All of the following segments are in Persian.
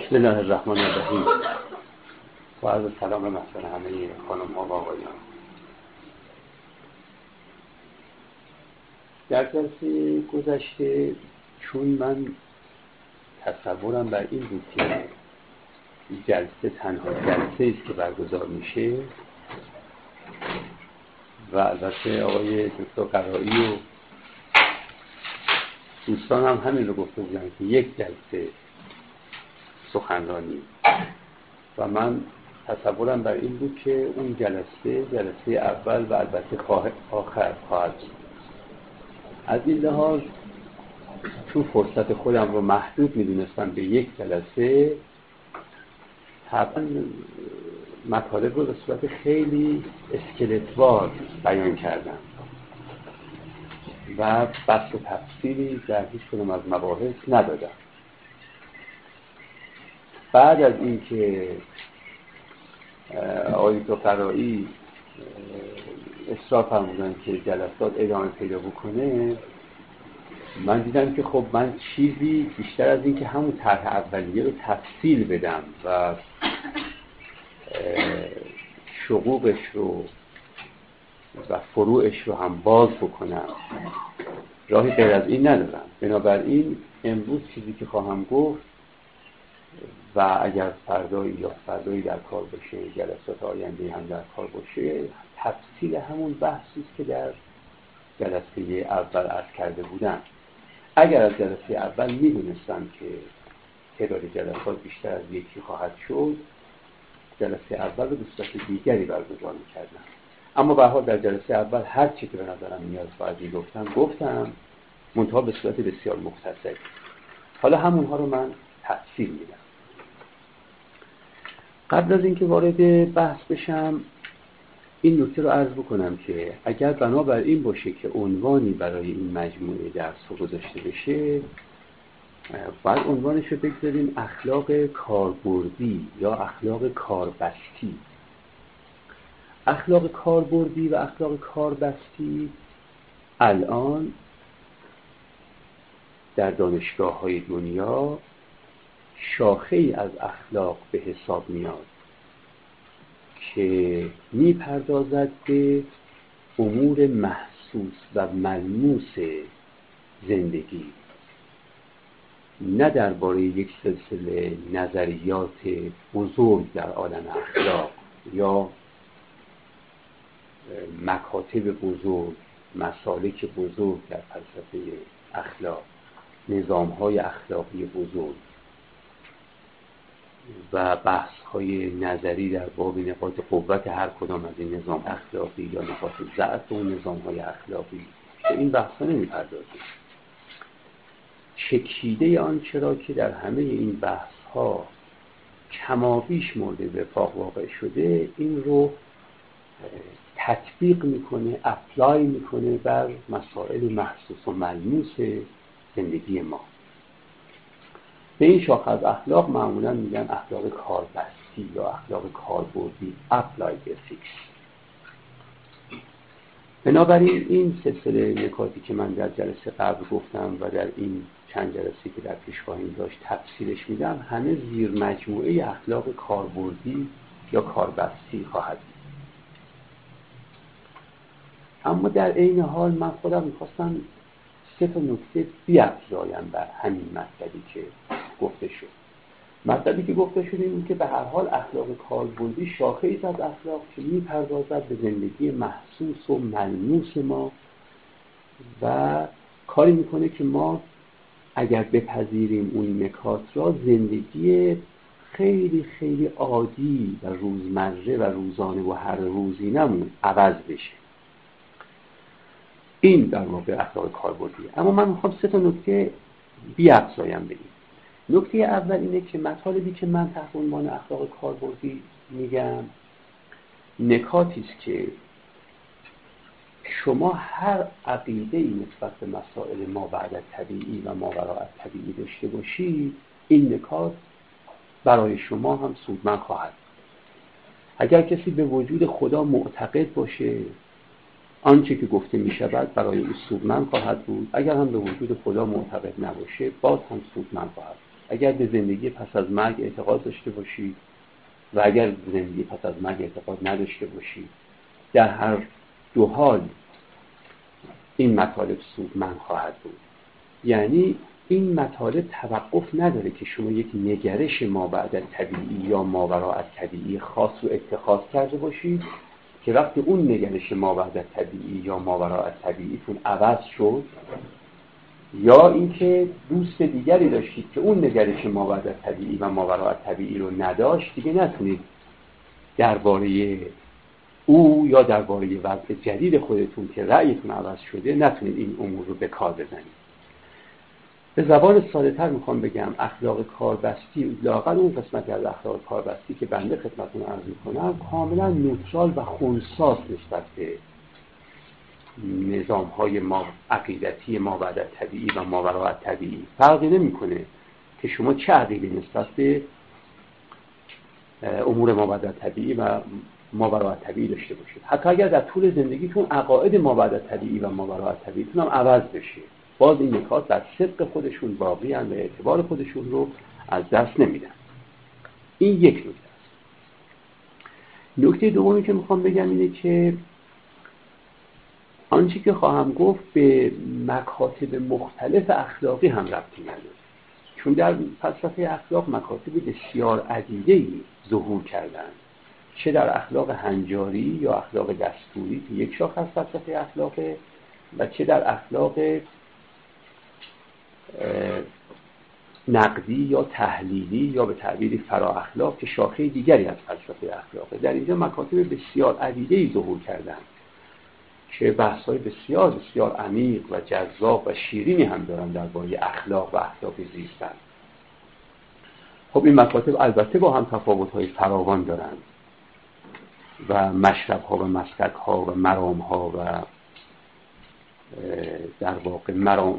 بسم الله الرحمن الرحیم. با عرض سلام محضر همه خانم ها و آقایان. در جلسه گذشته چون من تصورم بر این بود که جلسه تنها جلسه است که برگزار میشه و البته آقای دکتر قرایی و دوستان هم همین رو گفته بودن که یک جلسه سخنرانی و من تصورم بر این بود که اون جلسه اول و البته آخر خواهد بود. از این لحاظ چون فرصت خودم رو محدود میدونستم به یک جلسه، طبعا مطالب رو به صورت خیلی اسکلتوار بیان کردم و بحث و تفصیلی در هیچ کدوم از مباحث ندادم. بعد از اینکه آقای دکتر قرایی اصرار فرمودن که جلسات ادامه پیدا بکنه، من دیدم که خب من چیزی بیشتر از این که همون طرح اولیه رو تفصیل بدم و شقوقش رو و فروعش رو هم باز بکنم راهی غیر از این ندارم. بنابراین امروز چیزی که خواهم گفت و اگر فردایی در کار باشه، جلسات آینده هم در کار باشه، تفصیل همون بحثی است که در جلسه اول عرض کرده بودم. اگر از جلسه اول میدونستم که تعداد جلسات بیشتر از یکی خواهد شد، جلسه اول رو به صورت دیگری برگزار می‌کردم. اما به هر حال در جلسه اول هر چی که به نظرم میاد باید گفتم، منتها به صورت بسیار مختصر. حالا همونها رو من تفصیل میدم. قبل از اینکه وارد بحث بشم این نکته رو عرض بکنم که اگر بنابر این باشه که عنوانی برای این مجموعه درس رو گذاشته بشه، باید عنوانش رو بگذاریم اخلاق کاربردی یا اخلاق کاربستی. اخلاق کاربردی و اخلاق کاربستی الان در دانشگاه‌های دنیا شاخه‌ای از اخلاق به حساب میاد که میپردازد به امور محسوس و ملموس زندگی، نه درباره یک سلسله نظریات بزرگ در عالم اخلاق یا مکاتب بزرگ، مسالک بزرگ در فلسفه اخلاق، نظام‌های اخلاقی بزرگ و بحث‌های نظری در باب نقاط قوت هر کدام از این نظام اخلاقی یا نقاط ضعف و نظام‌های اخلاقی. به این بحث‌ها نمی‌پردازیم. چکیده آن چرا که در همه این بحث‌ها کمابیش مورد وفاق واقع شده، این رو تطبیق میکنه، اپلای میکنه بر مسائل محسوس و ملموس زندگی ما. به این شاخه از اخلاق معمولا میگن اخلاق کاربستی یا اخلاق کاربردی، اپلاید ethics. بنابراین این سلسله نکاتی که من در جلسه قبل گفتم و در این چند جلسه که در پیش خواهیم داشت تفصیلش میدم، همه زیر مجموعه اخلاق کاربردی یا کاربستی خواهد بود. اما در عین حال من خودم میخواستم 3 نکته بیفزایم بر همین مطلبی که گفته شد. مطلبی که گفته شد این که به هر حال اخلاق کاربردی شاخه‌ای از اخلاق که میپردازد به زندگی محسوس و ملموس ما و کاری میکنه که ما اگر بپذیریم اون نکات را، زندگی خیلی خیلی عادی و روزمره و روزانه و هر روزینمون عوض بشه. این در واقع اخلاق کاربردی. اما من میخوام 3 نکته بیفزایم به این. نکته اول اینه که مطالبی که من تحت عنوان اخلاق کاربردی میگم نکاتی است که شما هر عقیده‌ای نسبت به مسائل مابعد طبیعی و ماوراء طبیعی داشته باشید، این نکات برای شما هم سودمند خواهد. اگر کسی به وجود خدا معتقد باشه، آنچه که گفته می شود برای او سودمند خواهد بود. اگر هم به وجود خدا معتقد نباشه، باز هم سودمند خواهد بود. اگر به زندگی پس از مرگ اعتقاد داشته باشید و اگر به زندگی پس از مرگ اعتقاد نداشته باشید، در هر دو حال این مطالب سودمند خواهد بود. یعنی این مطالب توقف نداره که شما یک نگرش مابعد طبیعی یا ماوراء طبیعی خاص رو اتخاذ کرده باشید که وقتی اون نگرش مابعد طبیعی یا ماوراء طبیعیتون عوض شد، یا اینکه دوست دیگری داشتید که اون نگرش مابعد طبیعی و ماوراء طبیعی رو نداشت، دیگه نتونید درباره او یا درباره وضع جدید خودتون که رأیتون عوض شده نتونید این امور رو به کار بزنید. به زبان ساده‌تر میخوام بگم اخلاق کاربستی، لااقل اون قسمتی از اخلاق کاربستی که بنده خدمتتون عرض میکنم، کاملا نوترال و خنثی نسبت به نظام‌های ما عقیدتی مابعد طبیعی و ماوراء طبیعی. فرقی نمیکنه که شما چه عقیده نسبت به امور مابعد طبیعی و ماوراء طبیعی داشته باشید. حتی اگر در طول زندگیتون عقاید مابعد طبیعی و ماوراء طبیعیتون هم عوض بشه، باز این نکات در صدق خودشون باقی هستند و اعتبار خودشون رو از دست نمیدن. این یک نکته است. نکته دومی که میخوام بگم اینه که آنچه که خواهم گفت به مکاتب مختلف اخلاقی هم ربطی نداره، چون در فلسفه اخلاق مکاتب بسیار عدیده‌ای ظهور کردند، چه در اخلاق هنجاری یا اخلاق دستوری که یک شاخه از فلسفه اخلاقه و چه در اخلاق نقدی یا تحلیلی یا به تعبیری فرا اخلاق که شاخه دیگری از فلسفه اخلاقه. در اینجا مکاتب بسیار عدیده‌ای ظهور کردند که بحث‌های بسیار بسیار عمیق و جذاب و شیرینی هم دارن درباره اخلاق و اخلاق زیستن. خب این مکاتب البته با هم تفاوت‌های فراوان دارند و مشرب‌ها و مسلک‌ها و مرام‌ها و در واقع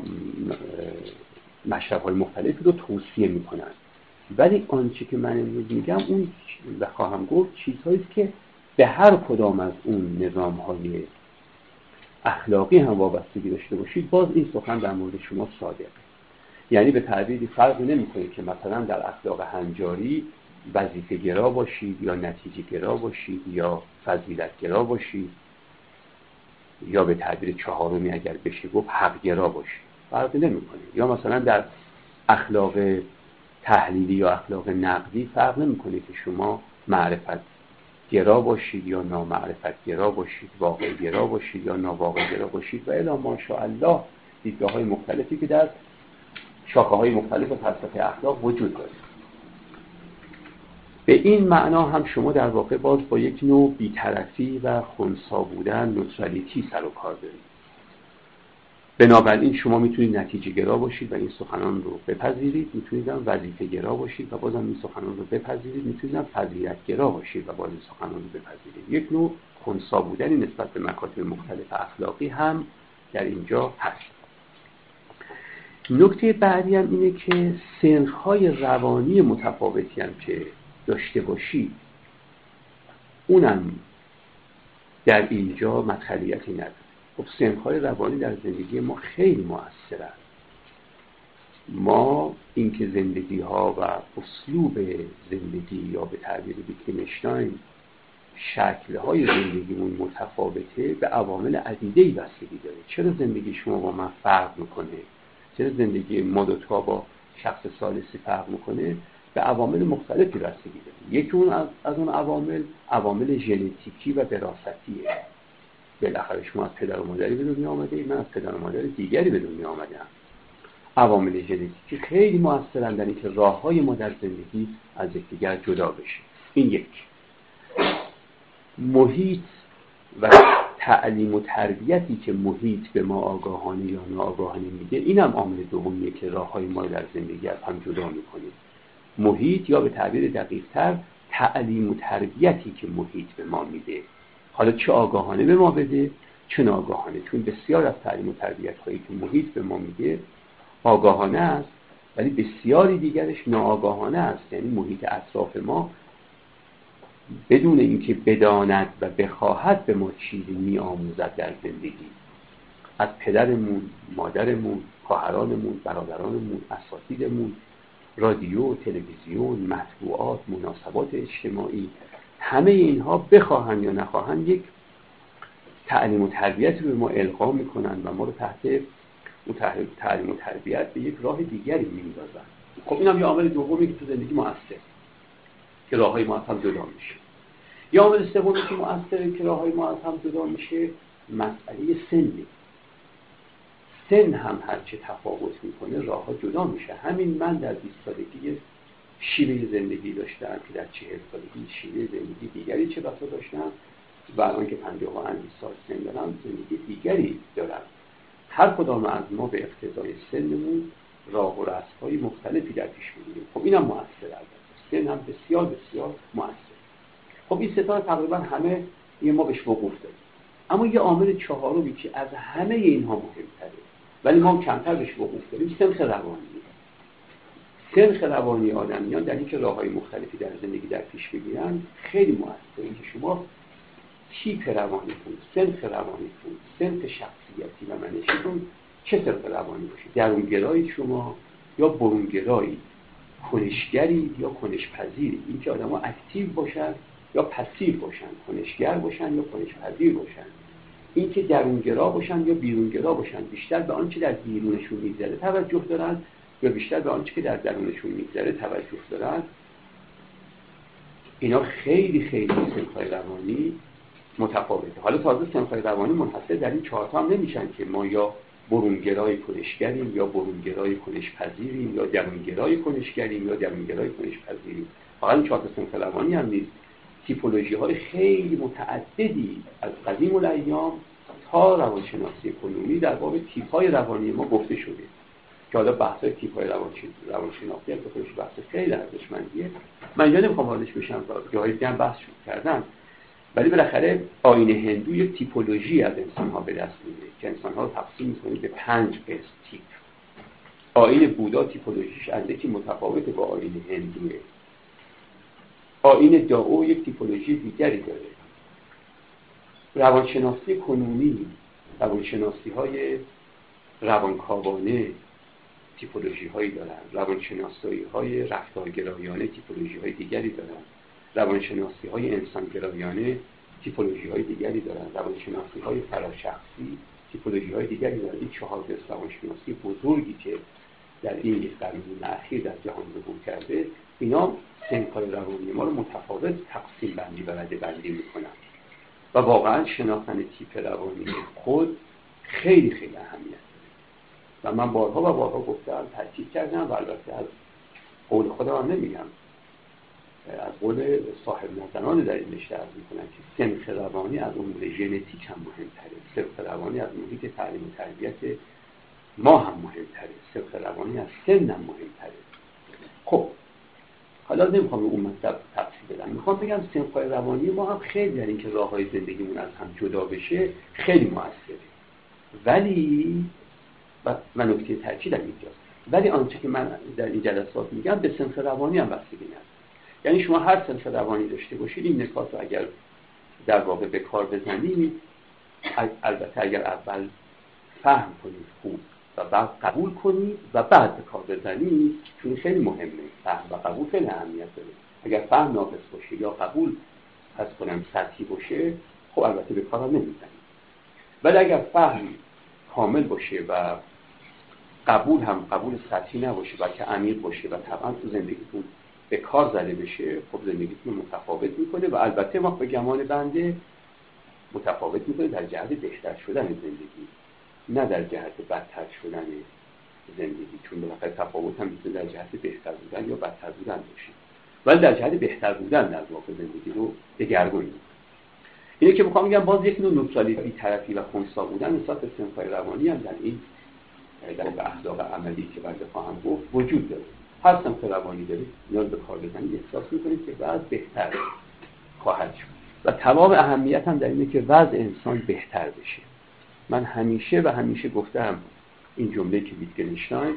مشرب‌های مختلفی رو توصیه می‌کنند. ولی آنچه که من امروز میگم اون و خواهم گفت چیزهایی که به هر کدام از اون نظام‌های اخلاقی هم وابستگی داشته باشید، باز این سخن در مورد شما صادقه. یعنی به تعبیری فرقی نمی‌کنه که مثلا در اخلاق هنجاری وظیفه گرا باشید یا نتیجه گرا باشید یا فضیلت گرا باشید یا به تعبیر چهارمی اگر بشه گفت حق گرا باشید، فرقی نمی‌کنه. یا مثلا در اخلاق تحلیلی یا اخلاق نقدی فرق نمی‌کنه که شما معرفت گرا باشید یا نامعرفت گرا باشید، واقع گرا باشید یا ناواقع گرا باشید و الی ماشاءالله دیدگاه‌های مختلفی که در شاخه‌های مختلف فلسفه اخلاق وجود داره. به این معنا هم شما در واقع باز با یک نوع بی‌طرفی و خنثی بودن، نوترالیتی سر و کار دارید. بنابراین شما میتونید نتیجه گرا باشید و این سخنان رو بپذیرید، میتونید هم وظیفه گرا باشید و بازم این سخنان رو بپذیرید، میتونید هم فضیلت گرا باشید و باز این سخنان رو بپذیرید. یک نوع خنثی بودنی نسبت به مکاتب مختلف اخلاقی هم در اینجا هست. نکته بعدی هم اینه که سنخ‌های روانی متفاوتی هم که داشته باشید، اونم در اینجا مدخلیتی نداره. خب سنخ‌های روانی در زندگی ما خیلی مؤثرند. ما اینکه زندگی‌ها و اسلوب زندگی یا به تعبیر ویتگنشتاین شکل‌های زندگیمون متفاوته، به عوامل عدیده‌ای بستگی داره. چرا زندگی شما با من فرق می‌کنه؟ چرا زندگی ما دوتا با شخص ثالثی فرق می‌کنه؟ به عوامل مختلفی بستگی داره. یکی از اون عوامل ژنتیکی و وراثتیه. بالاخره شما از پدر و مادری به دنیا آمده، من از پدر و مادر دیگری به دنیا آمدم. عوامل ژنتیکی خیلی مؤثرند در اینکه راه‌های ما در زندگی از یکدیگر جدا بشه. این یک. محیط و تعلیم و تربیتی که محیط به ما آگاهانه یا ناآگاهانه میده، اینم عامل دومیه که راه‌های ما در زندگی از هم جدا میکنه. محیط یا به تعبیر دقیق‌تر تعلیم و تربیتی که محیط به ما میده، حالا چه آگاهانه به ما بده چه ناآگاهانه، چون بسیار از تعلیم و تربیت‌هایی که محیط به ما میده آگاهانه است ولی بسیاری دیگرش ناآگاهانه است. یعنی محیط اطراف ما بدون اینکه بداند و بخواهد به ما چیزی می‌آموزد در زندگی، از پدرمون، مادرمون، خواهرانمون، برادرانمون، اساتیدمون رادیو، تلویزیون، مطبوعات، مناسبات اجتماعی، همه اینها بخواهن یا نخواهن یک تعلیم و تربیت به ما القا میکنن و ما رو تحت اون تعلیم و تربیت به یک راه دیگری میندازن. خب این هم یه عامل دومی که تو زندگی مؤثر که راههای ما از هم جدا میشه. یه عامل سومی که مؤثره که راههای ما از هم جدا میشه مسئله سنه. سن هم هرچه تفاوت میکنه راهها جدا میشه. همین من در 20 سالگی شیوه زندگی داشتم که در 40 سالگی شیوه زندگی دیگری چه بسا داشتم و الان که 50 و اندی سال سن دارم زندگی دیگری دارم. هر کدام از ما به اقتضای سنمون راه و رسم‌های مختلفی در پیش می‌گیریم. خب اینم مؤثر البته. سن هم بسیار بسیار مؤثر. خب این سه تا تقریبا همه ما بهش وقوف داریم. اما یه عامل چهارمی که از همه اینها مهم‌تره ولی ما کمتر بهش وقوف داریم سنخ روانی. سنخ روانی آدمیان در اینکه راه‌های مختلفی در زندگی در پیش بگیرن خیلی مؤثره. اینکه شما تیپ روانیتون، سنخ روانیتون، سنخ شخصیتی و منشیتون چه سنخ روانی باشه؟ درونگرایی شما یا برونگرایی، کنشگری یا کنشپذیری. اینکه آدم‌ها اکتیو باشن یا پسیو باشن، کنشگر باشن یا کنشپذیر باشن، اینکه درونگرا باشن یا بیرونگرا باشن، بیشتر به آنچه در بیرونشون میگذره توجه دارن یا بیشتر به آنچه که در درونشون میگذره توجه دارن. اینا خیلی خیلی سنخ‌های روانی متفاوته. حالا تازه سنخ‌های روانی منحصر در این چهار تا هم نمیشن که ما یا برونگرای کنشگریم یا برونگرای کنشپذیریم یا درونگرای کنشگریم یا درونگرای کنشپذیریم. فقط این چهار تا سنخ روانی هم نیست. تیپولوژی‌های خیلی متعددی از قدیم الایام تا روانشناسی کنونی در باب تیپ‌های روانی ما گفته شده که حالا بحث‌های تیپ‌های روانشناسی البته خودش بحث خیلی ارزشمندیه. من اینجا نمیخوام واردش بشم، جاهای دیگه هم بحث کردم، ولی بالاخره آیین هندو یک تیپولوژی از انسان‌ها به دست میده که انسان‌ها رو تقسیم می‌کنه به 5 قسم تیپ. آیین بودا تیپولوژیش اندکی متفاوته با آیین هندوه. آیین دائو یک تیپولوژی دیگری داره. روانشناسی کنونی، روانشناسی‌های روانکاوانه تیپولوژی‌هایی دارن، روانشناسی‌های رفتارگرایانه تیپولوژی‌های دیگری دارن، روانشناسی‌های انسانگرایانه تیپولوژی‌های دیگری دارن، روانشناسی‌های فراشخصی تیپولوژی‌های دیگری دارن. این 4 قسم روانشناسی بزرگی که در این یک قرن اخیر در جهان ظهور کرده، اینا سنخ‌های روانی ما رو متفاوت تقسیم بندی و رده‌بندی می‌کنن و واقعاً شناختن تیپ روانی خود خیلی خیلی اهمیت داره. و من بارها و بارها گفتم، تاکید کردم و البته از قول خودم هم نمیگم، از قول صاحب نظران در این رشته عرض می‌کنن که سنخ روانی از امور ژنتیک هم مهم‌تره، سنخ روانی از محیط تعلیم و تربیت ما هم مهم‌تره، سنخ روانی از سن هم مهم‌تره. خب حالا نمیخوام اون مطلب تفصیل بدم، میخوام بگم سنخ‌های روانی ما هم خیلی در اینکه راه‌های زندگیمون از هم جدا بشه خیلی موثره. ولی من نکته تاکیدم اینجاست، ولی آنچه که من در این جلسات میگم به سنخ روانی هم بستگی نداره. یعنی شما هر سنخ روانی داشته باشید این نکات رو اگر در واقع به کار بزنید، البته اگر اول فهم کنید خوب و بعد قبول کنید و بعد به کار بزنید، چون خیلی مهمه. فهم و قبول خیلی اهمیت داره. اگر فهم ناقص باشه یا قبول از کنم سطحی باشه، خب البته به کار نمیزنید. ولی اگر فهم کامل باشه و قبول هم قبول سطحی نباشه بلکه عمیق باشه و طبعا تو زندگیتون به کار زده بشه، خب زندگیتون متفاوت میکنه و البته ما به گمان بنده متفاوت میکنه در جهت بهتر شدن زندگی، نه در جهت بدتر شدن زندگی، چون بالاخره تفاوت هم میتونه در جهت بهتر بودن یا بدتر بودن باشه، ولی در جهت بهتر بودن در واقع زندگی رو دگرگون. اینه که میخوام بگم باز یک نوع نوترالیته، بی‌طرفی و خنثی بودن نسبت به سنخ‌های روانی هم در این در اخلاق عملی که بعد خواهم گفت وجود داره. هر سنخ روانی دارید نیاز به کار بزنید، احساس میکنید که وضع بهتر خواهد شد و تمام اهمیت هم در اینه که وضع انسان بهتر بشه. من همیشه گفتم این جمله که ویتگنشتاین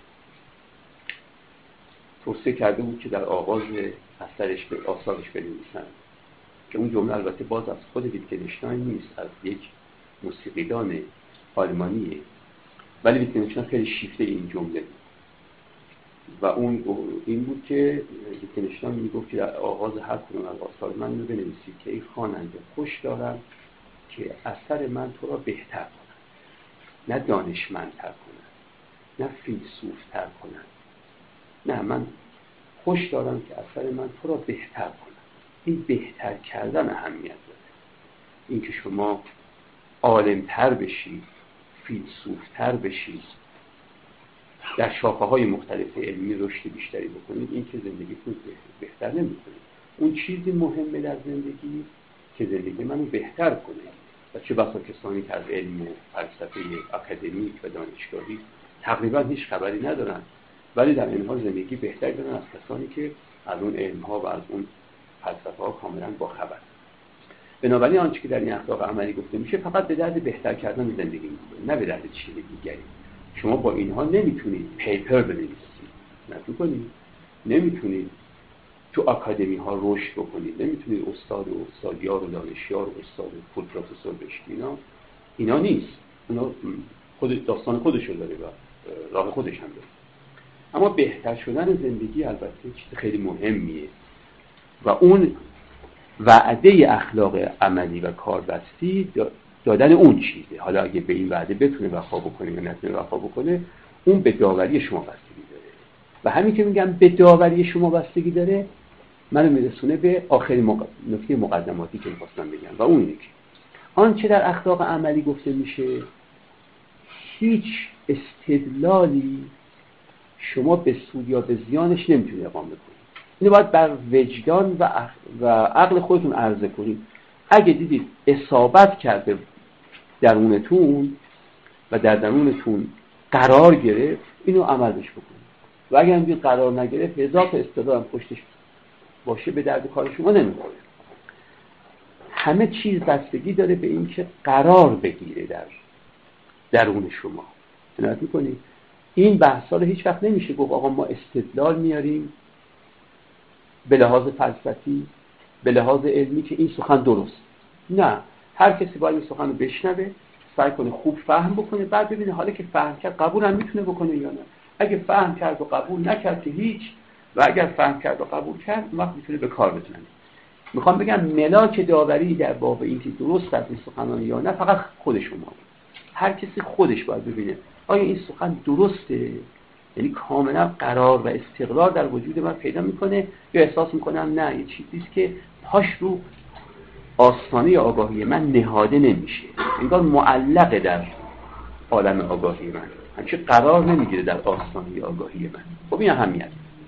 توصیه کرده بود که در آغاز آثارش بنویسن، که اون جمله البته باز از خود ویتگنشتاین نیست، از یک موسیقیدان آلمانیه، ولی ویتگنشتاین خیلی شیفته این جمله بود. و اون این بود که ویتگنشتاین میگفت که در آغاز هر کدوم از آثار من رو بنویسید که ای خواننده خوش دارم که اثر من تو را بهتر کند، نه دانشمندتر کند، نه فیلسوفتر کند، نه، من خوش دارم که اثر من تو را بهتر کند. این بهتر کردن اهمیت داره. این که شما عالمتر بشید، فیلسوفتر بشید، در شاخه‌های مختلف علمی رشد بیشتری بکنید، این که زندگیتون بهتر نمی‌کنه. اون چیزی مهمه در زندگی که زندگی منو بهتر کنه. و چه بسا کسانی که از علم و فلسفه اکادمیک و دانشگاهی تقریبا هیچ خبری ندارن، ولی در این حال زندگی بهتری دارن از کسانی که از اون علم‌ها و از اون فلسفه‌ها کاملا باخبر. بنابراین آنچه که در این اخلاق عملی گفته میشه فقط به درد بهتر کردن زندگی می‌خوره، نه به درد چیز دیگری. شما با اینها نمیتونید پیپر بنویسید، نمی‌کنید، نمیتونید تو اکادمی ها رشد بکنید، نمیتونید استاد و استادیار و دانشیار و استاد و فول پروفسور بشید. اینا نیست. اینا خود داستان خودشو داره و راه خودش هم داره. اما بهتر شدن زندگی البته چیز خیلی مهمیه و اون وعده اخلاق عملی و کاربستی دادن اون چیزه. حالا اگه به این وعده بتونه وفا بکنه یا نتونه وفا بکنه، اون به داوری شما بستگی داره. و همین که میگم به داوری شما بستگی داره، منو میرسونه به آخرین نکته مقدماتی که می‌خواستم بگم و اون اینه که آنچه در اخلاق عملی گفته میشه، هیچ استدلالی شما به سود یا به زیانش نمیتونه اقامه کنید. اینو باید بر وجدان و عقل خودتون عرضه کنید. اگه دیدید اصابت کرده درونتون و در درونتون قرار گرفت، اینو عملش بکنید. و اگه هم دید قرار نگرفت، هزار تا استدلال هم پشتش باشه، به درد کار شما نمیخوره. همه چیز بستگی داره به این که قرار بگیره در درون شما. عنایت میکنید؟ این بحثا رو هیچ وقت نمیشه گفت آقا ما استدلال میاریم به لحاظ فلسفی، به لحاظ علمی که این سخن درست. نه، هر کسی باید این سخن رو بشنوه، سعی کنه خوب فهم بکنه، بعد ببینه حالا که فهم کرد قبول هم میتونه بکنه یا نه. اگه فهم کرد و قبول نکرد که هیچ، و اگر فهم کرد و قبول کرد وقت میتونه به کار بتونه. میخوام بگم ملاک داوری در باب این که درست است این سخنان یا نه فقط خود شما. هر کسی خودش باید ببینه آیا این سخن درسته، یعنی کاملا قرار و استقرار در وجود من پیدا میکنه، یا احساس میکنم نه یه چیزیست که پاش رو آستانه آگاهی من نهاده نمیشه، انگار معلقه در عالم آگاهی من، همچه قرار نمیگیره در آستانه آگاهی من. خب این اهمیت.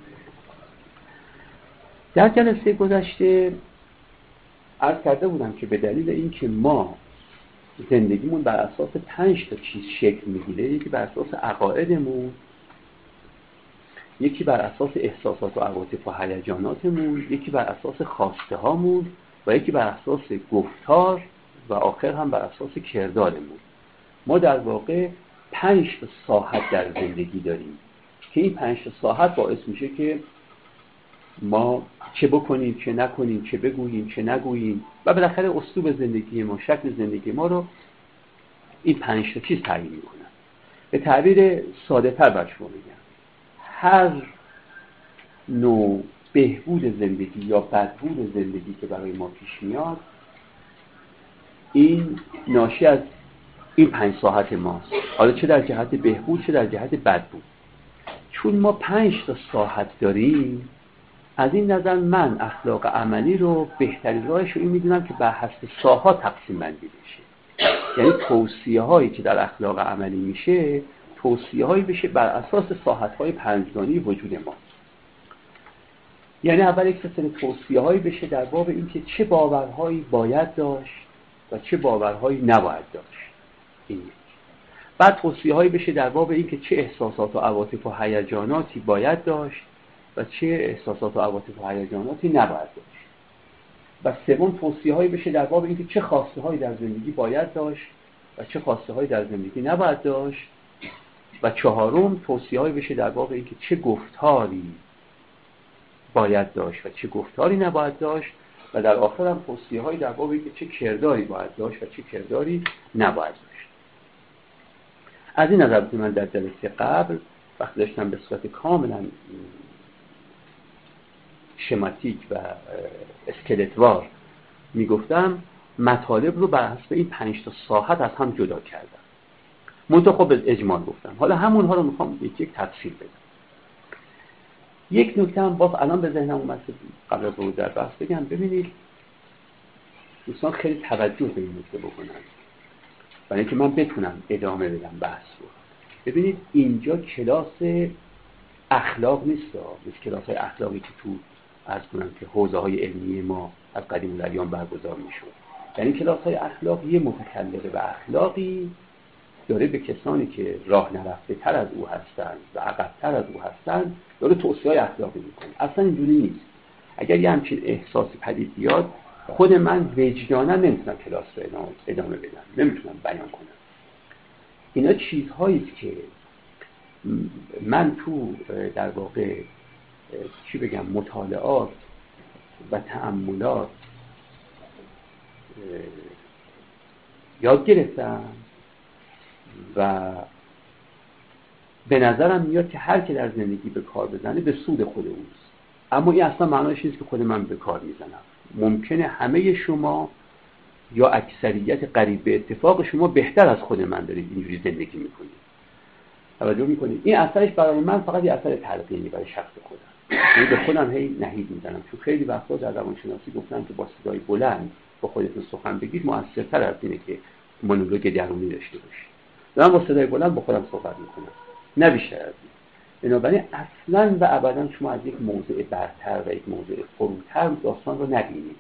در جلسه گذشته عرض کرده بودم که به دلیل اینکه ما زندگیمون بر اساس 5 تا چیز شکل میگیره، یکی بر اساس عقایدمون، یکی بر اساس احساسات و عواطف و هیجاناتمون، یکی بر اساس خواسته هامون و یکی بر اساس گفتار و آخر هم بر اساس کردارمون. ما در واقع 5 تا ساحت در زندگی داریم که این 5 تا ساحت باعث میشه که ما چه بکنیم، چه نکنیم، چه بگوییم، چه نگوییم و بالاخره اسلوب زندگی ما، شکل زندگی ما رو این 5 تا چیز تعیین میکنن. به تعبیر ساده تر برای شما میگم، هر نوع بهبود زندگی یا بدبود زندگی که برای ما پیش میاد، این ناشی از این 5 ساحت ماست، حالا چه در جهت بهبود چه در جهت بدبود. چون ما 5 تا ساحت داریم، از این نظر من اخلاق عملی رو بهترین راهش رو این میدونم که بر حسب ساحات تقسیم بندی بشه. یعنی توصیه هایی که در اخلاق عملی میشه، توصیه هایی بشه بر اساس ساحت های 5گانه وجود ما. یعنی اول یک سری توصیه هایی بشه در باب این که چه باورهایی باید داشت و چه باورهایی نباید داشت. این بعد توصیه هایی بشه در باب این که چه احساسات و عواطف و هیجاناتی باید داشت و چه احساسات و عواطف و هیجاناتی نباید داشت. و سوم توصیه هایی بشه در باب اینکه چه خواسته هایی در زندگی باید داشت و چه خواسته هایی در زندگی نباید داشت. و چهارم توصیه هایی بشه در باب اینکه چه گفتاری باید داشت و چه گفتاری نباید داشت. و در آخر هم توصیه هایی در باب اینکه چه کرداری باید داشت و چه کرداری نباید داشت. از این نظر من در جلسه قبل وقتی داشتم به صورت کاملا شماتیک و اسکلتوار میگفتم، مطالب رو بر حسب این 5 تا ساحت از هم جدا کردم. منتها خب به اجمال گفتم. حالا همونها رو میخوام یک تفصیل بدم. یک نکته هم باز الان به ذهنم اومد قبل از ورود در بحث بگم. ببینید دوستان خیلی توجه به این نکته بکنن برای اینکه من بتونم ادامه بدم بحث رو. ببینید اینجا کلاس اخلاق نیست، مثل کلاس های اخلاقی که تو عرض کنم که حوزه های علمی ما از قدیم الایام برگزار میشد. یعنی کلاس های اخلاق یه متکلم به اخلاقی داره به کسانی که راه نرفته تر از او هستند و عقب‌تر از او هستند داره توصیه‌های اخلاقی میکنه. اصلا اینجوری نیست. اگر یه همچین احساسی پدید بیاد، خود من وجدانا نمیتونم کلاس رو ادامه بدم، نمیتونم بیان کنم. اینا چیزهایی است که من تو در واقع چی بگم مطالعات و تأملات یاد گرفتم و به نظرم میاد که هر که در زندگی به کار بزنه به سود خود اوست. اما این اصلا معناش نیست که خود من به کار میزنم. ممکنه همه شما یا اکثریت قریب به اتفاق شما بهتر از خود من دارید اینجوری زندگی میکنید. توجه میکنید؟ این اثرش برای من فقط یه اثر تلقینی برای شخص خودم. من به خودم هی نهید میزنم. چون خیلی وقتا در روانشناسی گفتن که با صدای بلند با خودتون سخن بگید مؤثرتر از اینه که مونولوگ درونی داشته باشید. من با صدای بلند با خودم صحبت میکنم، نه بیشتر از این. بنابراین اصلا و ابدا شما از یک موضع برتر و یک موضع فروتر داستان رو نبینید.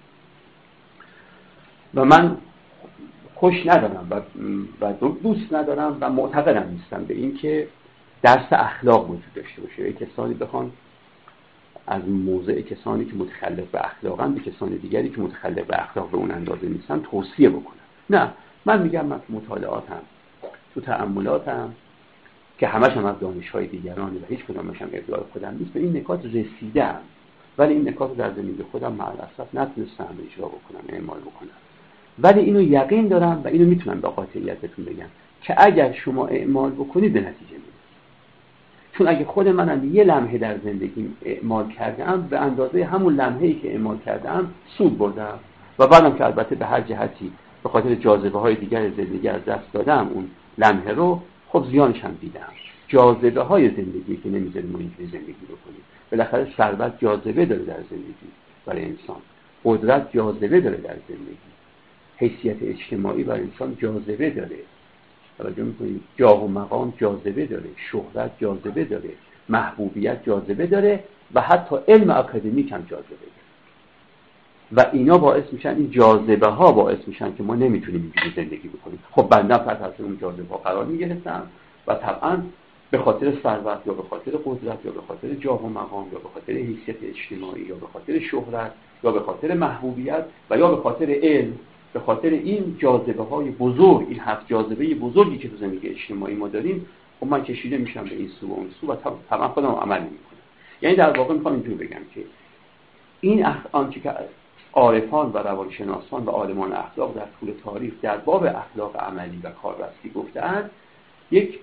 و من خوش ندارم و دوست ندارم و معتقدم نیستم به این که درس اخلاق وجود داشته باشه. یک کسانی بخوان از موضع کسانی که متخلف به اخلاقن به کسان دیگری که متخلف به اخلاق به اون اندازه نیستن توصیه بکنم. نه، من میگم من تو مطالعاتم، تو تأملاتم که همش هم از دانش‌های دیگرانه و هیچ کدامش هم ابداع خودم نیست، به این نکات رسیدم، ولی این نکات رو در زندگی خودم مع الاسف نتونستم اجرا بکنم، اعمال بکنم. ولی اینو یقین دارم و اینو میتونم با قاطعیت بهتون بگم که اگر شما اعمال بکنید به نتیجه میرسید. چون اگه خود منم یه لمحه در زندگیم اعمال کردم، به اندازه همون لمحه‌ای که اعمال کردم سود بردم و بعدم که البته به هر جهتی به خاطر جاذبه‌های دیگر زندگی از دست دادم اون لمحه رو، خب زیانش هم دیدم. جاذبه‌های زندگی که نمیذاره ما اینجوری زندگی بکنیم. بالاخره ثروت جاذبه داره در زندگی برای انسان، قدرت جاذبه داره در زندگی، حیثیت اجتماعی برای انسان جاذبه داره، توجه می‌کنید؟ جاه و مقام جاذبه داره، شهرت جاذبه داره، محبوبیت جاذبه داره و حتی علم اکادمیک هم جاذبه داره. و اینا باعث میشن، این جاذبه ها باعث میشن که ما نمیتونیم اینجوری زندگی بکنیم. خب بنده تحت تاثیر اون جاذبه ها قرار میگرفتم و طبعا به خاطر ثروت یا به خاطر قدرت یا به خاطر جاه و مقام یا به خاطر حیثیت اجتماعی یا به خاطر شهرت یا به خاطر محبوبیت و یا به خاطر علم، به خاطر این جاذبه های بزرگ، این 7 جاذبه بزرگی که تو زندگی اجتماعی ما داریم، خب من کشیده میشم به این سو و اون سو و طبعا خودم عمل نمیکنم. یعنی در واقع میخوام اینجوری بگم که این آنچه که عارفان و روانشناسان و عالمان اخلاق در طول تاریخ در باب اخلاق عملی و کاربستی گفتند، یک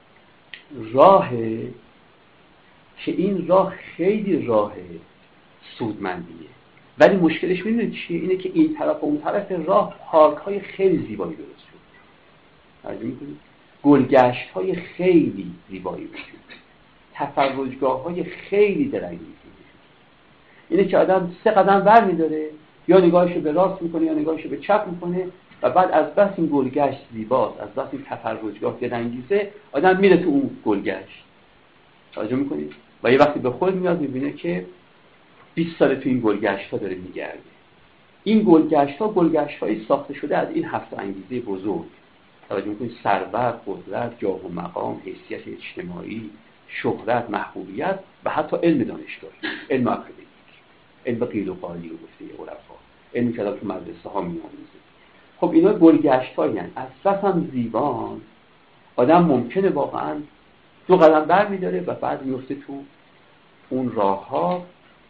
راهه که این راه خیلی راه سودمندیه، ولی مشکلش میدونید چیه؟ اینه که این طرف و اون طرف راه پارک های خیلی زیبایی درست شد، توجه میکنید؟ گلگشت های خیلی زیبایی وجود، تفرجگاه های خیلی درنگی وجود. اینه که آدم 3 قدم ور میداره، یا نگاهشو به راست میکنه یا نگاهشو به چپ میکنه و بعد از بس این گلگشت زیباست، از بس این تفرجگاه درنگیزه، آدم میره تو اون گلگشت، توجه میکنید؟ و یه وقتی به خود میاد میبینه که 20 سال تو این گلگشت ها داره میگرده. این گلگشت ها گلگشت هایی ساخته شده از این 7 انگیزه بزرگ، توجه میکنید؟ ثروت، قدرت، جاه و مقام، حیثیت اجتماعی، شهرت، محبوبیت و حتی علم دانشگاهی، علم اکادمیک، علم قیل و قالی رو گفته عرفا، علمی که تو مدرسه ها می‌آموزه. خب اینا گلگشت هایی هستند، از بس هم زیبان، آدم ممکنه واقعا 2 قدم برمی‌داره و بعد میفته تو اون راه ها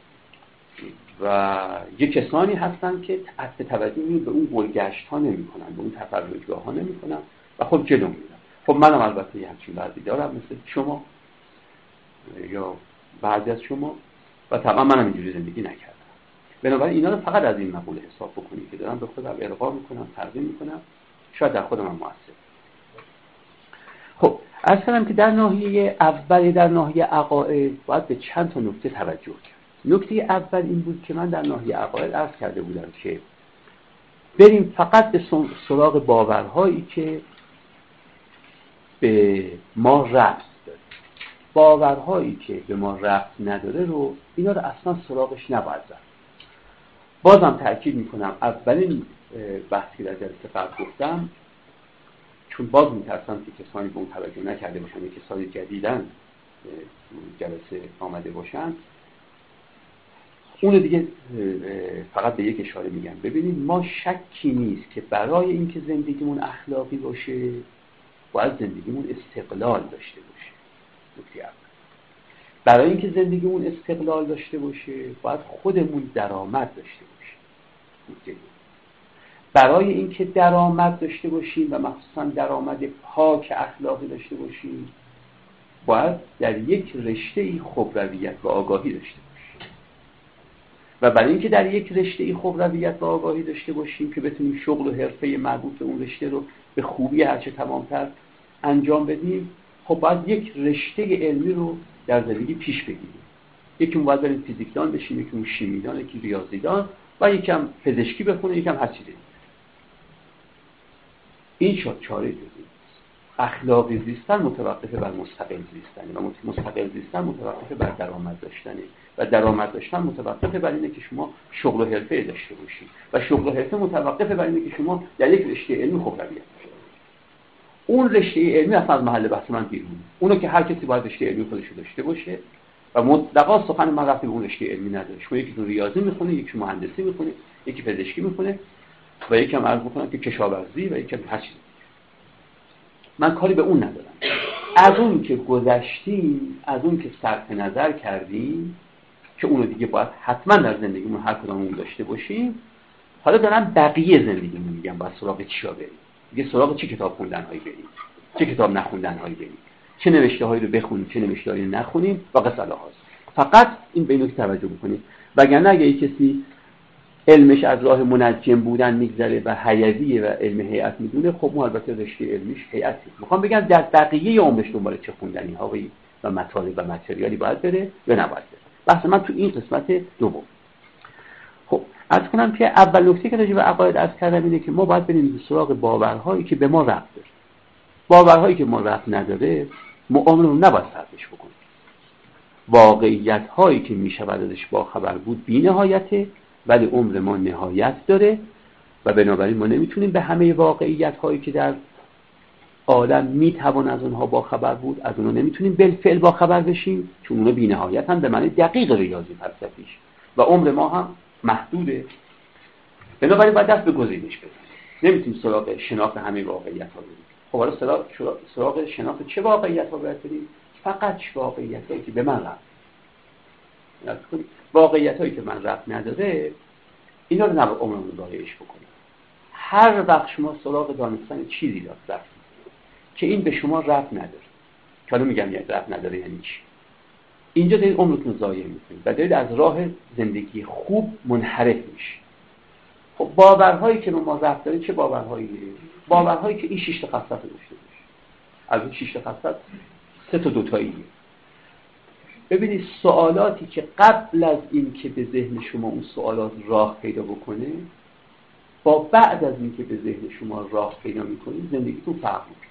و یه کسانی هستن که اصلا توجه به اون گلگشت ها نمی کنن، به اون تفرجگاه ها نمی کنن و خب جلو میرن. خب منم البته یه همچین وضعی دارم مثل شما یا بعضی از شما، و طبعا منم اینجوری زندگی نکردم. بنابراین اینا رو فقط از این مقوله حساب بکنید که دارم به خودم القا میکنم، تقدیم میکنم، شاید در خودم هم موثر. خب عرض کردم که در ناحیه اول، در ناحیه عقاید باید به چند تا نکته توجه کرد. نکته اول این بود که من در ناحیه عقاید عرض کرده بودم که بریم فقط به سراغ باورهایی که به ما ربط داره. باورهایی که به ما ربط نداره رو، اینا رو اصلا سراغش نباید رفت. بازم تأکید میکنم اولین بحثی در جلسه قبل گفتم، چون باز میترسم که کسانی به اون توجه نکرده باشن یا کسانی جدیداً جلسه آمده باشن، اون دیگه فقط به یک اشاره میگم. ببینید ما شکی نیست که برای اینکه زندگیمون اخلاقی باشه باید زندگیمون استقلال داشته باشه. نکته اول. برای اینکه زندگیمون استقلال داشته باشه باید خودمون درآمد داشته باشیم. نکته دوم. برای اینکه درآمد داشته باشیم و مخصوصا درآمد پاک اخلاقی داشته باشیم باید در یک رشته‌ای خبرویت و آگاهی داشته باشیم. و برای اینکه در یک رشته‌ای خبرویت و آگاهی داشته باشیم که بتونیم شغل و حرفه مربوط به اون رشته رو به خوبی هرچه تمام‌تر انجام بدیم، خب باید یک رشته علمی رو در زندگی پیش بگیریم. یکی باید بریم فیزیکدان بشیم، یکی شیمیدان، یکی ریاضیدان و یکم پزشکی بخونه، یکم هر چیزی. این شد چاره جزئی. اخلاقی زیستن متوقف بر مستقل زیستن و مستقل زیستن متوقف بر درآمد داشتنه و درآمد داشتن متوقف بر اینه که شما شغل و حرفه داشته باشید و شغل و حرفه متوقف بر اینه که شما در یک رشته علمی خبرویت داشته باشید. اون رشته علمی اصلا از محل بحث من بیرونه. اونو که هر کسی باید رشته علمی خودش داشته باشه و مطلقاً سخن من رفتی به اون رشته علمی نداره. شما یکی ریاضی میخونه، یکی مهندسی میخونه، یکی پزشکی میخونه و یکی هم عرض میکنم که کشاورزی و یکی هم هر چیزی. من کاری به اون ندارم. از اون که گذشتیم، از اون که صرف نظر کردیم که اونو دیگه باید حتما در زندگیمون هر کدوممون داشته باشیم، حالا دارم بقیه زندگیمون میگم باید سراغ چیا بریم. دیگه سراغ چه کتاب خوندن‌هایی بریم، چه کتاب نخوندن‌هایی بریم، چه نوشته‌هایی رو بخونیم، چه نوشته‌هایی رو نخونیم و قصه هاست. فقط این به اینو توجه بکنید. وگرنه اگه کسی علمش از راه منجم بودن میگذره و حیویه و علم هیئت میدونه، خب اون البته رشته علمیش هیئتی. میخوام بگم در بقیه عمرش دنبال چه خوندنی هایی و مطالب و متریالی باید بره یا نباید بره. بحث من تو این قسمت دوم. خب عرض کنم که اول نکته که راجع به عقاید عرض کردم اینه که ما باید بریم به سراغ باورهایی که به ما ربط داره. باورهایی که ما ربط نداره ما عمرمون نباید صرفش بکنیم. واقعیت هایی که میشود ازش با خبر بود بی‌نهایته، ولی عمر ما نهایت داره و بنابراین ما نمیتونیم به همه واقعیت هایی که در عالم میتوان از اونها با خبر بود، از اونها نمیتونیم بالفعل با خبر بشیم، چون اونها بی‌نهایت هم به معنی دقیق ریاضی فلسفیش و عمر ما هم محدوده. بنابراین باید دست به گزینش بزنیم. نمیتونیم سراغ شناخت همه واقعیت ها بریم. خب حالا سراغ شناخت چه واقعیت ها باید بریم؟ فقط واقعیت هایی که به من ربط نداره. واقعیت هایی که من ربط نداره اینا رو نباید عمرمون ضایعش بکنیم. هر وقت شما سراغ دانستن چیزی رفت که این به شما ربط نداره، که حالا میگم یعنی ربط نداره یعنی چی، اینجا دارید عمرتون رو ضایع میکنید و دارید از راه زندگی خوب منحرف میشید. خب باورهایی که به ما ربط داره چه باورهایی؟ باورهایی که این 6 تا خصلت رو داشته باشه. از این 6 تا خصلت 3 تا دوتاییه. ببینید سوالاتی که قبل از این که به ذهن شما اون سوالات راه پیدا بکنه با بعد از این که به ذهن شما راه پیدا میکنید زندگیتون فرق میکنه.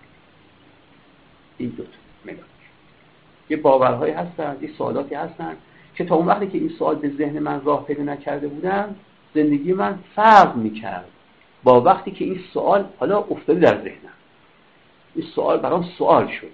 این دو تا نگاه. یه باورهایی هستن، یه سوالاتی هستن که تا اون وقتی که این سوال به ذهن من راه پیدا نکرده بودن زندگی من فرق میکرد با وقتی که این سوال حالا افتاده در ذهنم. این سوال برام سوال شده.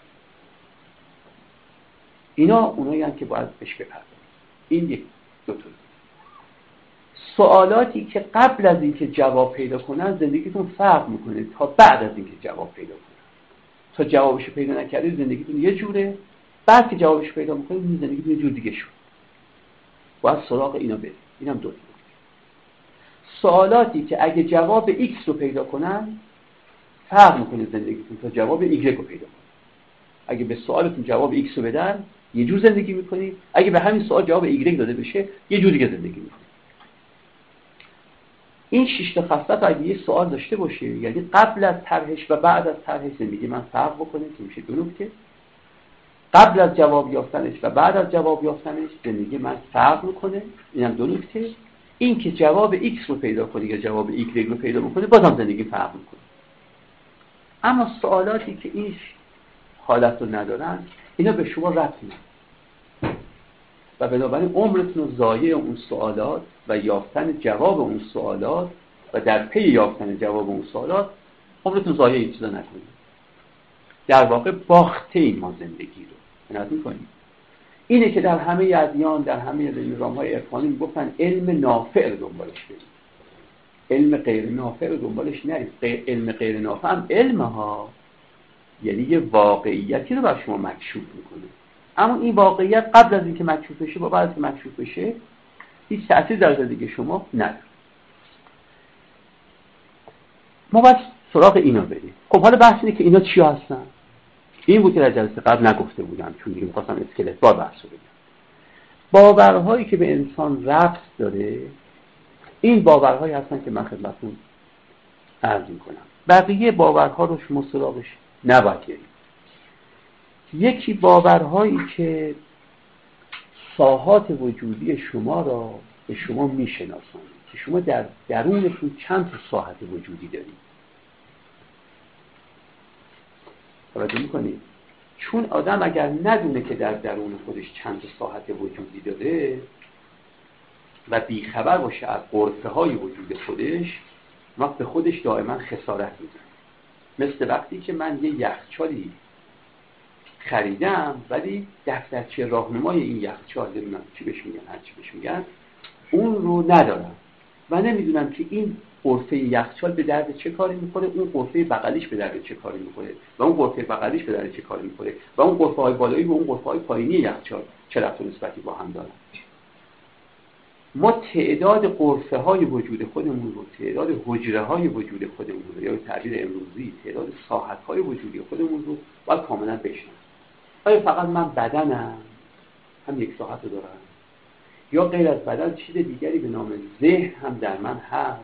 اینا اونایی هستن که باید بهش بپردازیم. این یک دو تا سوالاتی که قبل از اینکه جواب پیدا کنن زندگیتون فرق میکنه تا بعد از اینکه جواب پیدا کنن. تا جوابش پیدا نکردید زندگیتون یه جوره، بعد که جوابش پیدا میکنید زندگیتون یه جور دیگه شد. باید سراغ اینا برید. اینم دو تا سوالاتی که اگه جواب X رو پیدا کنن فرق میکنه زندگیتون تا جواب Y رو پیدا کنن. اگه به سوالتون جواب ایکس رو بدن یه جور زندگی میکنید، اگه به همین سوال جواب ایگرگ داده بشه یه جور دیگه زندگی میکنید. این 6 تا خصلت اگه یه سوال داشته باشه، یعنی قبل از طرحش و بعد از طرحش زندگی من فرق بکنه، که میشه 2 نکته. قبل از جواب یافتنش و بعد از جواب یافتنش زندگی من فرق میکنه، اینم 2 نکته. این که جواب ایکس رو پیدا کنه یا جواب ایگرگ رو پیدا بکنه بازم زندگی فرق میکنه. اما سوالاتی که این حالت رو ندارن اینا به شما ربط نداره و بنابراین عمرتون رو ضایع اون سوالات و یافتن جواب اون سوالات و در پی یافتن جواب اون سوالات عمرتون ضایع این چیزا نکنید. در واقع باخته این ما زندگی رو عنایت می‌کنیم. اینه که در همه ادیان، در همه نظام‌های عرفانی میگفتن علم نافع رو دنبالش برید، علم غیر نافع رو دنبالش نرید. علم غیر نافع هم علم ها، یعنی یه واقعیتی رو بر شما مکشوف میکنه، اما این واقعیت قبل از اینکه مکشوف بشه با بعد از اینکه مکشوف بشه هیچ تأثیر در زندگی شما نداره. ما باید سراغ اینا بریم. خب حالا بحث اینه که اینا چی هستن؟ این بود که در جلسه قبل نگفته بودم، چون دیگه می‌خواستم اسکلت بار بحث رو بگم. باورهایی که به انسان ربط داره، این باورهایی هستن که من خدمتتون عرض می‌کنم. بقیه باورها رو شما سراغش نباید برید. یکی باورهایی که ساحات وجودی شما را به شما میشناسند، که شما در درونتون چند تا ساحت وجودی دارید. توجه میکنید؟ چون آدم اگر ندونه که در درون خودش چند تا ساحت وجودی داره و بیخبر باشه از غرفه های وجود خودش، وقت به خودش دائما خسارت میزنه. مثل وقتی که من یه یخچالی خریدم ولی دفترچه راهنمای این یخچال، نمیدونم چی بهش میگن، هر چی بهش میگن، اون رو ندارم و نمیدونم که این غرفه یخچال به درد چه کاری میخوره، اون غرفه بغلیش به درد چه کاری میخوره و اون غرفه بغلیش به درد چه کاری میخوره و اون غرفه های بالایی و اون غرفه های پایینی یخچال چه ربط و نسبتی با هم دارن. ما تعداد غرفه های وجود خودمون رو، تعداد حجره های وجود خودمون رو، یا به تعبیر امروزی تعداد ساحت های وجودی خودمون رو باید کاملا بشناسیم. آیا فقط من بدنم هم یک ساحت رو دارم، یا غیر از بدن چیز دیگری به نام ذهن هم در من هست،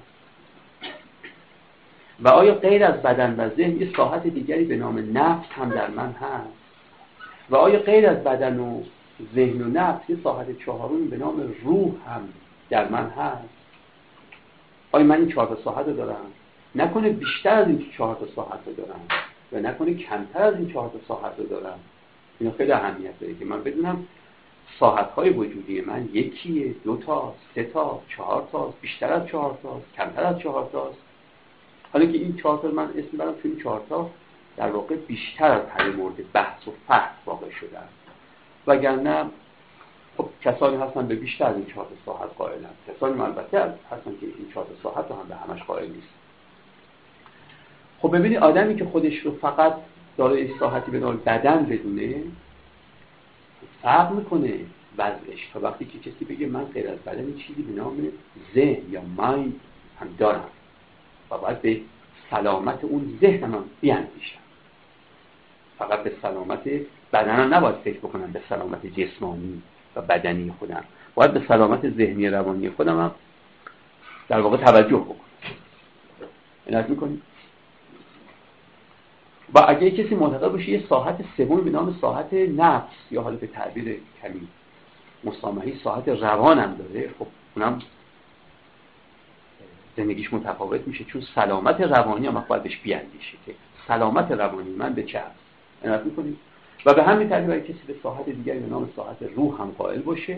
و آیا غیر از بدن و ذهن یه ساحت دیگری به نام نفس هم در من هست، و آیا غیر از بدن و ذهن و نفس یه ساحت چهارم به نام روح هم در من هست؟ آیا من این 4 تا ساحت رو دارم؟ نکنه بیشتر از این 4 تا ساحت رو دارم و نکنه کمتر از این 4 تا ساحت رو دارم. اینا خیلی اهمیت داره که من بدونم ساحت‌های وجودی من 1 2 تا 3 تا 4 تا، بیشتر از 4 تا، کمتر از 4 تا. حالا که این 4 تا من اسم برام، چون این 4 تا در واقع بیشتر از هر مورد بحث و فحص واقع شدن، وگرنه خب کسانی هستن به بیشتر از این 4 تا ساحت قائلن، کسانی البته هستن که این 4 تا ساحت رو هم به همش قائل نیست. خب ببینید آدمی که خودش رو فقط دارای ساحتی به نام بدن بدونه فرق میکنه وضعش تا وقتی که کسی بگه من غیر از بدن چیزی به نام ذهن یا مایند هم دارم و باید به سلامت اون ذهنم بیاندیشم. فقط به سلامت بدنم نباید فکر بکنم، به سلامت جسمانی و بدنی خودم، باید به سلامت ذهنی روانی خودم هم در واقع توجه بکنم. عنایت میکنید؟ و اگه کسی معتقد باشه یه ساحت سوم به نام ساحت نفس، یا حالا به تعبیر کمی مسامحی ساحت روانم داره، خب اونم زندگیش متفاوت میشه، چون سلامت روانی هم باید بهش بیاندیشه که سلامت روانی من به چه هست. عنایت میکنید؟ و به همین ترتیب اگه کسی به ساحت دیگری به نام ساحت روح هم قائل باشه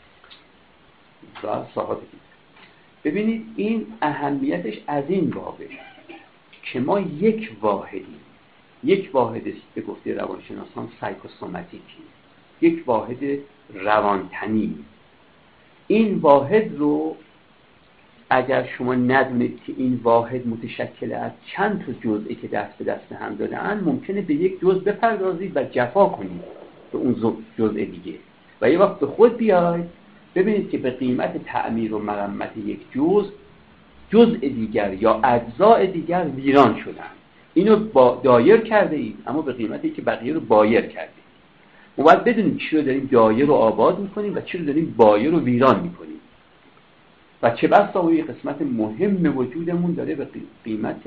و ساحت دیگه، ببینید این اهمیتش از این بابه که ما یک واحد است به گفته روانشناسان سایکوسوماتیکی، یک واحد روانتنی. این واحد رو اگر شما ندونید که این واحد متشکل از چند تا جزئی که دست به دست هم دادن، ممکنه به یک جزء بپردازید و جفا کنید به اون جزء دیگه و یه وقت به خود بیاید ببینید که به قیمت تعمیر و مرمت یک جزء دیگر یا اجزای دیگر ویران شدن اینو با دایر کرده اید، اما به قیمتی که بقیه رو بایر کرده. ما باید بدونیم چی رو داریم دایر رو آباد میکنیم و چی رو داریم بایر رو ویران میکنیم و چه بسا یه قسمت مهم وجودمون داره به قیمت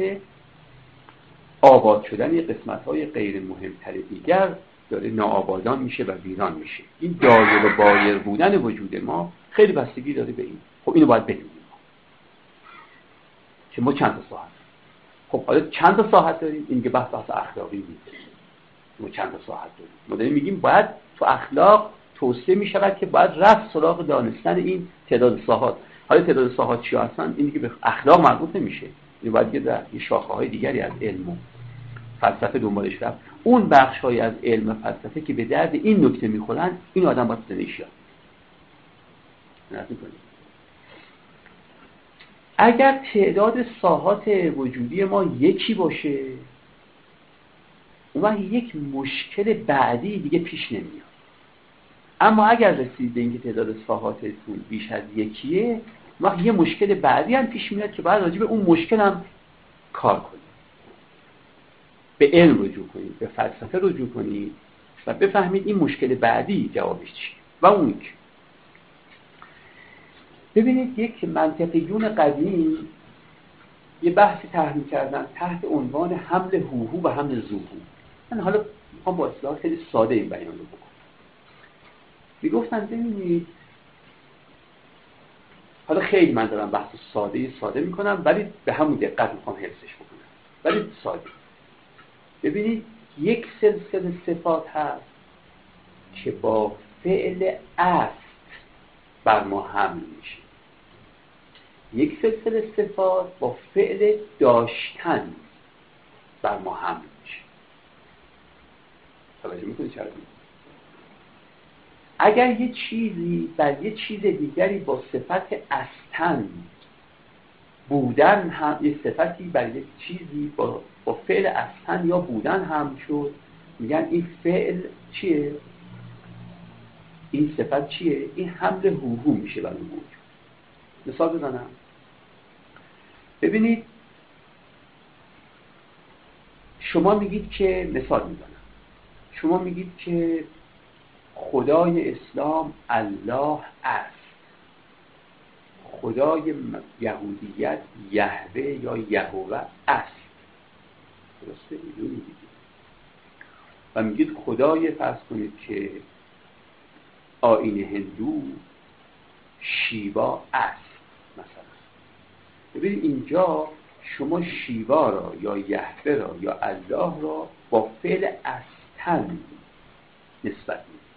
آباد شدن یه قسمت‌های غیر مهمتر دیگر داره ناآبادان میشه و ویران میشه. این دایر و بایر بودن وجود ما خیلی بستگی داره به این. خب اینو باید بدونیم که ما چند تا ساعت. خب حالا چند تا ساعت داریم؟ این که بحث اخلاقی نیست. ما چند تا ساعت داریم؟ ما داریم میگیم باید تو اخلاق توصیه میشود که باید رفت سراغ دانستن این تعداد ساعات. حالا تعداد ساعات چی هستن؟ این دیگه به اخلاق مربوط نمیشه. این باید یه شاخه‌های دیگری از علم و فلسفه دنبالش رفت. اون بخش‌های از علم و فلسفه که به درد این نکته میخورن، این آدم باید زندگیش یاد کنه. اگر تعداد ساعات وجودی ما یکی باشه، اون وقت یک مشکل بعدی دیگه پیش نمیاد. اما اگر رسید به اینکه تعداد ساعاتتون بیش از یکیه، وقت یه مشکل بعدی هم پیش میاد که باید راجع به اون مشکل هم کار کنید. به علم رجوع کنید، به فلسفه رجوع کنید و بفهمید این مشکل بعدی جوابش چیه. و اون که ببینید یک منطقیون قدیم یه بحثی طرح کردن تحت عنوان حمل هوهو و حمل زوهو. من حالا میخوام با اصطلاح خیلی ساده این بیان رو بکنم. میگفتن ببینید، حالا خیلی من دارم بحث ساده میکنم ولی به همون دقت میخوام حفظش بکنم، ولی ساده. ببینید یک سلسله صفات هست که با فعل است بر ما حمل میشه. یک سلسله صفات با فعل داشتن بر ما حمل میشه. توجه میکنید چرا؟ اگر یه چیزی بر یه چیز دیگری با صفت استن بودن هم، یه صفتی بر یک چیزی با فعل استن یا بودن هم شد، میگن این فعل چیه؟ این صفت چیه؟ این حمل هوهو میشه برای موجود. مثال بزنم. ببینید شما میگید که، مثال میزنم، شما میگید که خدای اسلام الله است، خدای یهودیت یهوه یا یهوه است. درسته؟ اینو میگید و میگید خدای، فرض کنید که آیین هندو شیوا است مثلا. ببینید اینجا شما شیوا را یا یهوه را یا الله را با فعل استن نسبت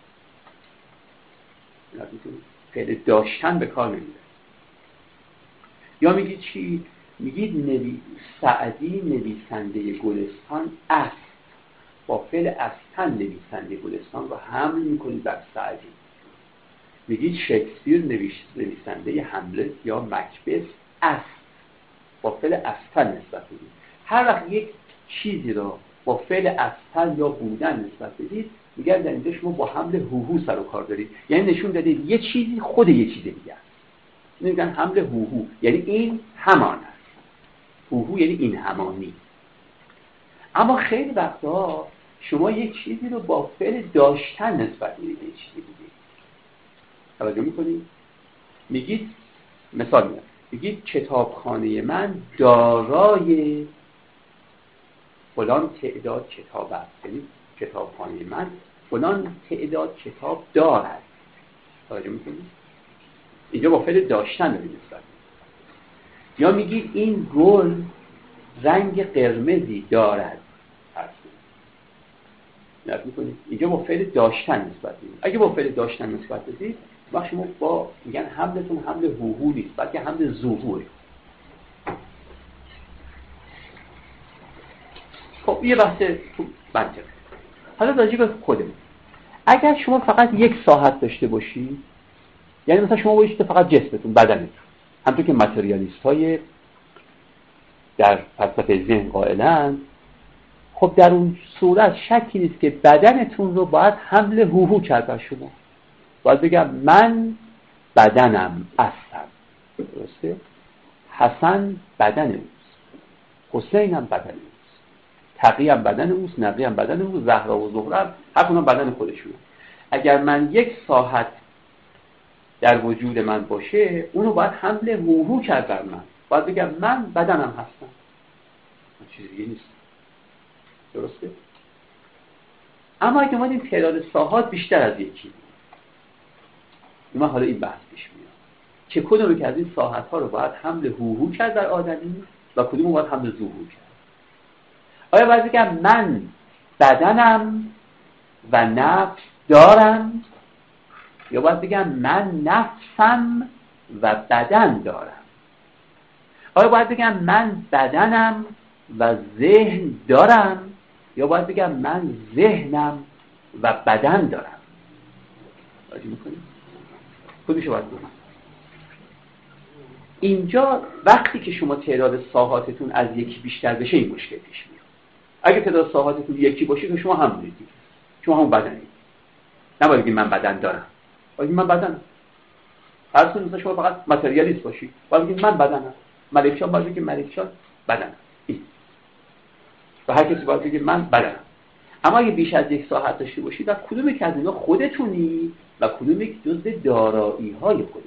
میدید، فعل داشتن به کار نمیده. یا میگید چی؟ میگید سعدی نویسنده گلستان است، با فعل استن نویسنده گلستان رو حمل میکنید بر سعدی. میگید شکسپیر نویسنده هملت یا مکبث است، با فعل استن نسبت بدید. هر وقت یک چیزی را با فعل استن یا بودن نسبت بدید، میگن در اینجا شما با حمل هوهو سر و کار دارید، یعنی نشون دادید یه چیزی خود یه چیز دیگه است. میگن حمل هوهو یعنی این همان است. هوهو یعنی این همانی. اما خیلی وقتا شما یک چیزی رو با فعل داشتن نسبت میدید به چیزی دیگه. توجه میکنید؟ میگید، مثال میگید کتابخانه من دارای فلان تعداد کتاب است، یعنی کتابخانه من فلان تعداد کتاب دارد. توجه میکنید؟ اینجا با فعل داشتن رو نسبت. یا میگید این گل رنگ قرمزی دارد. نگاه میکنید؟ اینجا با فعل داشتن نسبت میدید. اگه با فعل داشتن نسبت بدید، وقت شما با میگن حملتون حمل هوهو نیست، بلکه حمل زوهوه. خب یه بحث تو منطق. حالا راجع به خودمون، اگر شما فقط یک ساعت داشته باشید، یعنی مثلا شما باشید فقط جسمتون، بدنتون، همونطور که ماتریالیست های در فلسفه ذهن قائلند، خب در اون صورت شکی نیست که بدنتون رو باید حمل هوهو کرد بر شما. باید بگم من بدنم هستم. درسته؟ حسن بدن اوست، حسین هم بدن اوست. تقی هم بدن اوست، نقی هم بدن اوست، زهرا و زهره هم هر کدوم بدن خودشونه. اگر من یک ساحت در وجود من باشه، اونو باید حمل هوهو کرد بر من، باید بگم من بدنم هستم، چیز دیگه نیست. درسته؟ اما اگه اومدیم تعداد ساحات بیشتر از یکی، من حالا این بحث پیش میاد که کدومی که از این ساحت ها رو باید حمل هوهو کرد در آدمی و کدوم باید حمل ظهور کرد. آیا باید بگم من بدنم و نفس دارم، یا باید بگم من نفسم و بدن دارم؟ آیا باید بگم من بدنم و ذهن دارم، یا باید بگم من ذهنم و بدن دارم؟ راجع میکنیم کدومشو باید بگم؟ اینجا وقتی که شما تعداد ساحاتتون از یکی بیشتر بشه این مشکل پیش میاد. اگه تعداد ساحاتتون یکی باشه که شما هم میدید، شما هم بدنید، نباید بگید من بدن دارم، باید بگید من بدنم. هر سون مثلا شما فقط ماتریالیست باشید، باید بگید من بدنم. ملکشان باید بگید ملکشان بدنم، و هر کسی باید بگید من بدنم. اما اگه بیش از یک ساحت داشته باشید و کدومی که از اینا خودتونی و کدومی که جزء دارایی‌های خودتونی.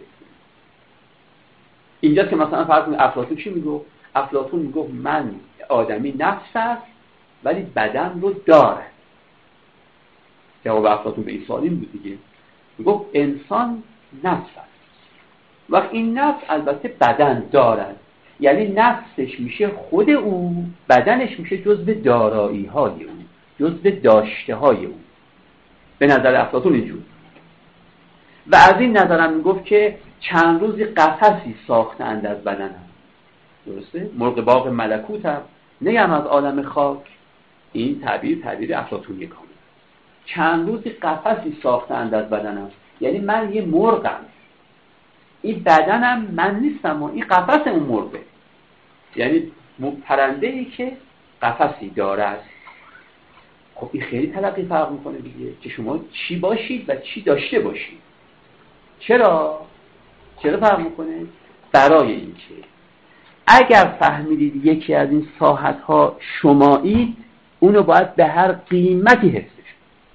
اینجا که مثلا فرض کنید افلاطون چی میگه؟ افلاطون میگه من آدمی نفس است ولی بدن رو داره. جواب افلاطون به این سوال این بود دیگه، میگه انسان نفس است و این نفس البته بدن دارد، یعنی نفسش میشه خود او، بدنش میشه جزء دارایی‌های او، جزء داشته‌های او. به نظر افلاطون اینجور. و از این نظرم میگفت که چند روزی قفسی ساختند از بدنم. درسته؟ مرغ باغ ملکوتم، نیم از عالم خاک. این تعبیر افلاطونی کامل. چند روزی قفسی ساختند از بدنم، یعنی من یه مرغم، این بدنم من نیستم و این قفس اون مرغه، یعنی پرنده‌ای که قفسی دارد. خب این خیلی تلقی فرق میکنه دیگه، که شما چی باشید و چی داشته باشید. چرا فرق میکنه؟ برای اینکه اگر فهمیدید یکی از این ساحت ها شمایید، اونو باید به هر قیمتی حفظش کنید.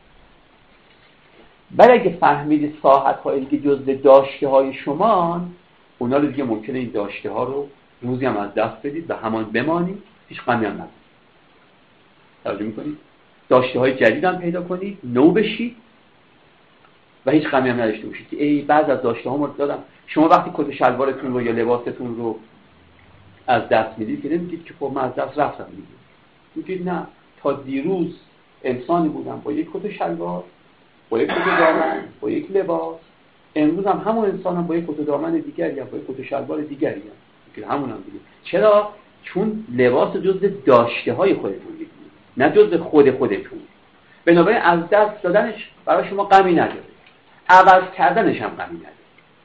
ولی اگه فهمیدید ساحت هایی که جزء داشته های شما، اونا رو دیگه ممکنه این داشته ها رو روزی هم از دست بدید و همان بمانید، هیچ غمی هم ندارید. توجه میکنید؟ داشته های جدید هم پیدا کنید، نو بشید و هیچ غمی هم نداشته باشید که ای بعض از داشته ها رو دادم. شما وقتی کت و شلوارتون رو یا لباستون رو از دست میدید که نمیگید که خب من از دست رفتم دیگه، میگید نه، تا دیروز انسانی بودم با یک کت و شلوار، با یک کت و دامن، با یک لباس، امروز هم همون انسانم با یک کت و دامن دیگری هم با یک کت و شلوار دیگری هم، که همونم دیگه. چرا؟ چون لباس جزء داشته های خودتون دیگه، نه جزء خودتون. بنابراین از دست دادنش برای شما غمی نداره، عوض کردنش هم غمی نداره.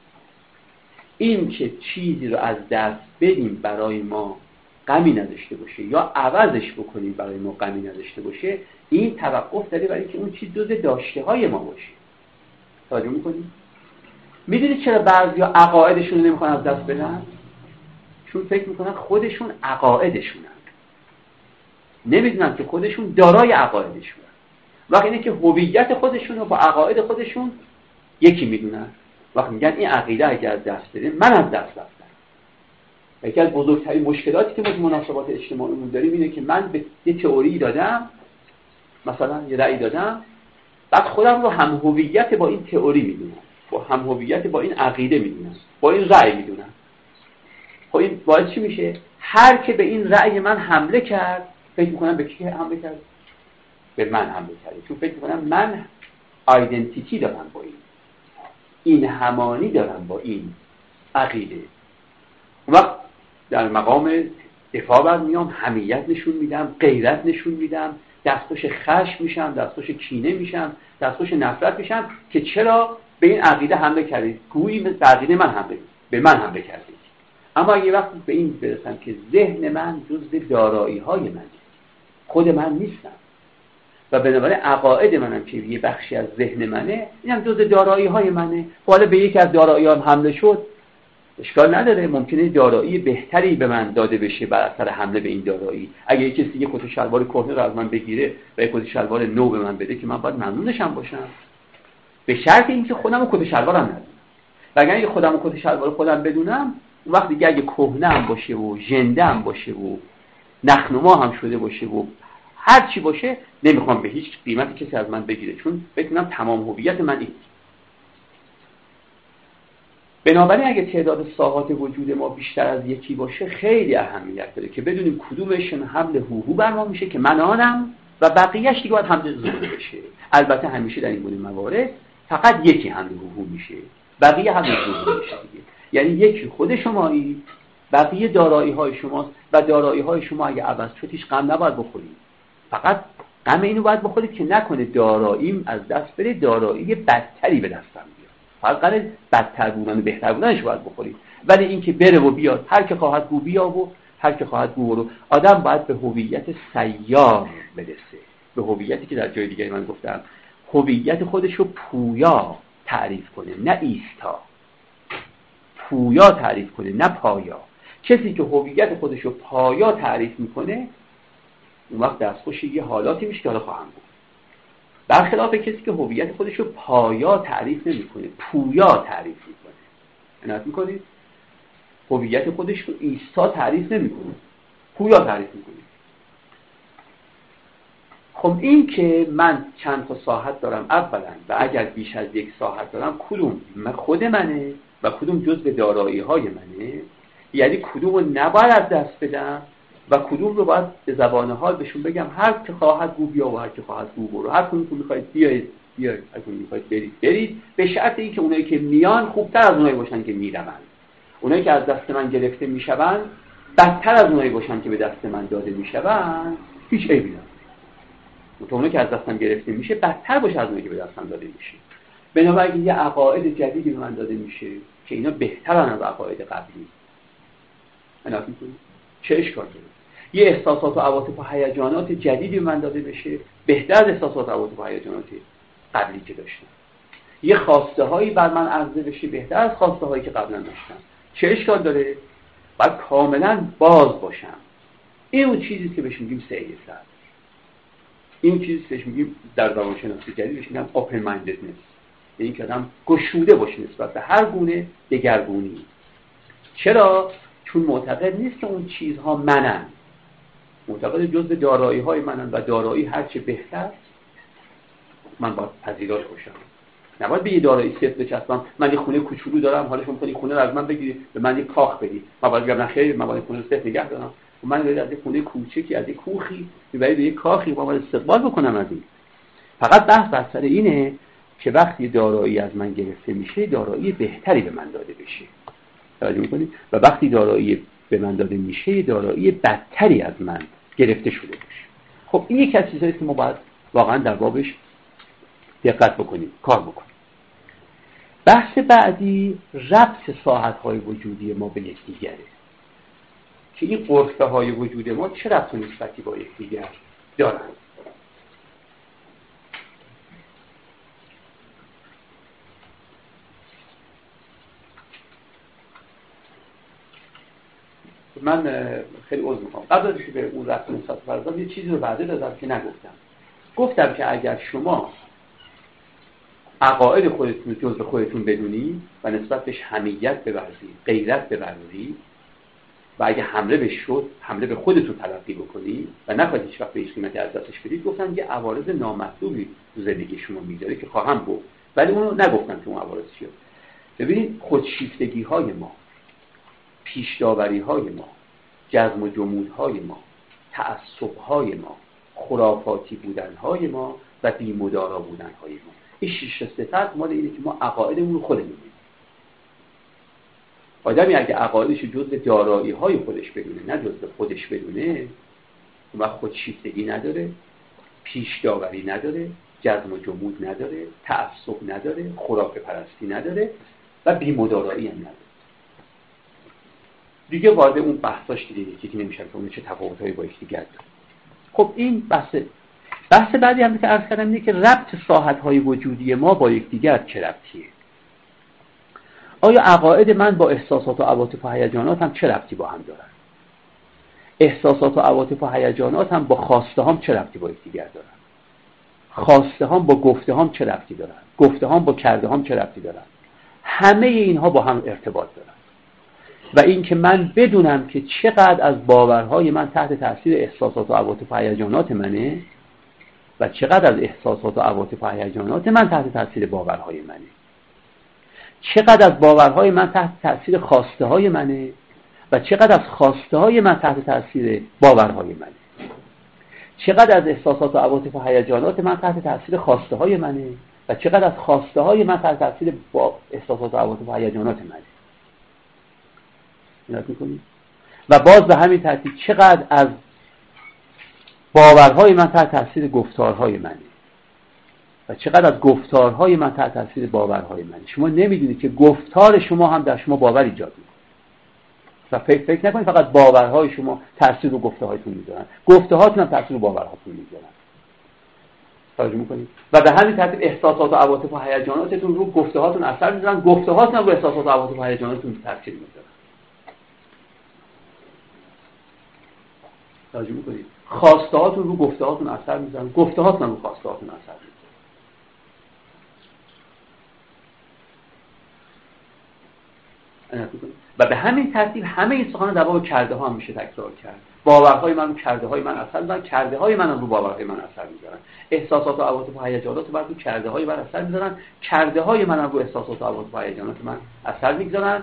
این که چیزی رو از دست بدیم برای ما غمی نداشته باشه یا عوضش بکنیم برای ما غمی نداشته باشه، این توقف داره برای اینکه اون چیز جزء داشته های ما باشه. توجه میکنید؟ میدونید چرا بعضیا عقایدشون رو نمیخوان از دست بدن؟ چون فکر میکنن خودشون عقایدشونن، نمیدونن که خودشون دارای عقایدشونن. وقتی اینه که هویت خودشون رو با عقاید خودشون یکی میدونن، وقتی میگن این عقیده اگه از دست بدیم من از دست رفتم. یکی از بزرگترین مشکلاتی که ما تو مناسبات اجتماعیمون داریم اینه که من به یه تئوری دادم، مثلا یه رأی دادم، بعد خودم رو هم هویت با این تئوری میدونم، با هم هویت با این عقیده میدونم، با این رأی میدونم. خب این باعث چی میشه؟ هر که به این رأی من حمله کرد، فکر میکنم به کی حمله کرد؟ به من حمله کرد. چون فکر میکنم من آیدنتیتی دارم با این همانی دارم با این عقیده. اون وقت در مقام دفاع برمیام، حمیت نشون میدم، غیرت نشون میدم، دستخوش خشم میشم، دستخوش کینه میشم، دستخوش نفرت میشم که چرا به این عقیده حمله کردید؟ گویی به عقیده من حمله، به من حمله کردید. اما اگه وقتی به این برسم که ذهن من جزء دارایی های منه، خود من نیستم، و بنابراین عقاید منم که یه بخشی از ذهن منه، اینم جزء دارایی های منه، حالا به یکی از دارایی هم حمله شد، اشکال نداره، ممکنه دارایی بهتری به من داده بشه بر اثر حمله به این دارایی. اگه یه کسی یه کت و شلوار کهنه رو از من بگیره و یه کت و شلوار نو به من بده که من باید ممنونش باشم، به شرط اینکه خودم کت و شلوارم ندونم. و اگه خودم کت و شلوار خودم بدونم، اون وقت دیگه اگه کهنه هم باشه و ژنده هم باشه و نخنما هم شده باشه و هر چی باشه، نمیخوام به هیچ قیمتی کسی از من بگیره، چون بدونم تمام هویت من اینه. بنابراین اگه تعداد ساحات وجود ما بیشتر از یکی باشه خیلی اهمیت داره که بدونیم کدومشون حمل هوهو بر ما میشه که من آنم و بقیه‌اش دیگه باید حمل ظهور بشه. البته همیشه در این گونه موارد فقط یکی حمل هوهو میشه، بقیه حمل ظهور میشه دیگه. یعنی یکی خود شمایی، بقیه دارایی‌های شماست و دارایی‌های شما اگه عوض شد هیچ غم نباید بخورید. فقط غم اینو باید بخورید که نکنه داراییم از دست بره، دارایی بدتری به دستم بیاد. فقط بدتر بودن و بهتر بودنش باید بخورید، ولی این که بره و بیاد، هر که خواهد گو بیا و هر که خواهد گو برو. آدم باید به هویت سیار برسه، به هویتی که در جای دیگه من گفتم، هویت خودش رو پویا تعریف کنه نه ایستا، پویا تعریف کنه نه پایا. کسی که هویت خودش رو پایا تعریف میکنه اون وقت دستخوش یه حالاتی میشه که حالا خواهم بود. برخلاف کسی که هویت خودش رو پایا تعریف نمیکنه، پویا تعریف میکنه. عنایت میکنید؟ هویت خودش رو ایستا تعریف نمیکنه، پویا تعریف میکنه. خب این که من چند تا ساحت دارم اولا و اگر بیش از یک ساحت دارم، کدوم خود منه و کدوم جزء دارایی های منه، یعنی کدوم رو نباید از دست بدم و کدوم رو باید به زبان حال بهشون بگم هر که خواهد گو بیا و هر که خواهد گو برو، هر کدوم که میخواید بیاید بیاید، هر کدوم میخواید برید، به شرط اینکه اونایی که میان خوبتر از اونایی باشن که میروند. اونایی که از دست من گرفته میشوند بدتر از اونایی باشن که به دست من داده میشوند، هیچ عیبی نداره. اونایی که از دستم گرفته میشه بدتر باشه از اونایی که به دستم داده میشه. بنابراین یه عقاید جدیدی به من داده میشه که اینا بهترن از عقاید قبلی. عنایت می‌کنید؟ چه اشکال داره؟ یه احساسات و عواطف و هیجانات جدیدی به من داده بشه بهتر از احساسات و عواطف و هیجانات قبلی که داشتم. یه خواسته هایی بر من عرضه بشه بهتر از خواسته هایی که قبلا داشتم. چه اشکال داره؟ باید کاملا باز باشم. این اون چیزی که بهش میگیم سعی سر. این چیزی که بهش میگیم در روانشناسی جدید بهش میگن open mindedness. یعنی که آدم گشوده باشه نسبت به هر گونه دگرگونی. چرا؟ چون معتقد نیست که اون چیزها منن، معتقد جزء دارایی های منن و دارایی هرچه بهتر من باید پذیراش باشم. نباید به یه دارایی صفر بچسبم. من یه خونه کوچولو دارم، حالا شما می‌خواید خونه رو از من بگیرید به من یه کاخ بدید، من باید بگم نخیر، من باید خونه رو صفر نگه دارم. من باید از یه خونه کوچیکی، از یه کوخی ببرید به یه کاخی، من باید استقبال بکنم از این. فقط بحث بر سر اینه که وقتی دارایی از من گرفته میشه دارایی بهتری به من داده بشه. توجه می‌کنید؟ و وقتی دارایی به من داده میشه دارایی بدتری از من گرفته شده باشه. خب این یک از چیزایی که ما باید واقعا در بابش دقت بکنیم، کار بکنیم. بحث بعدی ربط ساحت‌های وجودی ما به یکدیگره، که این قرصه‌های وجود ما چه ربط و نسبتی با یکدیگر دارند. من خیلی عذر میخوام قبل از اینکه به اون ربط و نسبت پردازم یه چیزی رو وعده دادم که نگفتم. گفتم که اگر شما عقاید خودتون رو جزء خودتون بدونید و نسبت بهش حمیت بورزید، غیرت بورزید و اگه حمله بهش شد حمله به خودتون تلقی بکنید و نخواهید هیچ وقت به هیچ قیمتی از دستش بدید، گفتم یه عوارض نامطلوبی تو زندگی شما میذاره که خواهم گفت، ولی اونو نگفتم که اون عوارض چیه. ببینید خودشیفتگی های ما، پیش‌داوری های ما، جزم و جمودهای ما، تعصب های ما، خرافاتی بودن های ما و بی‌مدارا بودن های ما، این شش صفت مال اینه که ما عقایدمون رو خودمون بدونیم. آدمی اگه عقایدش جزء دارایی های خودش بدونه نه جزء خودش بدونه، اون وقت خودشیفتگی نداره، پیش داوری نداره، جزم و جمود نداره، تعصب نداره، خرافه پرستی نداره و بی‌مدارایی هم نداره. دیگه وارد اون بحثاش دیگه که نمیشه که اون چه تفاوت‌هایی با یکدیگر داره. خب این بحث بعدی هم که عرض کردم اینه که ربط ساحت‌های وجودی ما با یکدیگر چه ربطیه. آیا عقاید من با احساسات و عواطف و هیجاناتم چه ربطی با هم دارن؟ احساسات و عواطف و هیجاناتم با خواسته هام چه ربطی با یکدیگر دارن؟ خواسته هام با گفته هام چه ربطی دارن؟ گفته هام با کرده هام چه ربطی دارن؟ همه اینها با هم ارتباط دارن. و این که من بدونم که چقدر از باورهای من تحت تاثیر احساسات و عواطف و هیجانات منه و چقدر از احساسات و عواطف و هیجانات من تحت تاثیر باورهای منه، چقدر از باورهای من تحت تاثیر خواسته های منه و چقدر از خواسته های من تحت تاثیر باورهای منه، چقدر از احساسات و عواطف و هیجانات من تحت تاثیر خواسته های منه و چقدر از خواسته های من تحت تاثیر احساسات و عواطف و هیجانات منه. و باز به همین ترتیب چقدر از باورهای من تحت تاثیر گفتارهای منه و چقدر از گفتارهای من تحت تاثیر باورهای منه. شما نمیدونید که گفتار شما هم در شما باور ایجاد میکنه و فکر نکنید فقط باورهای شما تاثیر رو گفته‌هایتون میذارن، گفته‌هاتون هم تاثیر رو باورهاتون میذارن. توجه میکنید؟ و به همین ترتیب احساسات و عواطف و هیجاناتتون رو گفته‌هاتون اثر میذارن، گفته‌هاتون هم رو احساسات و عواطف و هیجاناتتون تاثیر میذارن. توجه میکنید؟ خواسته هاتون رو گفته هاتون اثر میذارن، گفته هاتون رو خواسته هاتون اثر میذارن. و به همین ترتیب همه این سخنان در باب کرده ها هم میشه تکرار کرد. باورهای من رو کرده های من اثر میذارن، کرده های من رو باورهای من اثر میذارن. احساسات و عواطف و هیجانات رو کرده های من اثر میذارن، کرده های من رو احساسات و عواطف و هیجانات من اثر میذارن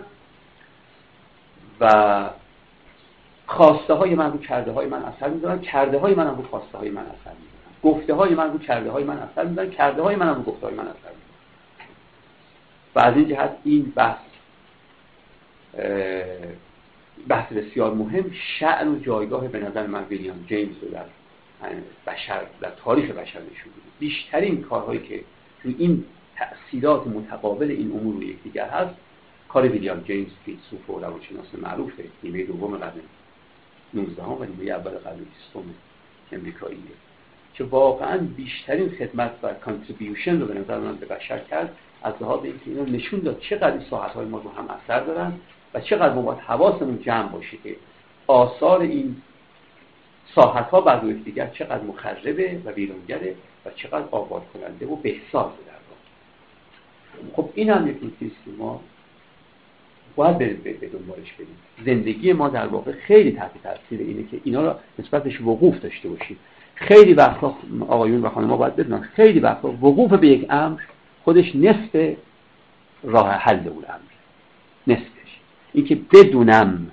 و خواسته های من رو کرده های من اثر میذارن، کرده های من رو خواسته های من اثر میذارن، گفته های من رو کرده های من اثر میذارن، کرده های من رو گفته های من اثر میذارن. و از این جهت این بحث بسیار مهم شأن و جایگاه به نظر من ویلیام جیمز رو در بشر، در تاریخ بشر نشون میده. بیشترین کارهایی که روی این تأثیرات متقابل این امور رو یکدیگر هست کار ویلیام جیمز، فیلسوف و روانشناس معروف نیمه دوم قرن 19 و نیمه اول قرن 20 امریکاییه که واقعا بیشترین خدمت و کانتریبیوشن رو به نظر من به بشر کرد، از لحاظ اینکه اینا نشون داد چقدر این ساحت‌های ما رو هم اثر دارن و چقدر ما باید حواسمون جمع باشه که آثار این ساحت‌ها بر روی یکدیگر چقدر مخربه و ویرانگره و چقدر آباد کننده و بهسازه در واقع. خب این هم یک نکته است که ما باید به دنبالش بریم. زندگی ما در واقع خیلی تحت تاثیر اینه که اینا رو نسبت بهش وقوف داشته باشیم. خیلی وقتا آقایون و خانم‌ها باید بدونن خیلی وقتا وقوف به یک امر خودش نصف راه حل اون امر، نصفش این که بدونم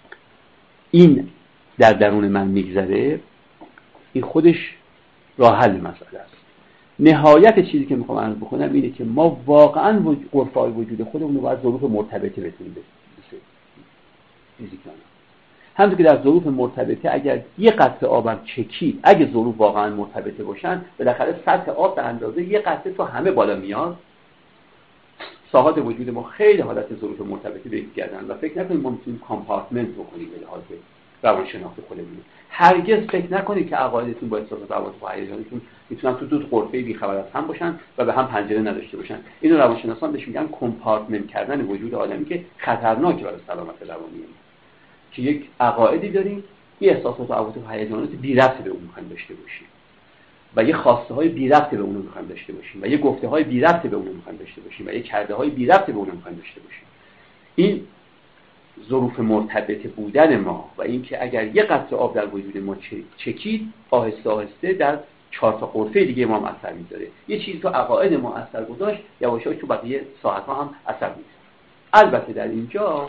این در درون من میگذره، این خودش راه حل مسئله است. نهایت چیزی که میخوام عرض بکنم اینه که ما واقعا غرفه‌های وجود خودمون رو باید ظروف مرتبطه بتونیم فیزیک کنیم. همونطور که در ظروف مرتبطه اگر یه قطره آبم چکید، اگه ظروف واقعا مرتبطه باشن بالاخره سطح آب به اندازه یه قطره تو همه بالا میاد. ساحات وجود ما خیلی حالت ظروف مرتبطه به یک گردن و فکر نکنید ما میتونیم کامپارتمنت بکنیم به لحاظ روانشناخت خودمون. هرگز فکر نکنید که عقایدتون با احساسات و عواطف و هیجاناتون میتونن تو دو غرفه بی‌خبر از هم باشن و به هم پنجره نداشته باشن. اینو روانشناسان بهش میگن کامپارتمنت کردن وجود آدمی که خطرناکه برای سلامت روانی ما. که یک عقایدی داریم، یه احساسات و عواطف و هیجانات بی ربط به اون میخوایم داشته باشیم و یه خواسته های بی ربط به اون میخوایم داشته باشیم و یه گفته های بی ربط به اون میخوایم داشته باشیم و یه کرده های بی ربط به اون میخوایم داشته باشیم. این ظروف مرتبط بودن ما و اینکه اگر یه قطره آب در وجود ما چکید، آهسته آهسته در 4 تا غرفه دیگه ما هم اثر میذاره. یه چیزی تو عقاید ما اثر گذاشت، یواش یواش تو بقیه ساحت‌ها هم اثر میذاره. البته در اینجا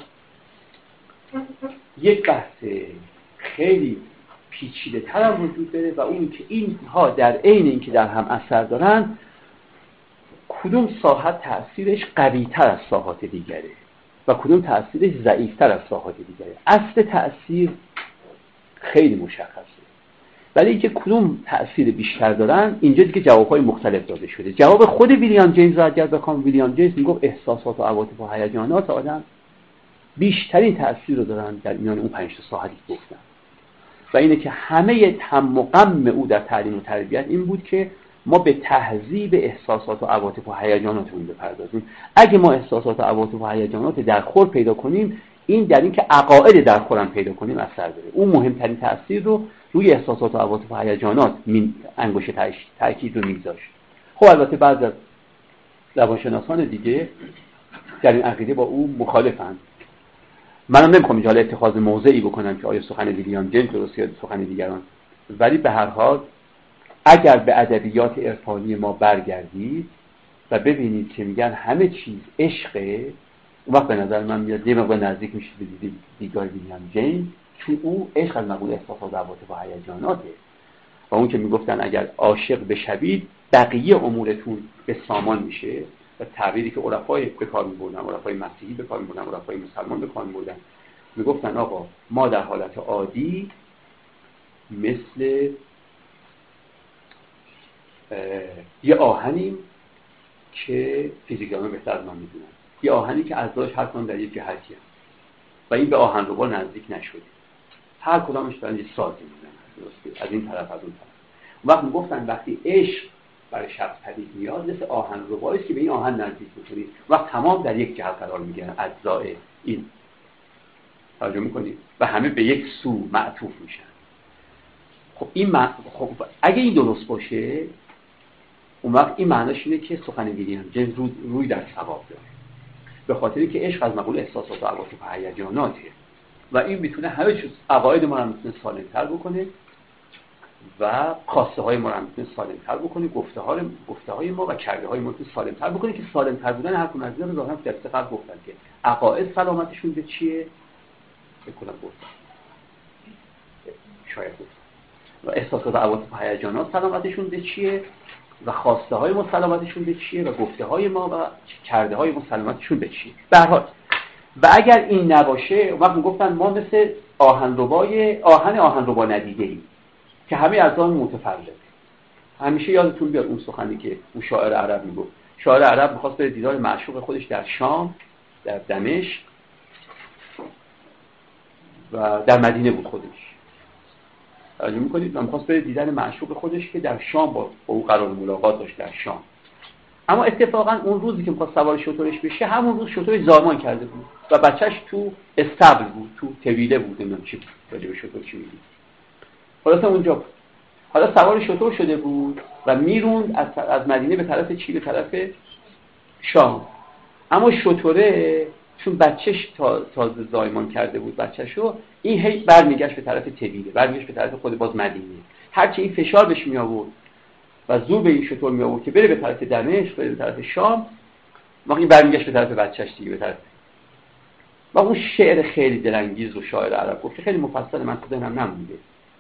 یک بحث خیلی پیچیده تر هم وجود داره و اون که اینها در عین اینکه در هم اثر دارن، کدوم ساحت تأثیرش قوی تر از ساحات دیگره و کدوم تأثیرش ضعیفتر از ساحات دیگره. اصل تأثیر خیلی مشخصه، ولی اینکه کدوم تأثیر بیشتر دارن اینجا دیگه جوابهای مختلف داده شده. جواب خود ویلیام جیمز را اگر بخوام، ویلیام جیمز میگفت احساسات و عواطف و هیجانات آدم بیشترین تأثیر رو دارن در میان اون 5 تا ساحتی که گفتم و اینه که همه هم و غم او در تعلیم و تربیت این بود که ما به تهذیب احساسات و عواطف و هیجاناتمون بپردازیم. اگه ما احساسات و عواطف و هیجانات در خور پیدا کنیم، این در این که عقاید در خورم پیدا کنیم اثر داره. اون مهمترین تاثیر رو روی احساسات و عواطف و هیجانات انگشت تاکید رو می‌گذاشت. خب البته بعضی از روانشناسان دیگه در این عقیده با او مخالفند. منم نمیخوام اینجا اتخاذ موضعی بکنم که آیا سخن ویلیام جیمز درسته یا سخن دیگران، ولی به هر حال اگر به ادبیات عرفانی ما برگردید و ببینید که میگن همه چیز عشقه، اون وقت به نظر من میاد یه مقدار نزدیک میشه به دیدگاه ویلیام جیمز، چون او عشق از مقوله احساسات و عواطف و هیجاناته و اون که میگفتن اگر عاشق بشوید بقیه امورتون به سامان میشه و تعبیری که عرفای به کار می‌بردن، عرفای مسیحی به کار می‌بردن، عرفای مسلمان به کار می‌بردن، میگفتن آقا ما در حالت عادی مثل یه آهنیم که فیزیکدان‌ها بهتر از ما می‌دونن، یه آهنی که اعضاش هر کدوم در یک جهتی هست و این به آهنربا نزدیک نشده، هر کدامش دارن یه سازی می‌زنن از این طرف از اون طرف. وقت میگفتن وقتی عشق برای شخص پدید میاد مثل آهنربایی است که به این آهن نزدیک می‌کنید، وقت تمام در یک جهت قرار می‌گیرن، اجزاء این توجه می‌کنید و همه به یک سو معطوف میشن. خب این خب اگه این درست باشه، اون وقت این معناش اینه که سخن ویلیام جیمز روی در ثواب داره، به خاطری که عشق از مقوله احساسات و عواطف و هیجاناته و این میتونه همه چیز عقاید ما رو میتونه سالم‌تر بکنه و خواسته های ما رو میتونه سالم‌تر بکنه، گفته های ما و کرده های ما رو سالم‌تر بکنه که سالم‌تر بودن هر کدوم از اینا رو ظاهرا در قبل گفتن که عقاید سلامتشون به چیه؟ بکنم گفتم شاید گفتم و احساسات و عواطف و هیجانات سلامتشون به چیه و خواسته های ما سلامتشون به چیه و گفته های ما و کرده های ما سلامتشون به چیه. به هر حال و اگر این نباشه وقت میگفتن ما مثل آهن آهنربا ندیده‌ایم که همه اعضا متفرقه. همیشه یادتون بیاد اون سخنی که اون شاعر عرب میگفت. شاعر عرب می‌خواست بره دیدار معشوق خودش در شام، در دمشق و در مدینه بود خودش. توجه می‌کنید؟ و می‌خواست بره دیدن معشوق خودش که در شام با او قرار ملاقات داشت در شام. اما اتفاقا اون روزی که می‌خواست سوار شترش بشه، همون روز شترش زایمان کرده بود و بچه‌ش تو استبل بود، تو طویله بود، نمیدونم چی بود. راجع به شتر چی میگی؟ خلاص اونجا بود. حالا سوار شتر شده بود و میروند از مدینه به طرف چی؟ به طرف شام. اما شتره چون بچهش تازه زایمان کرده بود بچه‌شو، این هی برمیگشت به طرف طویله، برمیگشت به طرف خود باز مدینه. هرچی این فشار بهش می آورد و زور به این شتر می آورد که بره به طرف دمشق، بره به طرف شام، وقتی این برمیگشت به طرف بچهش دیگه، به طرف. و اون شعر خیلی دلانگیز و شاعر عرب گفت که خیلی مفصل، من خودم هم نمونده،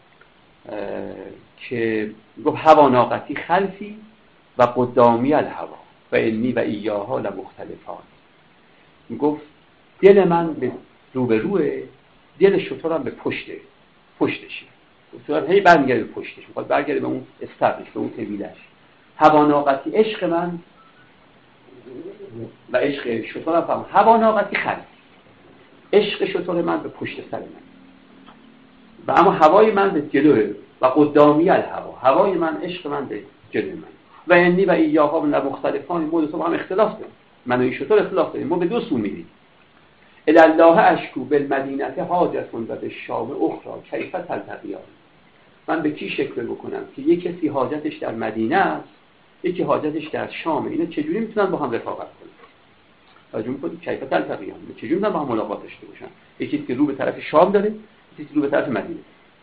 که گفت هوا ناقتی خلفی و قدامی الهوا و انی و ایاها لمختلفان. گفت دل من به روبروه، دل شترم به پشتشه. شتر هی برمیگرده به پشتش، میخواد برگرده به اون استبلش، به اون طویلش. هوا ناقتی عشق من و عشق شترم فهم. هوا ناقتی خلفی، عشق شتر من به پشت سر من و اما هوای من به جلوه و قدامی الهوا، هوای من عشق من به جلوی من و انی و ایاها لمختلفان. ما دو تا هم اختلاف داریم، من و این شتر اختلاف داریم، ما به دو سو میریم. الی الله اشکو بالمدینه حاجتون و به شام اخرى کیف تلتقیان. من به کی شکوه بکنم که یک کسی حاجتش در مدینه است، یکی حاجتش در شام، اینا چجوری میتونن با هم رفاقت کنن؟ راجع می‌کنید کیف تلتقیان، چجوری میتونن با هم ملاقات داشته باشن؟ یکی که رو به طرف شام داره، یکی رو به طرف مدینه.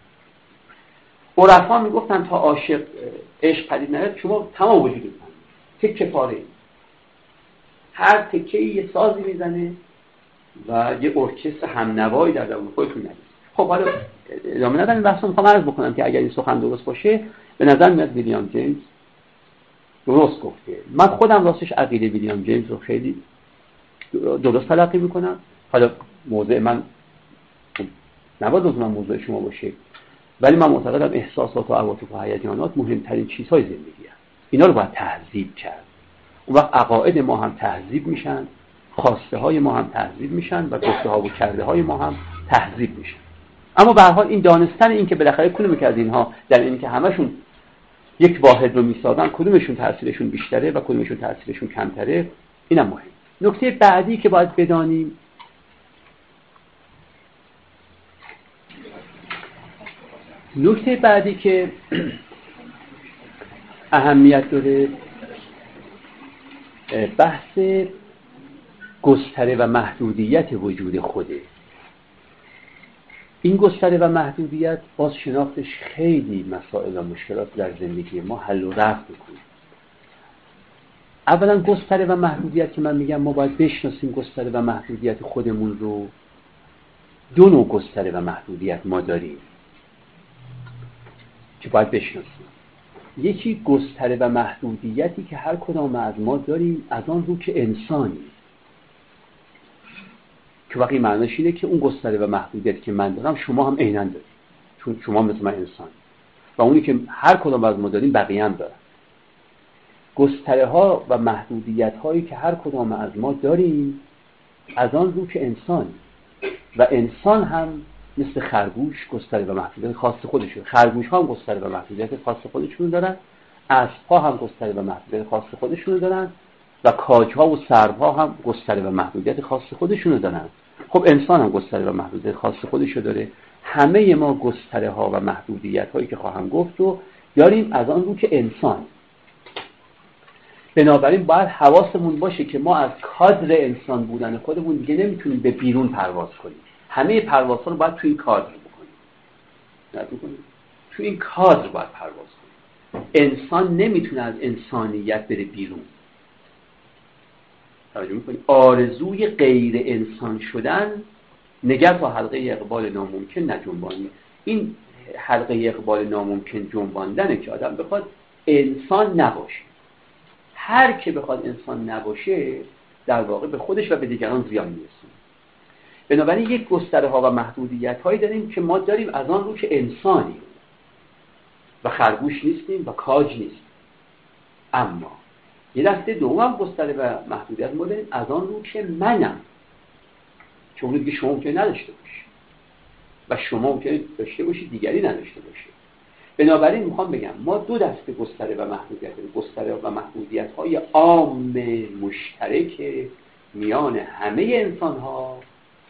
عرفا میگفتن تا عاشق عشق پدید نیاد شما تمام وجودتون تکه پاره، هر تکه یه سازی میزنه و یه ارکستر همنوایی در درون خودتون ندید. خب حالا ادامه ندارم، بحثو میخوام عرض بکنم که اگر این سخن درست باشه به نظر میاد ویلیام جیمز درست گفته. من خودم راستش عقیده ویلیام جیمز رو خیلی درست تلقی میکنم. حالا موضوع من نباید لزوما موضوع شما باشه، ولی من معتقدم احساسات و عواطف و هیجانات مهمترین چیزهای زندگی هست. اینا رو باید تهذیب کرد. اون وقت عقاید ما هم تهذیب میشن، خواسته های ما هم تهذیب میشن و گفته ها و کرده های ما هم تهذیب میشن. اما به هر حال این دانستن این که بالاخره کدوم که از اینها در این که همشون یک واحد رو میسازن کدومشون تاثیرشون بیشتره و کدومشون تاثیرشون کمتره. اینم مهم. نکته بعدی که باید بدانیم که اهمیت داره بحث گستره و محدودیت وجود خوده. این گستره و محدودیت باز شناختش خیلی مسائل و مشکلات در زندگی ما حل و رفع میکنه. اولا گستره و محدودیت که من میگم ما باید بشناسیم گستره و محدودیت خودمون رو. دو نوع گستره و محدودیت ما داریم که باید بشناسیم. یکی گستره و محدودیتی که هر کدام از ما داریم از آن رو که انسانی، که واقعی معنیش اینه که اون گستره و محدودیتی که من دارم شما هم عیناً دارید، چون شما مثل من انسان و اونی که هر کدام از ما داریم بقیه هم دارن. گستره ها و محدودیت هایی که هر کدام از ما داریم از آن رو که انسانی و انسان هم مثل خرگوش گستره و محدودیت خاص خودشون. خرگوش ها هم گستره و محدودیت خاص خودشون دارن، اسب ها هم گستره و محدودیت خاص خودشون دارن و کاج ها و سرو ها هم گستره و محدودیت خاص خودشون دارن. خب انسان هم گستره و محدودیت خاص خودشو داره. همه ما گستره ها و محدودیت هایی که خواهم گفت رو داریم از آن رو که انسان. بنابراین باید حواسمون باشه که ما از کادر انسان بودن خودمون دیگه نمیتونیم به بیرون پرواز کنیم. همه پروازها رو باید تو این کادر بکنیم. تو این کادر باید پرواز کنیم. انسان نمیتونه از انسانیت بره بیرون. توجه میکنید؟ آرزوی غیر انسان شدن نگر تا حلقه اقبال ناممکن نجنبانی. این حلقه اقبال ناممکن جنباندنه که آدم بخواد انسان نباشه. هر که بخواد انسان نباشه در واقع به خودش و به دیگران زیان میرسونه. بنابراین یک گستره ها و محدودیت هایی داریم که ما داریم از آن رو که انسانیم و خرگوش نیستیم و کاج نیستیم. اما یه دسته دوم گستره و محدودیت ما داریم از آن رو که منم، که اونو دیگه شما ممکنه نداشته باشی و شما ممکنه داشته باشی دیگری نداشته باشه. بنابراین میخوام بگم ما دو دسته گستره و محدودیت داریم. گستره و محدودیت های عام مشترک میان همه انسان ها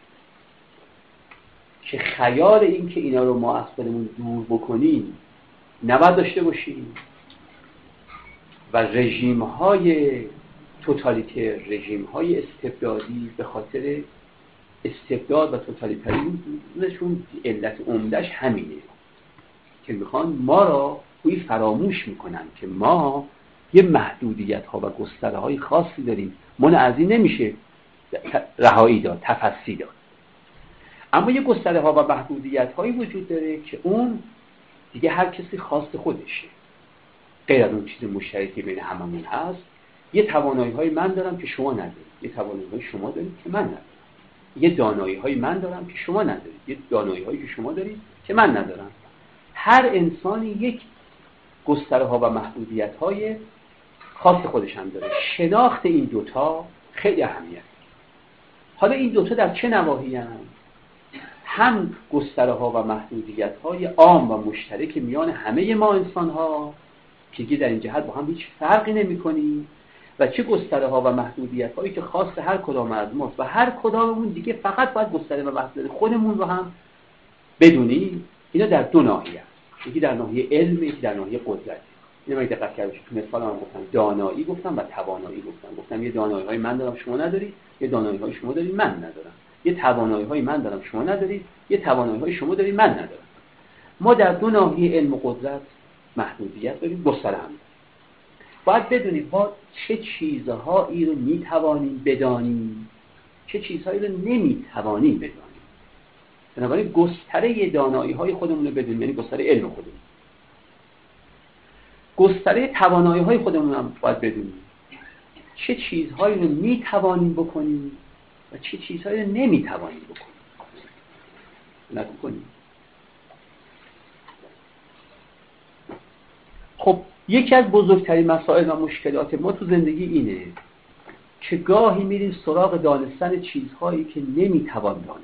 که خیال این که اینا رو ما از خودمون دور بکنیم نباید داشته باشیم و رژیم های توتالیتر، رژیم های استبدادی به خاطر استبداد و توتالیتاریسمشون علت عمدش همینه که میخوان ما را توی فراموش میکنن که ما یه محدودیت ها و گستره های خاصی داریم. من از این نمیشه رهایی داد، تفصیل داد. اما یه گستره ها و محدودیت هایی وجود داره که اون دیگه هر کسی خواست خودشه، غیر از اون چیز مشترکی بین هممون هست. یه توانایی های من دارم که شما ندارید، یه توانایی های شما دارید که من ندارم. یه دانایی های من دارم که شما ندارید، یه دانایی هایی که شما دارید که من ندارم. هر انسانی یک گستره ها و محدودیت های خاص خودش هم داره. شناخت این دوتا خیلی اهمیت داره. حالا این دوتا در چه نواحی هم گستره ها و محدودیت های عام و مشترک میان همه ما انسان ها که در این جهت با هم هیچ فرقی نمی کنیم، و چه گستره ها و محدودیت هایی که خاص هر کدام از ماست و هر کداممون دیگه فقط باید گستره و محدودیت خودمون رو هم بدونیم. اینا در دو ناحیه است، یکی در ناحیه علم، یکی در ناحیه قدرت. اینو من دقت کردم تو مثال هم گفتم دانایی گفتم و توانایی گفتم یه دانایی های من دارم شما ندارید، یه دانایی های شما دارید من ندارم. یه توانایی های من دارم شما ندارید، یه توانایی های شما دارید من ندارم. ما در دو ناحیه علم و قدرت محدودیت داریم، گستره هم داریم. باید بدونیم ما چه چیزهایی رو میتوانیم بدانیم، چه چیزهایی رو نمیتوانیم بدانیم. بنابراین گستره دانایی های خودمون رو بدونیم، یعنی گستره علم خودمون. گستره توانایی های خودمون هم باید بدونیم، چه چیزهایی رو میتوانیم بکنیم و چه چیزهایی رو نمیتوانیم بکنیم. خب یکی از بزرگترین مسائل و مشکلات ما تو زندگی اینه که گاهی میریم سراغ دانستن چیزهایی که نمیتوان دانست.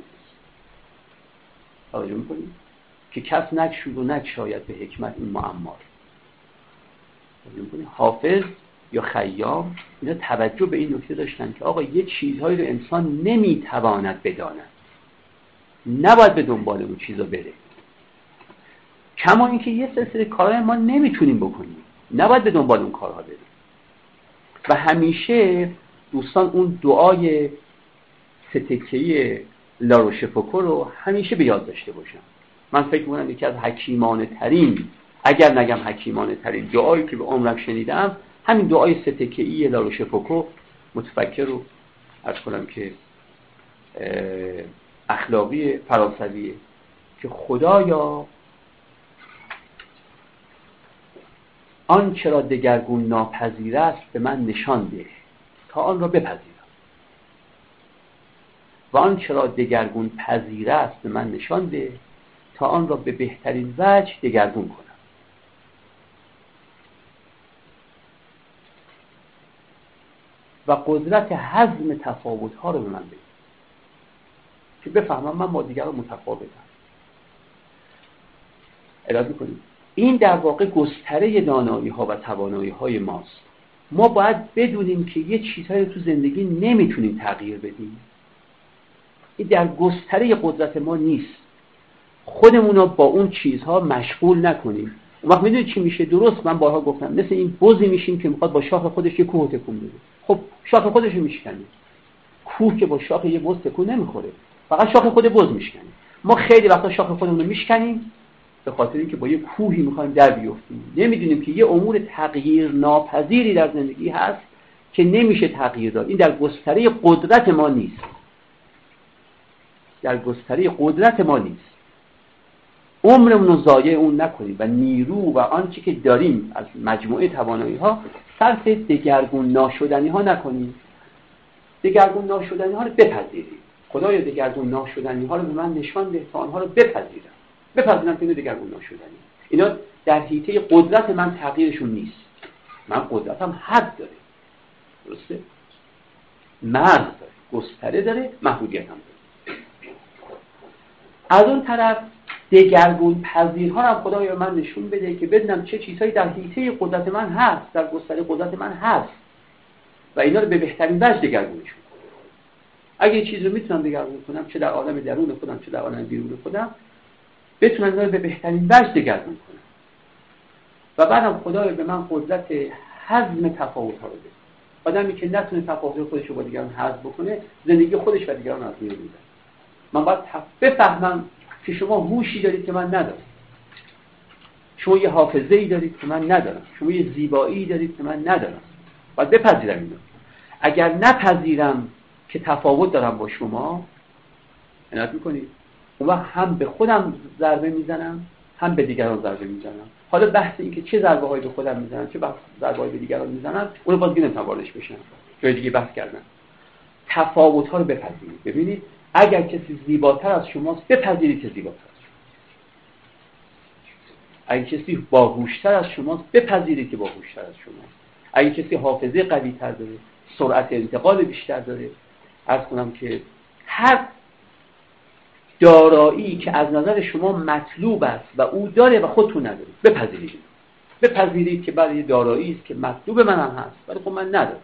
توجه میکنیم که کس نگشود و نگشاید به حکمت این معما. حافظ یا خیام اینا توجه به این نکته داشتن که آقا یه چیزهایی رو انسان نمیتواند بداند، نباید به دنبال اون چیزا بره. کما اینکه یه سلسله کارهای ما نمیتونیم بکنیم، نباید به دنبال اون کارها بریم. و همیشه دوستان اون دعای ستکه‌ای لاروشفوکو رو همیشه به یاد داشته باشم. من فکر می‌کنم یکی از حکیمانه ترین، اگر نگم حکیمانه ترین دعایی که به عمرم شنیدم همین دعای ستکه‌ای لاروشفوکو، متفکر رو عرض کنم که اخلاقی فرانسویه، که خدایا آنچه را دگرگون ناپذیر است به من نشان ده تا آن را بپذیرم، و آنچه را دگرگون پذیر است به من نشان ده تا آن را به بهترین وجه دگرگون کنم. و قدرت هضم تفاوت‌ها رو به من بده که بفهمم من با دیگران متفاوتم. اراده کنید این در واقع گستره دانایی‌ها و توانایی‌های ماست. ما باید بدونیم که یه چیزهایی تو زندگی نمیتونیم تغییر بدیم، این در گستره قدرت ما نیست. خودمون رو با اون چیزها مشغول نکنیم. اون وقت میدونید چی میشه؟ درست من بارها گفتم، مثل این بزی میشیم که میخواد با شاخ خودش یه کوه تکون بده. خب شاخ خودش رو میشکنه. کوه که با شاخ یه بز تکون نمیخوره، فقط شاخ خود بز میشکنه. ما خیلی وقتا شاخ خودمون رو میشکنیم به خاطر اینکه با یه کوهی میخوایم در بیافتیم. نمیدونیم که یه امور تغییر ناپذیری در زندگی هست که نمیشه تغییر داد. این در گستره قدرت ما نیست. در گستره قدرت ما نیست. عمرمون رو ضایع اون نکنیم و نیرو و آنچه که داریم از مجموعه توانایی ها صرف دگرگون ناشدنی ها نکنیم. دگرگون ناشدنی ها رو بپذیریم. خدایا دگرگون ناشدنی ها رو به من نشان ده تا آنها رو بپذیرم که اینو دگرگون ناشدنی. اینا در حیطه قدرت من تغییرشون نیست. من قدرتم حد داره، درسته؟ مرز داره، گستره داره، محدودیت هم داره. از اون طرف دگرگون پذیرها هم خدایا به من نشون بده که بدونم چه چیزهایی در حیطه قدرت من هست، در گستره قدرت من هست و اینا رو به بهترین وجه دگرگونش کنم. اگه یه چیزی رو میتونم دگرگون کنم، چه در عالم درون خودم چه در عالم بیرون خودم، بتونم اینا رو به بهترین وجه دگرگون کنم. و بعدم خدایا به من قدرت هضم تفاوت‌ها رو بده. آدمی که نتونه تفاوت خودش رو با دیگران هضم بکنه، زندگی خودش و دیگران از بین میبره. من باید بفهمم که شما هوشی دارید که من ندارم. شما یه حافظه‌ای دارید که من ندارم. شما یه زیبایی دارید که من ندارم. باید بپذیرم اینو. اگر نپذیرم که تفاوت دارم با شما، عنایت می‌کنید، اون وقت هم به خودم ضربه میزنم، هم به دیگران ضربه میزنم. حالا بحث این که چه ضربه‌هایی به خودم میزنم، چه ضربه‌هایی به دیگران میزنم، اون رو باز نمی‌تونم واردش بشم. جای دیگه بحث کردم. تفاوت‌ها رو بپذیرید. ببینید اگر کسی زیباتر از شماست، بپذیرید که زیباتر است. اگر کسی باهوشتر از شماست، بپذیرید که باهوشتر از شماست. اگر کسی حافظه قوی‌تر داره، سرعت انتقال بیشتر داره، عرض کنم که هر دارایی که از نظر شما مطلوب است و او داره و خودتون ندارید، بپذیرید. بپذیرید که برای دارایی است که مطلوب منم هست ولی خب من ندارم.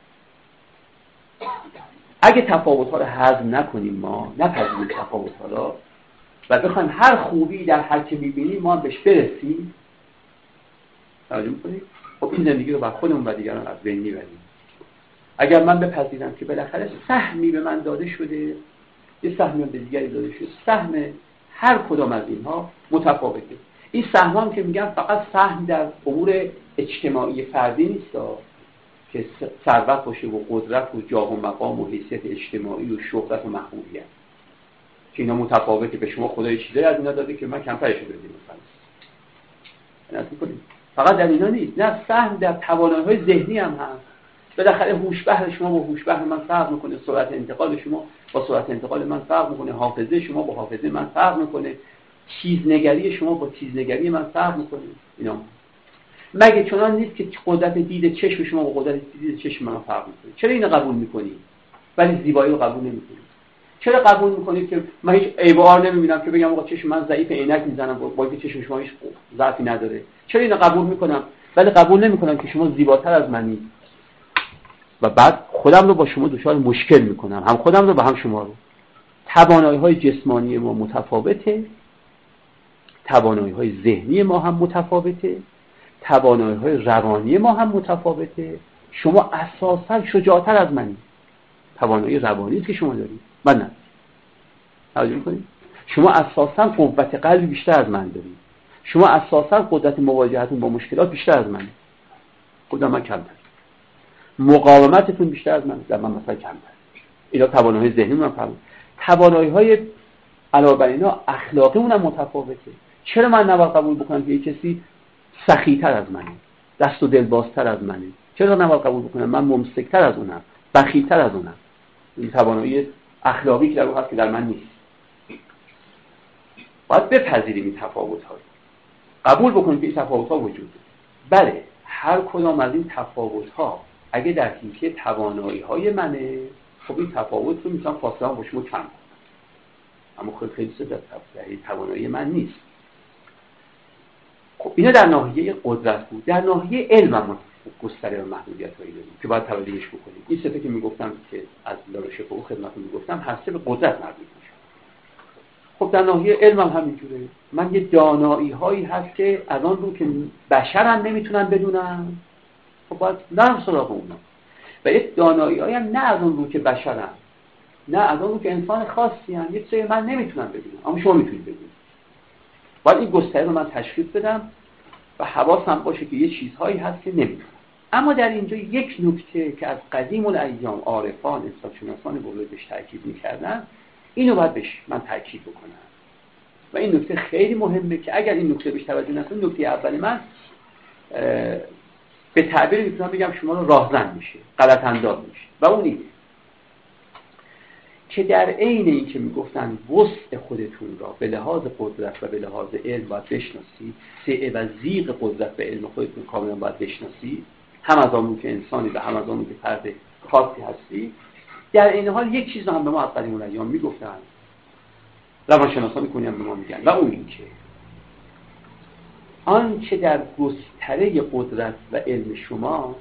اگه تفاوت‌ها رو هضم نکنیم، ما نپذیریم تفاوت‌ها رو و بخوایم هر خوبی در هر که می‌بینیم ما بهش برسیم، توجه می‌کنید؟ خب این زندگی رو بر خودمون و دیگران از بین می‌بریم. اگر من بپذیرم که بالاخره سهمی به من داده شده، یه سهمی به دیگری داده شده، سهم هر کدام از اینها متفاوته. این سهمام که میگم فقط سهم در امور اجتماعی فردی نیست که ثروت باشه و قدرت و جاه و مقام و حیثیت اجتماعی و شهرت و محبوبیت، که اینا متفاوته. به شما خدای چیزایی از اینا داده که من کمترش رو بدیم مثلا. فقط در اینا نیست، نه، سهم در توانایی‌های ذهنی هم هست. بالاخره هوش بهر شما با هوش بهر من فرق میکنه، سرعت انتقال شما با سرعت انتقال من فرق میکنه، حافظه شما با حافظه من فرق میکنه، چیزنگری شما با چیزنگری من فرق میکنه. اینا مگه چنان نیست که قدرت دید چشم شما با قدرت دید چشم من فرق میکنه؟ چرا اینو قبول میکنید ولی زیبایی رو قبول نمیکنید؟ چرا قبول میکنید که من هیچ عیب و عار نمیبینم که بگم آقا چشم من ضعیف، عینک میزنم با اینکه چشم شما هیچ ضعفی نداره؟ چرا اینو قبول میکنم ولی قبول نمیکنم که شما زیباتر از منی و بعد خودم رو با شما دچار مشکل میکنم، هم خودم رو و هم شما رو. توانایی‌های جسمانی ما متفاوته، توانایی‌های ذهنی ما هم متفاوته، توانایی‌های روانی ما هم متفاوته. شما اساساً شجاعتر از منی. توانایی روانی است که شما دارید، من نه. توجه می‌کنید؟ شما اساساً قوت قلبی بیشتر از من دارید. شما اساساً قدرت مواجهتون با مشکلات بیشتر از منه. خودم من کمتر. مقاومتتون بیشتر از من، در من مثلا کمتر. اینا توانایی ذهنی من فهمم. توانایی‌های علاوه بر اینا اخلاقیمون هم متفاوته. چرا من نباید قبول بکنم که یک کسی سخی‌تر از منه، دست و دل بازتر از منه؟ چرا نباید قبول بکنم من ممسک‌تر از اونم، بخیل‌تر از اونم؟ این توانایی اخلاقی که در اون هست که در من نیست. باید بپذیریم این تفاوت‌ها، قبول بکنیم که این تفاوت‌ها وجود داره. بله، هر کدام از این تفاوت‌ها اگه در حیطه توانایی‌های منه، خب این تفاوت رو میتونم فاصله با شما کم کنم، اما خیلی در توانایی من نیست. خب اینا در ناحیه قدرت بود. در ناحیه علم هم گستره و محدودیت‌هایی داریم که باید توجهش بکنیم. این سه تا که میگفتم که از لارشفو و خدمتتون میگفتم هر سه به قدرت مربوط میشه. خب در ناحیه علم هم همینجوره. من یه دانایی‌هایی هست که از آن رو که بشرم نمیتونن بدونن، خب باید نرم سراغ اونا. و یک دانایی‌هایی هم نه از اون رو که بشرم، نه از اون رو که انسان خاصی هم، یک سری من نمیتونم بدونم اما شما میتونید بدونید. باید این گستره رو من تشخیص بدم و حواسم باشه که یه چیزهایی هست که نمیتونم. اما در اینجا یک نکته که از قدیم الایام عارفان انسانشناسان بزرگ بهش تاکید میکردن، اینو باید بهش من تاکید بکنم. و این نکته خیلی مهمه که اگر این نکته بهش توجه نکنید، نکته اول من به تعبیر میتونم بگم شما رو راهزن میشه، غلط انداز میشه. و اون اینه که در عین این که میگفتن وسع خودتون را به لحاظ قدرت و به لحاظ علم باید بشناسید، سعه و زیغ قدرت و علم خودتون کاملا باید بشناسید، هم از آنون که انسانی و هم از آنون که فرد خاصی هستی. در این حال یک چیز هم به ما از قدیم الایام میگفتن، روانشناسان کنی هم به ما میگن، و اون این که آنچه در گستره قدرت و علم شماست،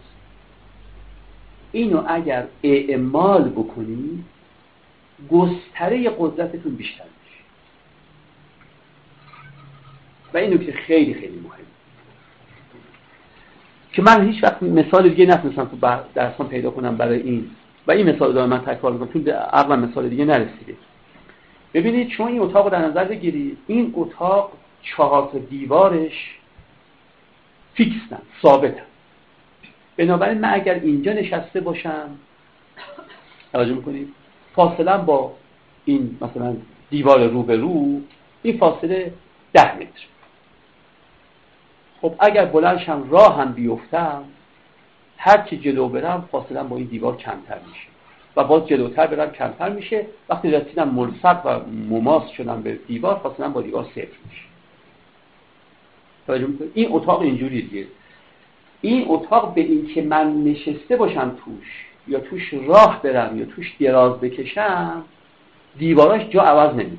اینو اگر اعمال بکنید گستره قدرتتون بیشتر میشه. و این نکته خیلی خیلی مهمه که من هیچ وقت مثال دیگه نتونستم تو درسان پیدا کنم برای این، و این مثال رو من تکرار میکنم چون عقلم مثال دیگه نرسیده. ببینید شما این اتاق رو در نظر بگیرید. این اتاق 4 تا دیوارش فیکسن، ثابتن. بنابراین من اگر اینجا نشسته باشم، توجه میکنید، فاصله با این مثلا دیوار رو به رو این فاصله 10 متر. خب اگر بلندشم راه هم بیفتم، هر چی جلو برم فاصله با این دیوار کمتر میشه و باز جلوتر برم کمتر میشه. وقتی رسیدم ملصق و مماس شدم به دیوار، فاصله با دیوار 0 میشه. توجه میکنید؟ این اتاق اینجوری دیگه. این اتاق به این که من نشسته باشم توش یا توش راه برم یا توش دراز بکشم، دیواراش جا عوض نمیکنه.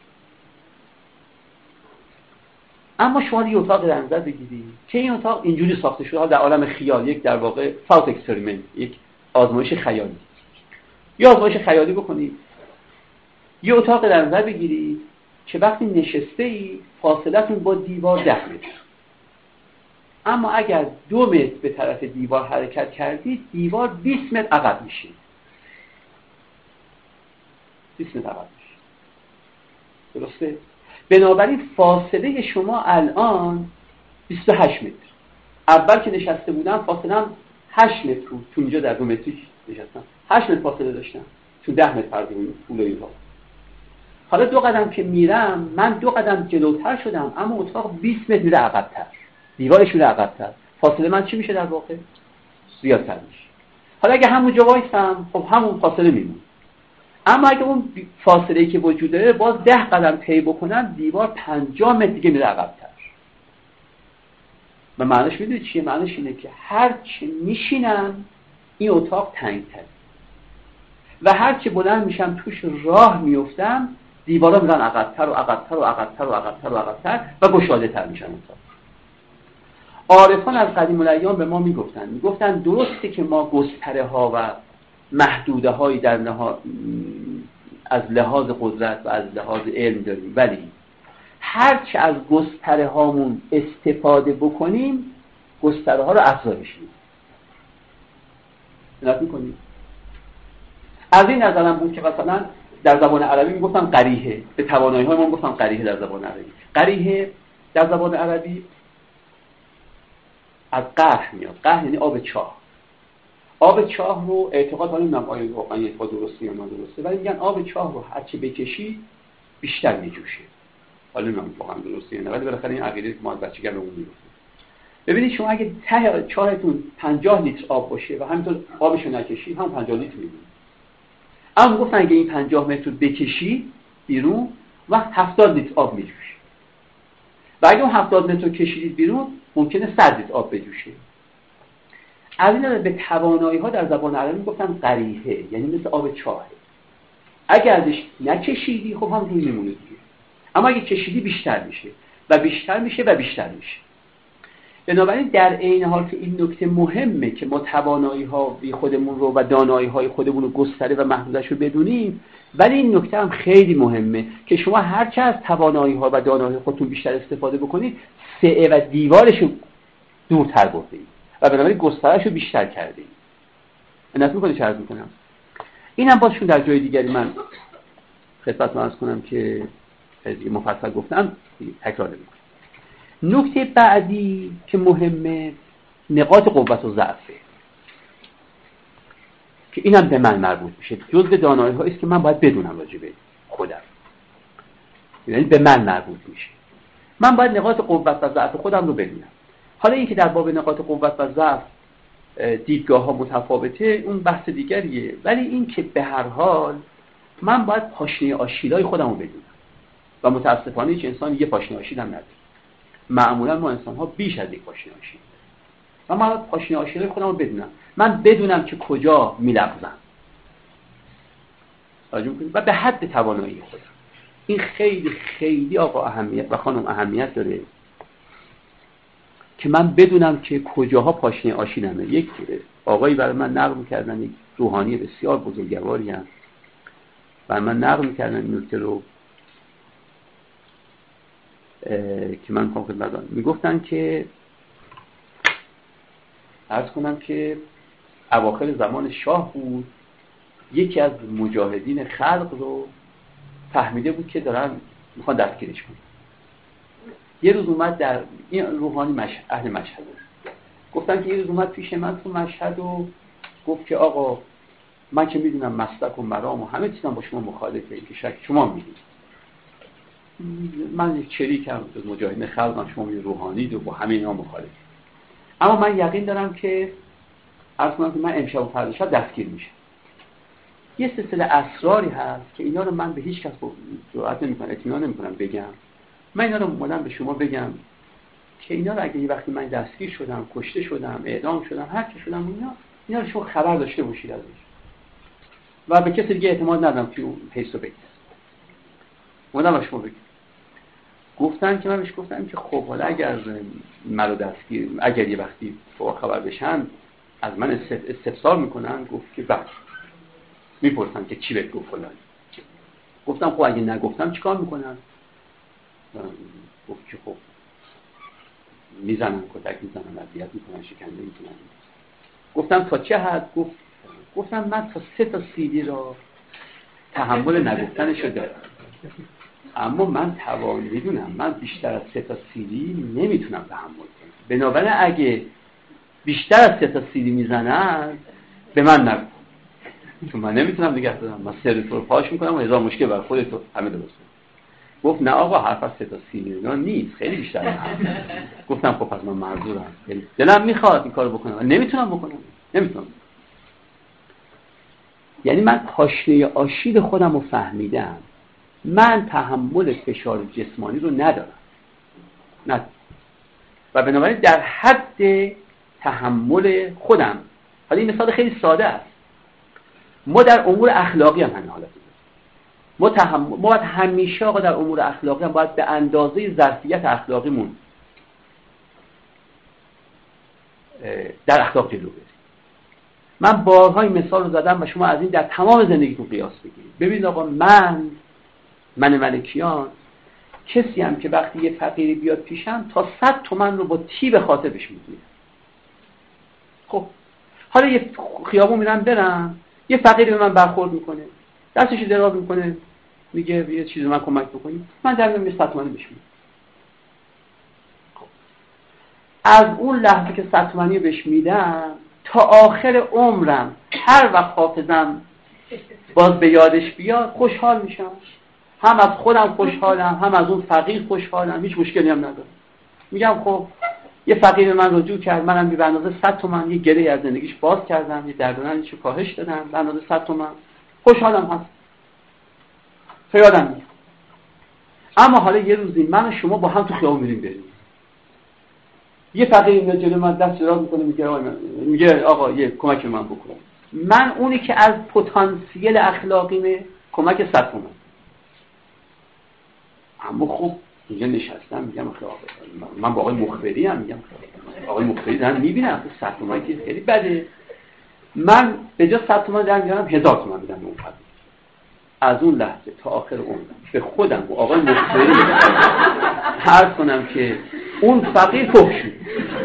اما شما یه اتاق در نظر بگیرید که این اتاق اینجوری ساخته شده در عالم خیال، یک در واقع فاوت اکسپریمنت، یک آزمایش خیالی. یا آزمایش خیالی بکنید. یه اتاق در نظر بگیرید که وقتی نشسته ای فاصلتون با دیوار 10 متر. اما اگر 2 متر به طرف دیوار حرکت کردید، دیوار 20 متر عقب میشه. 20 متر عقب میشه. درسته؟ بنابراین فاصله شما الان 28 متر. اول که نشسته بودم فاصله 8 متر بود. تو اینجا در 2 متری نشستم. 8 متر فاصله داشتم. چون 10 متر فرق بود طول اتاق. حالا 2 قدم که میرم، من 2 قدم جلوتر شدم، اما اتاق 20 متر میره عقب‌تر. دیوارش میره عقب‌تر. فاصله من چی میشه در واقع؟ زیادتر میشه. حالا اگه همونجا وایسم، خب همون فاصله میمونه. اما اگه اون فاصله‌ای که وجود داره باز 10 قدم طی بکنم، دیوار 50 متر دیگه میره عقب‌تر. و معنیش میدونید چیه؟ معنیش اینه که هر چی میشینم این اتاق تنگ‌تر و هر چی بلند میشم توش راه میافتم، دیوارا میرن عقب‌تر و عقب‌تر و عقب‌تر و عقب‌تر و عقب‌تر و گشاده‌تر میشن اتاق. عارفان از قدیم الایام به ما میگفتن درسته که ما گستره ها و محدوده هایی در از لحاظ قدرت و از لحاظ علم داریم، ولی هرچه از گستره هامون استفاده بکنیم گستره ها رو افزایش میدیم. نگاه میکنیم. از این نظرم بود که مثلا در زبان عربی میگفتن قریحه، به توانایی های ما میگفتن قریحه در زبان عربی. قریحه در زبان عربی از قرح میاد. قرح یعنی آب چاه. آب چاه رو اعتقاد حالا نمیدونم آیا واقعا اعتقاد درسته یا نادرسته، ولی میگن آب چاه رو هرچی بکشی بیشتر میجوشه. حالا نمیدونم واقعا درسته یا نه، ولی بالاخره این عقیده که ما از بچگی به اون میگفتیم. ببینید شما اگه ته چاهتون 50 لیتر آب باشه و همینطور آبشو نکشی هم 50 لیتر میمونه. اما گفتن اگه این 50 متر بکشی بیرون وقت 70 لیتر آب میجوشه. و اگه اون 70 متر کشیدید بیرون ممکنه 100 لیتر آب بجوشه. از این به توانایی ها در زبان عربی گفتن قریحه، یعنی مثل آب چاهه. اگه ازش نکشیدی خب هم روی میمونه دیگه، اما اگه کشیدی بیشتر میشه و بیشتر میشه و بیشتر میشه. بنابراین در عین حال که این نکته مهمه که ما توانایی ها خودمون رو و دانایی های خودمون رو گستره و محدودش رو بدونیم، ولی این نکته هم خیلی مهمه که شما هرچه از توانایی ها و دانایی خودتون بیشتر استفاده بکنید سعه و دیوارش رو دورتر بردید و بنابراین گسترهش رو بیشتر کردید. نظر میکنه چه عرض میکنم؟ این هم بازشون در جای دیگری من خدمتتون عرض کنم که مفصل گفتم، تکرار نمیکنم. نکته بعدی که مهمه نقاط قوت و ضعفه که اینم به من مربوط میشه. جزء دانایی هایی است که من باید بدونم راجع به خودم، یعنی به من مربوط میشه. من باید نقاط قوت و ضعف خودم رو بدونم. حالا این که در باب نقاط قوت و ضعف دیدگاه ها متفاوته اون بحث دیگریه، ولی این که به هر حال من باید پاشنه آشیلای خودم رو بدونم و متاسفانه هیچ انسان یه پاشنه آشیل هم نداره. معمولا ما انسان ها بیش از یک پاشنه آشیل داریم و من باید پاشنه آشیلای خودم رو بدونم. من بدونم که کجا میلغزم و به حد توانایی خودم. این خیلی خیلی آقا اهمیت و خانم اهمیت داره که من بدونم که کجاها پاشنه آشیلمه. یک آقایی برای من نقل کردن، یک روحانی بسیار بزرگواری هست و من نقل کردن این نکته رو که من میخوام خدمتتون میگفتن که عرض کنم که اواخر زمان شاه بود، یکی از مجاهدین خلق رو فهمیده بود که دارن میخوان دستگیرش کنن. یه روز اومد در این روحانی اهل مشهد گفتن که یه روز اومد پیش من تو مشهد و گفت که آقا من که میدونم مسلک و مرام و همه چیزم با شما مخالفه، که شک شما میدونید، من یک شریکم از مجاهدین خلقم، شما یه روحانی و با همه اینا مخالفه، اما من یقین دارم که عرض کنم که من امشب و فردا شب دستگیر میشم. یه سلسله اسراری هست که اینا رو من به هیچ کس جرئت نمیکنم، اطمینان نمیکنم بگم. من اینا رو اومدم به شما بگم که اینا رو اگه یه وقتی من دستگیر شدم، کشته شدم، اعدام شدم، هر چی شدم، اینا رو شما خبر داشته باشید ازش و به کسی دیگه اعتماد ندارم که اون حیث رو بگم. اومدم به شما بگم. گفتن که من بهش گفتم که خب حالا اگر مرا دستگیر، اگر یه وقتی با خبر بشن از من استفسار میکنن، گفت که بعد میپرسن که چی بهت گفت فلان. گفتم خب اگه نگفتم چیکار میکنن؟ گفت که خب میزنن، کتک میزنن، اذیت میکنن، شکنجه میکنن. گفتم تا چه حد؟ گفتم من تا 3 تا CD را تحمل نگفتنشو دارم، اما من میدونم من بیشتر از 3 تا CD نمیتونم تحمل کنم. بنابراین اگه بیشتر از 3 تا CD میزنن به من نگو، چون من نمیتونم نگه دارم. من سر تو رو پاش میکنم و هزار مشکل بر خودت همه درست. گفت نه آقا حرف از 3 تا CD نیست، خیلی بیشتر. گفتم خب پس من معذورم، دلم میخواد این کارو بکنم ولی نمیتونم. یعنی من پاشنه آشیل خودم رو فهمیدم، من تحمل فشار جسمانی رو ندارم و بنابراین در حد تحمل خودم. حالا این مثال خیلی ساده است. ما در امور اخلاقی هم همین حالت داریم. ما باید همیشه آقا در امور اخلاقی هم باید به اندازه ظرفیت اخلاقیمون در اخلاق جلو بریم. من بارهای مثال رو زدم و شما از این در تمام زندگیتون قیاس بگیرید. ببینید آقا من ملکیان کسی هم که وقتی یه فقیری بیاد پیشم تا 100 تومن رو با تیب خاطر بهش میدم. خب حالا یه خیابون میرم برم، یه فقیری به من برخورد میکنه، دستش دراز میکنه، میگه یه چیزی من کمک بکنید، من در میام 100 تومن بهش میدم. خب از اون لحظه که 100 تومانی بهش میدم تا آخر عمرم هر وقت حافظم باز به یادش بیاد خوشحال میشم. هم از خودم خوشحالم، هم از اون فقیر خوشحالم، هیچ مشکلی هم ندارم. میگم خب یه فقیر من رجوع کرد، منم به اندازه 100 تومن یه گره از زندگیش باز کردم، یه دردوننشو کاهش دادم به اندازه 100 تومن، خوشحالم هست، خیالم میاد. اما حالا یه روزی من و شما با هم تو خیابون بریم، یه فقیر میاد جلوی من دست دراز میکنه، میگه آقا یه کمک من بکن. من اونی که از پتانسیل اخلاقیمه کمک 100 تومن، اما خب اینجا نشستم میگم من با آقای مخبری هم میگم آقای مخبری دارم میبینم 100 تومن که خیلی بده، من به جا 100 تومن در میارم 1000 تومن میدم به اون فقیر. از اون لحظه تا آخر عمرم به خودم و آقای مخبری عرض کنم که اون فقیر فحش شد.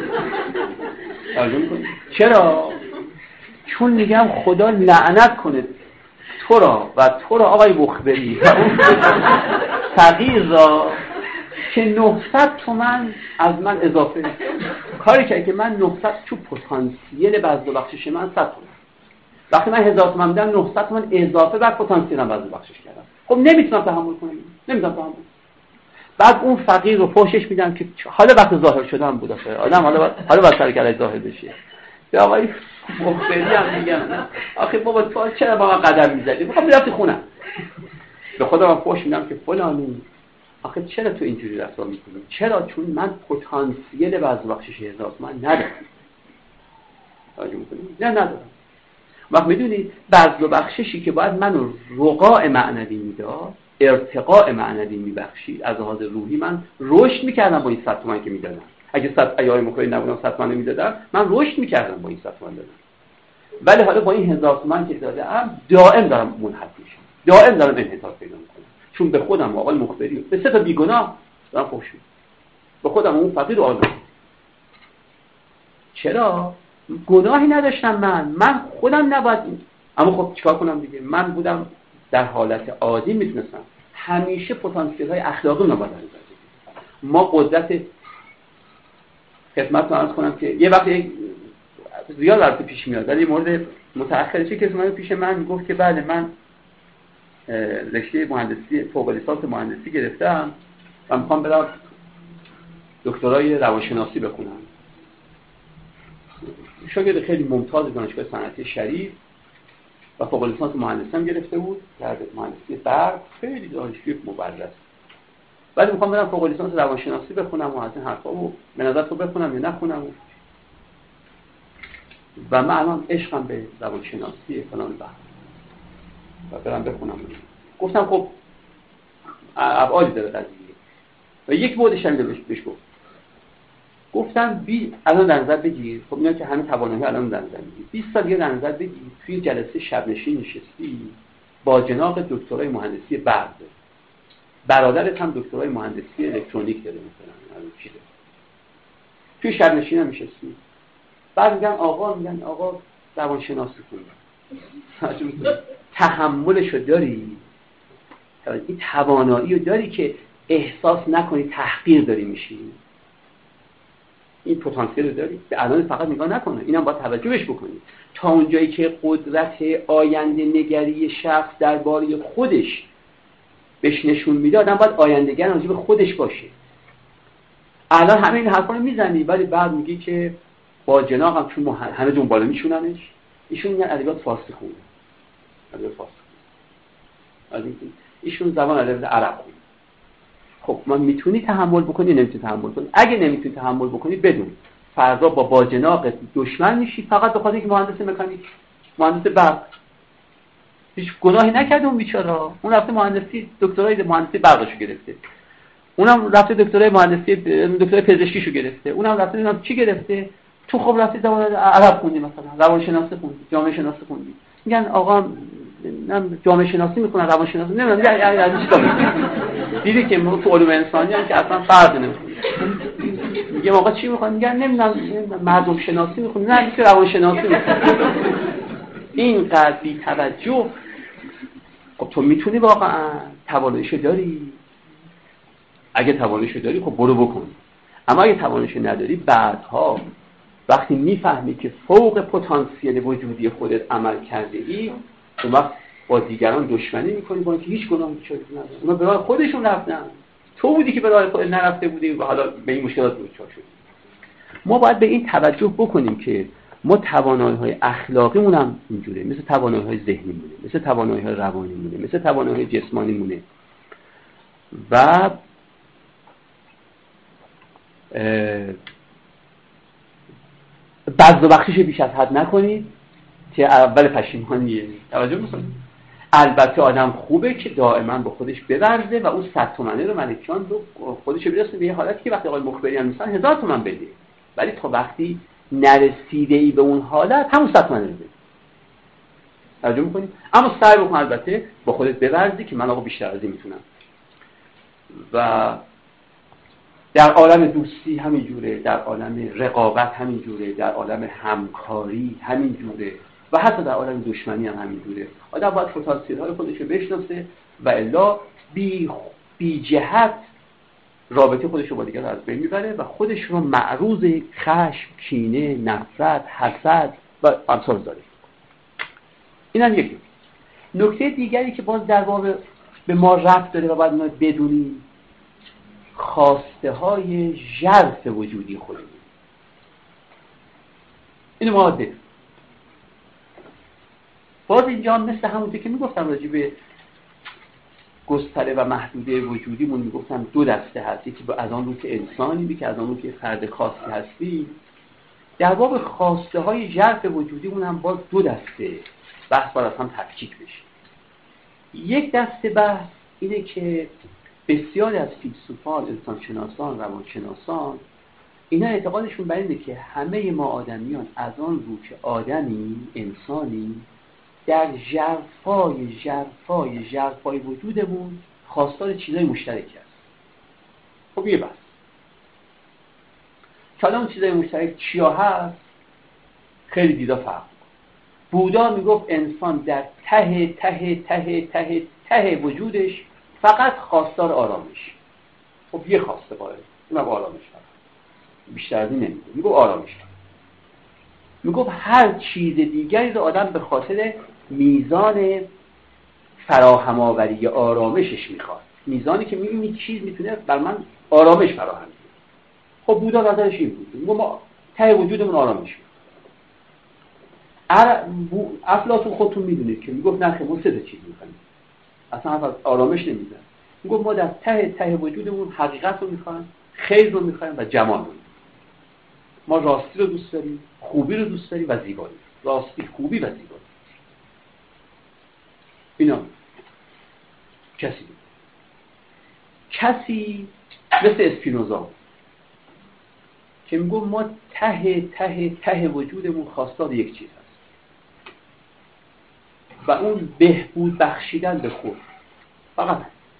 چرا؟ چون میگم خدا لعنت کنه تو را و تو را آقای مخبری و اون فقیر را که 900 تومن از من اضافه کاری کرد که من 900 تو پتانسیل بذل و بخشش من 100 تومن، وقتی من 1000 تومن میدم 900 تومن اضافه بر پتانسیلم بذل و بخشش کردم. خب نمیتونم تحمل کنم، نمیتونم تحمل. بعد اون فقیر رو پوشش میدم که حالا وقت ظاهر شدن بود آدم حالا وقت سر کلش ظاهر بشه. به آقای مخبری هم میگم آخه بابا تو چرا با من قدم میزدی؟ میخوام میرفتی خونم. به خودم پوش میدم که فلانی آخه چرا تو اینجوری رفتار میکنی؟ چرا؟ چون من پتانسیل بذل بخشش 1000 من ندارم. توجه میکنید؟ نه ندارم. وقت میدونید بذل و بخششی که باید منو رقاء معنوی میداد، ارتقاء معنوی میبخشید، از لحاظ روحی من رشد میکردم با این 100 تومن که میدادم. اگه 100 ایام مخبری نبودم 100 تومن میدادم من رشد میکردم با این 100 تومن دادم. ولی حالا با این 1000 تومن که دادم دائم دارم منحط میشم، دائم دارم انحطاط پیدا میکنم، چون به خودم و آقای مخبری به 3 تا بیگناه دارم فحش میدم، به خودم و اون فقیر و آدم. چرا؟ گناهی نداشتم من خودم نباید. اما خب چیکار کنم دیگه؟ من بودم در حالت عادی میتونستم همیشه پتانسیل های اخلاقی رو نباید بزنم. ما قدرت خدمتتون عرض کنم که یه وقتی زیاد البته پیش میاد، ولی مورد متأخرش کسی من پیش من گفت که بله من رشته مهندسی فوق لیسانس مهندسی گرفتم و میخوام برم دکترای روانشناسی بخونم. شاگرد خیلی ممتاز دانشگاه صنعتی شریف و فوق لیسانس مهندسی هم گرفته بود در مهندسی برق، خیلی دانشجوی مبرز. ولی میخوام برم فوق لیسانس روانشناسی بخونم و از این حرفا و به نظر تو بخونم یا نخونم و من الان عشقم به روانشناسی فلان و برم بخونم. گفتم خب ابعادی داره قضیه و یک بودش هم بهش گفتم الان در نظر بگیر، خب اینا که همه توانایی الان در نظر بگیر، 20 سال دیگه در نظر بگیر توی جلسه شب نشین نشستی با جناق دکترای مهندسی برق، برادرت هم دکترای مهندسی الکترونیک داره مثلا چیزه، توی شب نشین هم نشستی، بعد میگن آقا روانشناسی کن، تحملشو داری؟ این توانایی رو داری که احساس نکنی تحقیر داری میشی؟ این پتانسیل رو داری؟ به الان فقط نگاه نکنه، اینم باید توجهش بکنی. تا اونجایی که قدرت آینده نگری شخص درباره خودش بهش نشون میده، آدم باید آینده‌گر راجع به خودش باشه. الان همه این حرفا رو میزنی ولی بعد میگی که با جناق هم چون همه دنباله میشوننش، ایشون میگن ادبیات فارسی خونه، ادبیات فارسی خونه، ایشون زبان ادبیات عرب خونه. خب من میتونی تحمل بکنی؟ نمیتونی تحمل کنی. اگه نمیتونی تحمل بکنی بدون فردا با باجناق دشمن میشی فقط به خاطر اینکه مهندس مکانیک، مهندس برق، هیچ گناهی نکرده اون بیچاره. اون رفته مهندسی دکترای مهندسی برقشو گرفته، اونم رفته دکترای مهندسی دکترای پزشکیشو گرفته، اونم رفته نمیدونم چی گرفته، تو خب رفتی زبان عرب خوندی، مثلا روانشناسی خوندی، جامعه شناسی خوندی، میگن آقا من جامعه شناسی میخونم، روانشناسی نمیدونم، یعنی چیکار دیدی که تو علوم انسانی هم که اصلا فرق نمیکنه. میگم آقا چی میخوان؟ میگن نمیدونم مردم شناسی میخونی، نه که روانشناسی میخونی. اینقدر بی توجه. خب تو میتونی واقعا تواناییشو داری؟ اگه تواناییشو داری خب برو بکن. اما اگه تواناییشو نداری، بعدها وقتی میفهمی که فوق پتانسیل وجودی خودت عمل کرده ای، اون وقت با دیگران دشمنی میکنی، با اینکه هیچ گناهی شده نداره. اونا به راه خودشون رفتن، تو بودی که به راه خودت نرفته بودی و حالا به این مشکلات دچار شدی. ما باید به این توجه بکنیم که ما توانایی‌های اخلاقیمون هم اینجوره، مثل توانایی‌های ذهنیمونه، مثل توانایی‌های روانیمونه، مثل توانایی‌های جسمانیمونه. و بذل و بخشش بیش از حد نکنید که اول پشیمانیه. توجه می‌کنید؟ البته آدم خوبه که دائما با خودش بورزه و اون 100 تومنه رو ملکیان رو خودش برسونه به یه حالتی که وقتی آقای مخبری هم میسن 1000 تومن بده، ولی تو وقتی نرسیده ای به اون حالت همون 100 تومن رو بده. توجه می‌کنید؟ اما سعی بکن البته با خودت بورزی که من آقا بیشتر از این میتونم. و در عالم دوستی همین جوره، در عالم رقابت همین جوره، در عالم همکاری همین جوره و حتی در عالم دشمنی هم همین جوره. آدم باید پتانسیل‌های خودش رو بشناسه و الا بی جهت رابطه خودش رو با دیگران از بین میبره و خودش رو معروض خشم، کینه، نفرت، حسد و امثال ذالک. این هم یک نکته دیگری که باز در باب به ما ربط داره و باید ما بدونیم، خواسته های ژرف وجودی خودمون. اینو ما داریم. باز اینجا مثل همونطور که میگفتم راجع به گستره و محدوده وجودیمون میگفتم دو دسته هست، یکی از آن رو که انسانی، که از آن رو که فرد خاصی هستی. در باب خواسته های ژرف وجودیمون هم باز دو دسته بحث باید از هم تفکیک بشه. یک دسته بحث اینه که بسیاری از فیلسوفان، انسانشناسان، روانشناسان اینا اعتقادشون بر اینه که همه ما آدمیان از آن رو که آدمی، انسانی، در ژرفای وجودمون خواستار چیزای مشترکی هست. خب یه بحث که اون چیزای مشترک چیا هست خیلی دیدا فرق. بودا میگفت انسان در ته ته ته ته ته وجودش فقط خواستار آرامش. خب یه خواسته باید، اونم آرامش فقط، بیشتر از این نمیگه. میگفت آرامش فقط. میگفت هر چیز دیگری رو آدم به خاطر میزان فراهم آوری آرامشش میخواد، میزانی که میبینی چیز میتونه بر من آرامش فراهم کنه. خب بودا نظرش این بود، میگفت ما ته وجودمون آرامش میخواد. افلاطون خودتون میدونید که میگفت نه ما سه چیز میخوایم، اصلا حرف از آرامش نمیزنه. میگفت ما در ته ته وجودمون حقیقت رو میخوایم، خیر رو میخوایم و جمال رو میخوایم. ما راستی رو دوست داریم، خوبی رو دوست داریم و زیبایی. راستی، خوبی و زیبایی. اینا کسی مثل اسپینوزا که میگفت ما ته ته ته وجودمون خواستار یک چیز هست و اون بهبود بخشیدن به خود. فقط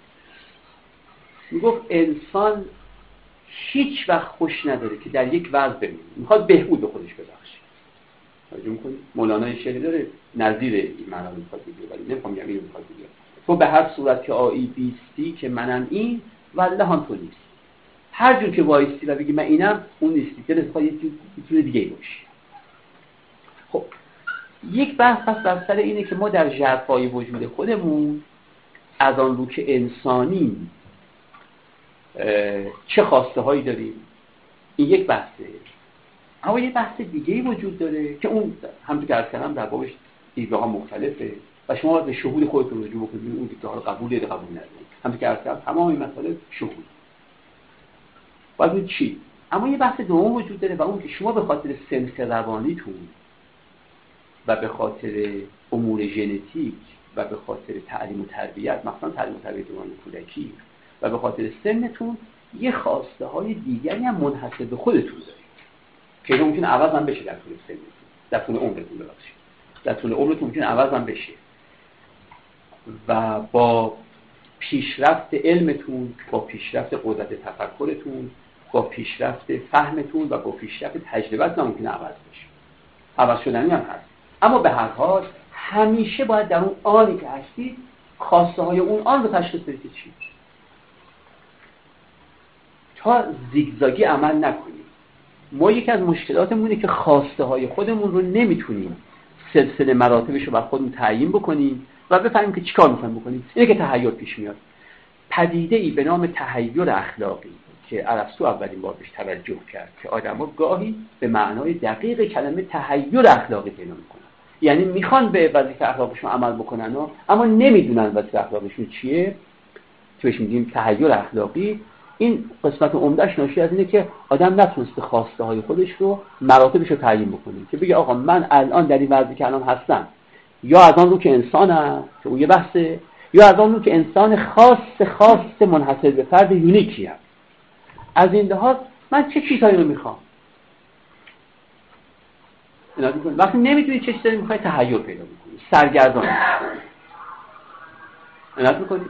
میگفت انسان هیچ وقت خوش نداره که در یک وضع بمونه، میخواد بهبود به خودش ببخشه. توجه می‌کنید؟ مولانا شعری داره نظیر این معنا میخواد بگه، ولی نمیخوام بگم اینو میخواد بگه. تو به هر صورت که آیی بیستی که منم این والله هم تو نیست. هر جور که وایستی و بگی من اینم اون نیستی، دلت میخواد یه چیز دیگه باشی. خب یک بحث پس بر سر اینه که ما در ژرفای وجود خودمون از آن رو که انسانی چه خواسته هایی داریم. این یک بحثه. اما یه بحث دیگه‌ای وجود داره که اون همونطور که عرض کردم در بابش دیدگاه‌ها مختلفه و شما به شهود خودتون رجوع بکنید، اون دیدگاه‌ها رو قبول یا قبول ندارید. همونطور که عرض کردم تمام این مسائل شهود. بعد اون چی؟ اما یه بحث دوم وجود داره و اون که شما به خاطر سنخ روانیتون و به خاطر امور ژنتیک و به خاطر تعلیم و تربیت، مثلا تعلیم و تربیت دوران کودکی و به خاطر سنتون یه خواسته های دیگری هم منحصر به خودتون دارید که ممکنه عوض هم بشه در طول سنتون، در طول عمرتون، ببخشید در طول عمرتون ممکنه عوض هم بشه و با پیشرفت علمتون، با پیشرفت قدرت تفکرتون، با پیشرفت فهمتون و با پیشرفت تجربتون ممکنه عوض بشه. عوض شدنی هم هست، اما به هر حال همیشه باید در اون آنی که هستید خواسته های اون آن رو تشخیص بدید که چی. تا زیگزاگی عمل نکنیم. ما یکی از مشکلاتمونه که خواسته های خودمون رو نمیتونیم سلسله مراتبش رو بر خودمون تعیین بکنیم و بفهمیم که چیکار می‌خوایم بکنیم. اینه که تحیر پیش میاد. پدیده‌ای به نام تحیر اخلاقی که ارسطو اولین بار بهش توجه کرد که آدم‌ها گاهی به معنای دقیق کلمه تحیر اخلاقی پیدا می‌کنن. یعنی میخوان به وظیفه اخلاقشون عمل بکنن اما نمیدونن وظیفه اخلاقشون چیه، که بهش میگیم تحیر اخلاقی. این قسمت عمده‌اش ناشی از اینه که آدم نتونسته خواسته های خودش رو مراتبش رو تعیین بکنه، که بگه آقا من الان در این وضعی که الان هستم یا از آن رو که انسانم که اون یه بحثه، یا از آن رو که انسان خاص منحصر به فرد یونیکیم. از این لحاظ من چه چیزایی رو میخوام؟ وقتی نمیدونی چه چیزایی میخوای تحیر پیدا میکنی، سرگردان میکنی.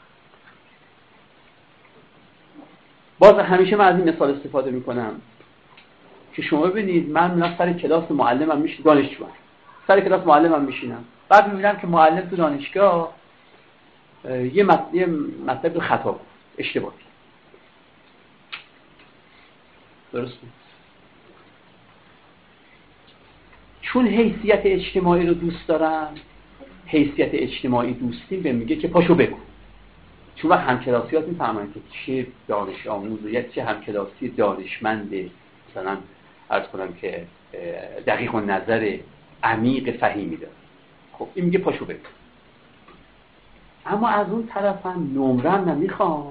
باز همیشه من از این مثال استفاده میکنم که شما ببینید من سر کلاس معلمم میشینم، دانشجوام سر کلاس معلمم میشینم، بعد میبینم که معلم تو دانشگاه یه مطلب خطا بود، اشتباه کرد. درسته؟ چون حیثیت اجتماعی رو دوست دارم، حیثیت اجتماعی دوستیم به میگه که پاشو بگو. چون وقت همکلاسیات میفهمن که چه دانش آموز یا چه همکلاسی دانشمند، مثلا عرض کنم که دقیق و نظر عمیق فهیمی داره. خب این میگه پاشو بگو. اما از اون طرف هم نمرم نمیخوام،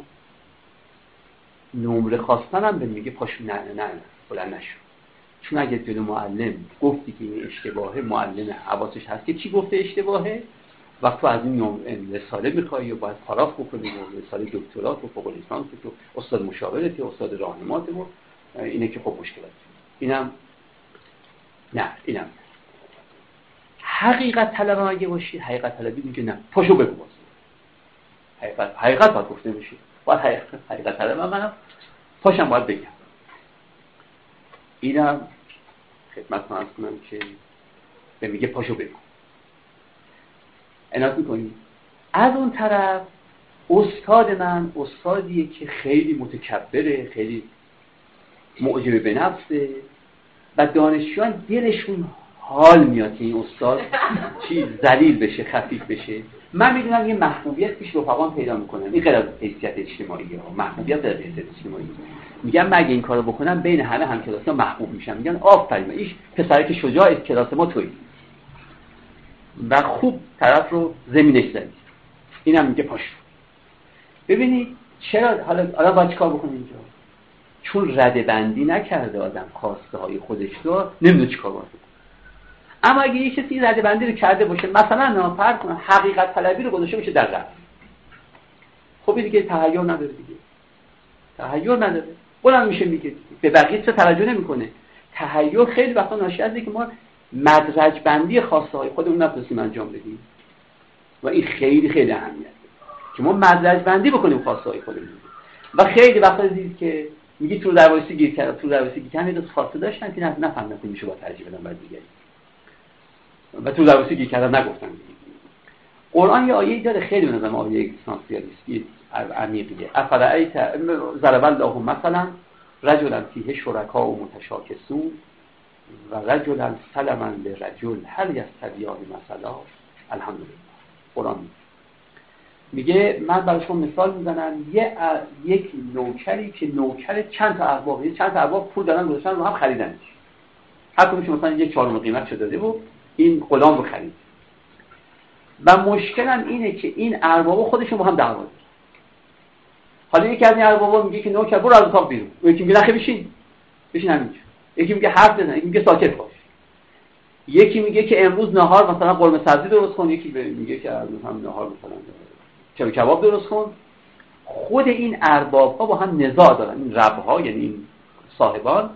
نمره خواستنم به میگه پاشو نه بلند نشو. چون اگه جلو معلم گفتی که این اشتباهه، معلم حواسش هست که چی گفته اشتباهه، وقت تو از این رساله میخوایی و باید پاراف بکنی و رساله دکترات و فوق لیسانس و استاد مشاورتی و استاد راهنمات و اینه که خب مشکلات. اینم حقیقت طلب هم اگه باشی، حقیقت طلبی میگه نه پاشو بگو. باز حقیقت باید گفته بشه، باید حقیقت طلب هم منم پاشم باید بگم. اینم خدمت من کنم که به میگه پاشو بگو. عنایت میکنی. از اون طرف استاد من استادیه که خیلی متکبره، خیلی معجب به نفسه و دانشجویان دلشون حال میاد که این استاد ذلیل بشه، خفیف بشه. من میدونم یه محبوبیت پیش رفقان پیدا میکنم. این غیر از حیثیت اجتماعی ها، محبوبیت غیر از حیثیت اجتماعی. میگم مگه این کارو بکنم بین همه همکلاسی‌ها محبوب میشم، میگن آفرین این پسری که شجاع از کلاس ما تویی و خوب طرف رو زمینش زدی. اینم میگه پاشو. ببینید چرا حالا باید چیکار بکنه اینجا؟ چون ردبندی نکرده آدم خواسته های خودش رو، نمیدونه چیکار باید بکنه. اما اگه یه کسی ردبندی رو کرده باشه، مثلا فرض کن حقیقت طلبی رو گذاشته باشه در رد، خب دیگه تحیر نداره، دیگه تحیر نداره، بلند میشه میگه به بقیه چه توجه نمیکنه. تحیر خیلی وقتا ناشی از اینه که ما مدرج بندی خواسته های خودمون نتونستیم انجام بدیم و این خیلی خیلی اهمیت داره که ما مدرج بندی بکنیم خواسته های خودمون. و خیلی وقتا دیدید که میگی تو دروسی گیر کرد، تو دروسی گیر کرد، دو خواسته داشتن که نفهمیدن که میشه با ترجیح بدن بعد دیگه و تو دروسی گیر کردن نگفتن. قرآن یه آیه‌ای داره خیلی به نظر آیه اگزیستانسیالیستی عمیقیه. افرأیت ضرب الله مثلا رجلا فیه شرکاء متشاکسون و رجلا سلما لرجل هل یستویان مثلا. الحمدلله. قرآن میگه من برای شما مثال میزنم یک نوکری که نوکر چند تا ارباب پول دارن گذاشتن رو هم خریدنش، هر کدومش مثلا 1/4 قیمت شده داده و این غلام رو خرید. و مشکلم اینه که این ارباب خودشون با هم دعوا دارن. حالا یکی از این اربابا میگه که نوکر برو از اتاق بیرون، یکی میگه نخه بشین همینجا، یکی میگه حرف بزن، یکی میگه ساکت باش، یکی میگه که امروز نهار مثلا قرمه سبزی درست کن، یکی میگه که امروز هم نهار مثلا کباب درست کن. خود این ارباب‌ها با هم نزاع دارن، این رب‌ها یعنی این صاحبان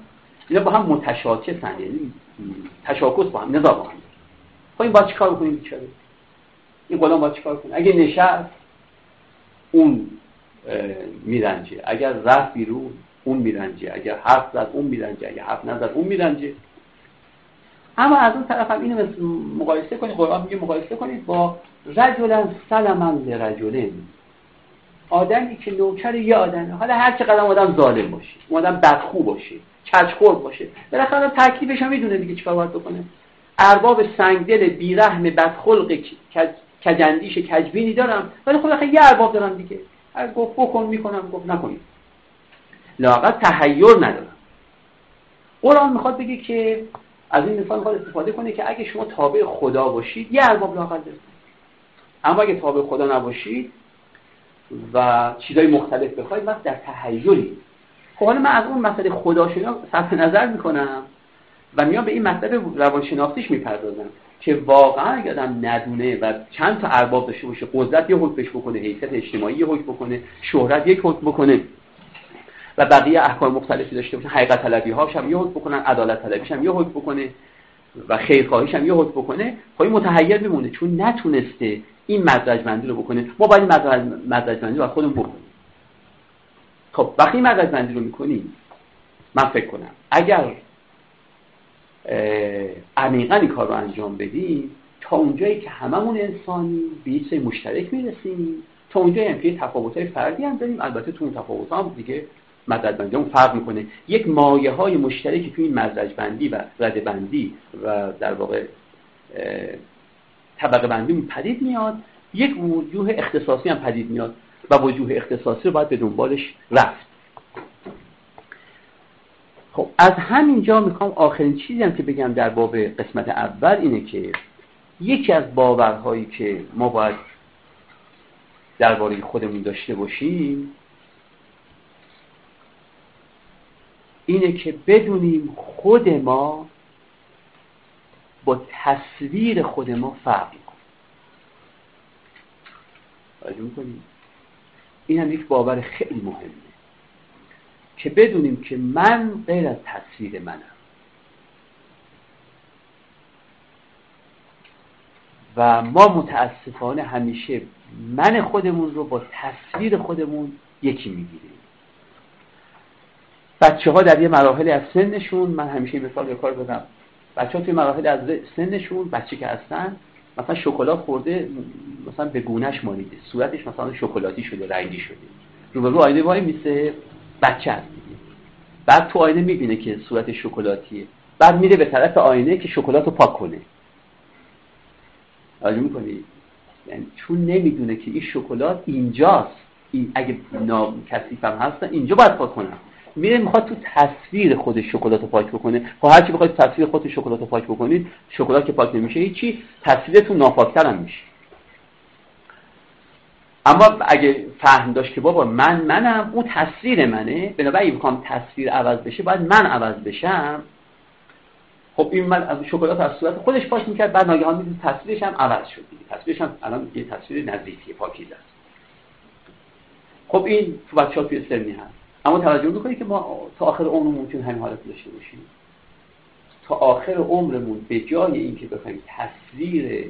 اینا با هم متشاکسن، یعنی تشاکس با هم، نزاع با هم. خب این باید چیکار بکنیم بیچاره؟ این غلام باید چیکار کنه؟ اگه نشست اون میرنجه، اگر رفت بیرون اون میرنجه، اگر حرف زد اون میرنجه، اگر حرف نزد اون میرنجه. اما از اون طرف هم اینو مقایسه کنید، قرآن میگه مقایسه کنید با رجلا سلما لرجلین، آدمی که نوکر یه آدمه. حالا هر چقدر آدم ظالم باشه، آدم بدخو باشه، کجخور باشه، بالاخره تکلیفش هم میدونه دیگه چیکار باید بکنه. ارباب سنگدل بیرحم بدخلق کجندیش کجبینی دارم، ولی خب آخه یه ارباب دارم دیگه، اگه گفت بکن میکنم، گفت نکنید، لااقل تحیر ندارم. قرآن میخواد بگه که از این مثال میخواد استفاده کنه که اگه شما تابع خدا باشید یه ارباب لااقل دارید، اما اگه تابع خدا نباشید و چیزای مختلف بخواید وقت در تحیری. خب حالا من از اون مسئله خداشناسی صرف نظر میکنم و میام به این مطلب روانشناختیش میپردازم که واقعا اگه آدم ندونه و چند تا ارباب داشته باشه، قدرت یه حکمش بکنه، حیثیت اجتماعی یه حکم بکنه، شهرت یک حکم بکنه و بقیه احکام مختلفی داشته باشه، حقیقت طلبی هاش هم یه حکم بکنن، عدالت طلبیش هم یه حکم بکنه و خیرخواهیش هم یه حکم بکنه، خب این متحیر میمونه چون نتونسته این مدرج‌بندی رو بکنه. ما باید مدرج‌بندی رو از خودمون بکنیم. خب وقتی این مدرج‌بندی رو میکنیم، من فکر کنم اگر عمیقاً این کار رو انجام بدیم، تا اونجایی که هممون انسانی به یه چیز مشترک میرسیم، تا اونجایی هم که تفاوت‌های فردی هم داریم، البته تو اون تفاوت‌ها هم دیگه مدرج‌بندی اون فرق میکنه. یک مایه‌های مشترکی تو این مدرج‌بندی و رده‌بندی و در واقع طبقه بندی پدید میاد، یک وجوه اختصاصی هم پدید میاد و وجوه اختصاصی رو باید به دنبالش رفت. خب از همینجا میخوام آخرین چیزی هم که بگم در باب قسمت اول اینه که یکی از باورهایی که ما باید درباره خودمون داشته باشیم اینه که بدونیم خود ما با تصویر خود ما فرق میکنه. توجه میکنیم؟ این هم یک باور خیلی مهمه که بدونیم که من غیر از تصویر منم و ما متاسفانه همیشه من خودمون رو با تصویر خودمون یکی میگیریم. بچه ها در یه مراحل از سنشون، من همیشه مثال به کار بزنم، بچه ها توی مراحل از سنشون، بچه که هستن مثلا شکلات خورده، مثلا به گونهش مالیده، صورتش مثلا شکلاتی شده، رنگی شده، رو آینه وای میسه، بچه هست دیگه. بعد تو آینه میبینه که صورت شکلاتیه، بعد میره به طرف آینه که شکلات رو پاک کنه. توجه میکنی؟ یعنی چون نمیدونه که این شکلات اینجاست، این اگه کثیف هم هست اینجا باید پاک کنم، میره میخواد تو تصویر خودش شکلات رو پاک بکنه. خب هر چی بخواید تصویر خودت شکلات رو پاک بکنید، شکلات که پاک نمیشه هیچی، تصویرتون ناپاکتر هم میشه. اما اگه فهم داشت که بابا منم، اون تصویر منه، بنابراین میخوام تصویر عوض بشه باید من عوض بشم. خب این من از شکلات از صورت خودش پاک میکرد، بعد ناگهان میدید تصویرش هم عوض شد. تصویرش هم الان یه تصویر نزدیکی پاکیزه است. خب این تو بچه‌ها توی سنی هست. اما توجه میکنید که ما تا آخر عمرمون چون همین حالت داشته باشیم، تا آخر عمرمون به جای اینکه بخوایم تصویر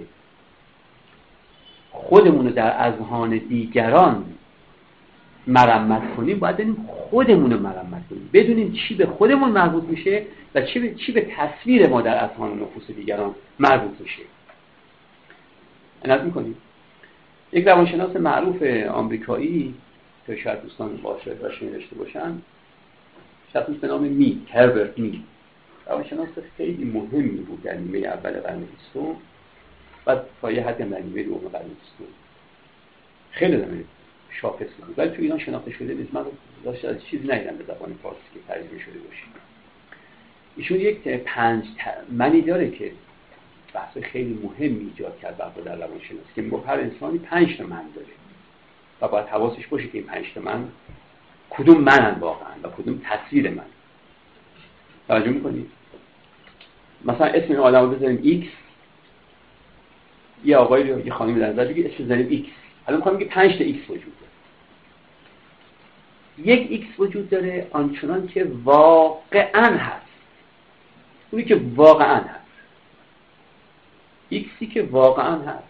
خودمون رو در اذهان دیگران مرمت کنیم، باید بریم خودمون رو مرمت کنیم، بدونیم چی به خودمون مربوط میشه و چی به تصویر ما در اذهان نفوس دیگران مربوط میشه. عنایت میکنیم. یک روانشناس معروف آمریکایی که شاید دوستان باشه داشته باشن، شخصی به نام هربرت مید، روانشناس خیلی مهمی بود در نیمه اول قرن 20 و تا یه حدی هم در نیمه دوم قرن 20 خیلی دمه شاخص بود، ولی تو ایران شناخته شده نیست. من داشت از چیزی ندیدم به زبان فارسی که ترجمه شده باشه. ایشون یک 5 منی داره که بحث خیلی مهمی ایجاد کرد در روانشناسی، که میگه هر انسانی 5 تا من داره و باید حواسش باشه که این 5 تا من کدوم منن واقعا و کدوم تصویر من. توجه میکنید؟ مثلا اسم این آدم رو بذاریم ایکس، یه آقایی رو یه خانمی در نظر بگیر، اسم بذاریم ایکس. حالا میخوام بگم 5 تا ایکس وجود داره. یک ایکس وجود داره آنچنان که واقعا هست، اونی که واقعا هست، ایکسی که واقعا هست،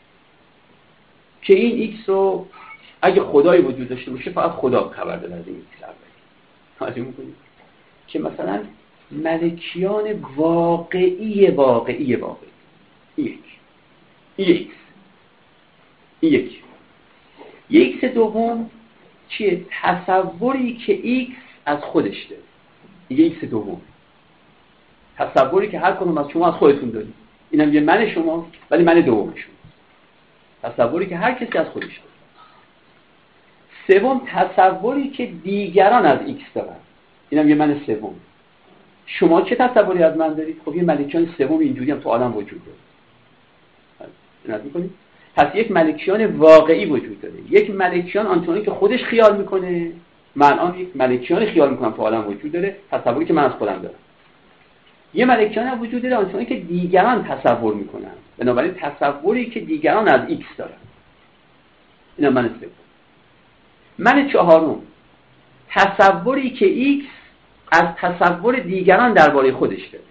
که این ایکس رو اگه خدایی وجود داشته باشه فقط خدا خبر داره از این ایکس اولی. توجه می‌کنید که مثلا ملکیان واقعی ایکس دوم چیه؟ تصوری که ایکس از خودش داره. ایکس دوم تصوری که هر کدوم از شما از خودتون دارید. اینم یه من شما، ولی من دوم شما. تصوری که هر کسی از خودش داره. سوم تصوری که دیگران از ایکس دارن. اینم یه من سوم. شما چه تصوری از من دارید؟ خب یه ملکیان سوم اینجوری هم تو عالم وجود داره. نظر می‌کنید؟ پس یک ملکیان واقعی وجود داره. یک ملکیان آنچنانی که خودش خیال میکنه، من الان یک ملکیان خیال میکنم تو عالم وجود داره، تصوری که من از خودم دارم. یه ملکیان هم وجود داره آنچنانی که دیگران تصور میکنن، بنابراین تصوری که دیگران از ایکس دارن. اینا من سوم. من چهارم تصوری که ایکس از تصور دیگران درباره خودش داره.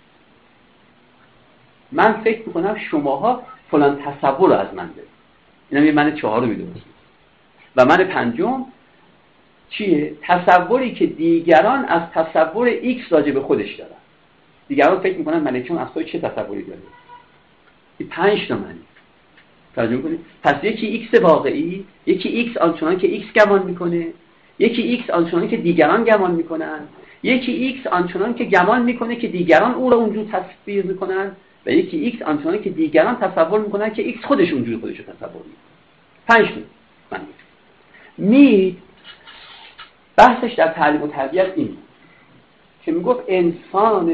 من فکر میکنم شماها فلان تصور رو از من دارید. اینم یه من چهارم میدونید. و من پنجم چیه؟ تصوری که دیگران از تصور ایکس راجع به خودش دارن. دیگران فکر میکنن ملکیان از خودش چه تصوری داره. این 5 تا منی. توجه کنید. پس یکی ایکس واقعی، یکی ایکس آنچنان که ایکس گمان میکنه، یکی ایکس آنچنان که دیگران گمان میکنن، یکی ایکس آنچنان که گمان میکنه که دیگران او را اونجور تصویر میکنن، و یکی ایکس آنچنانی که دیگران تصور میکنن که ایکس خودش اونجوری خودش رو تصور میکنه. 5 تا من می بحثش در تعلیم و تربیت این که میگفت انسان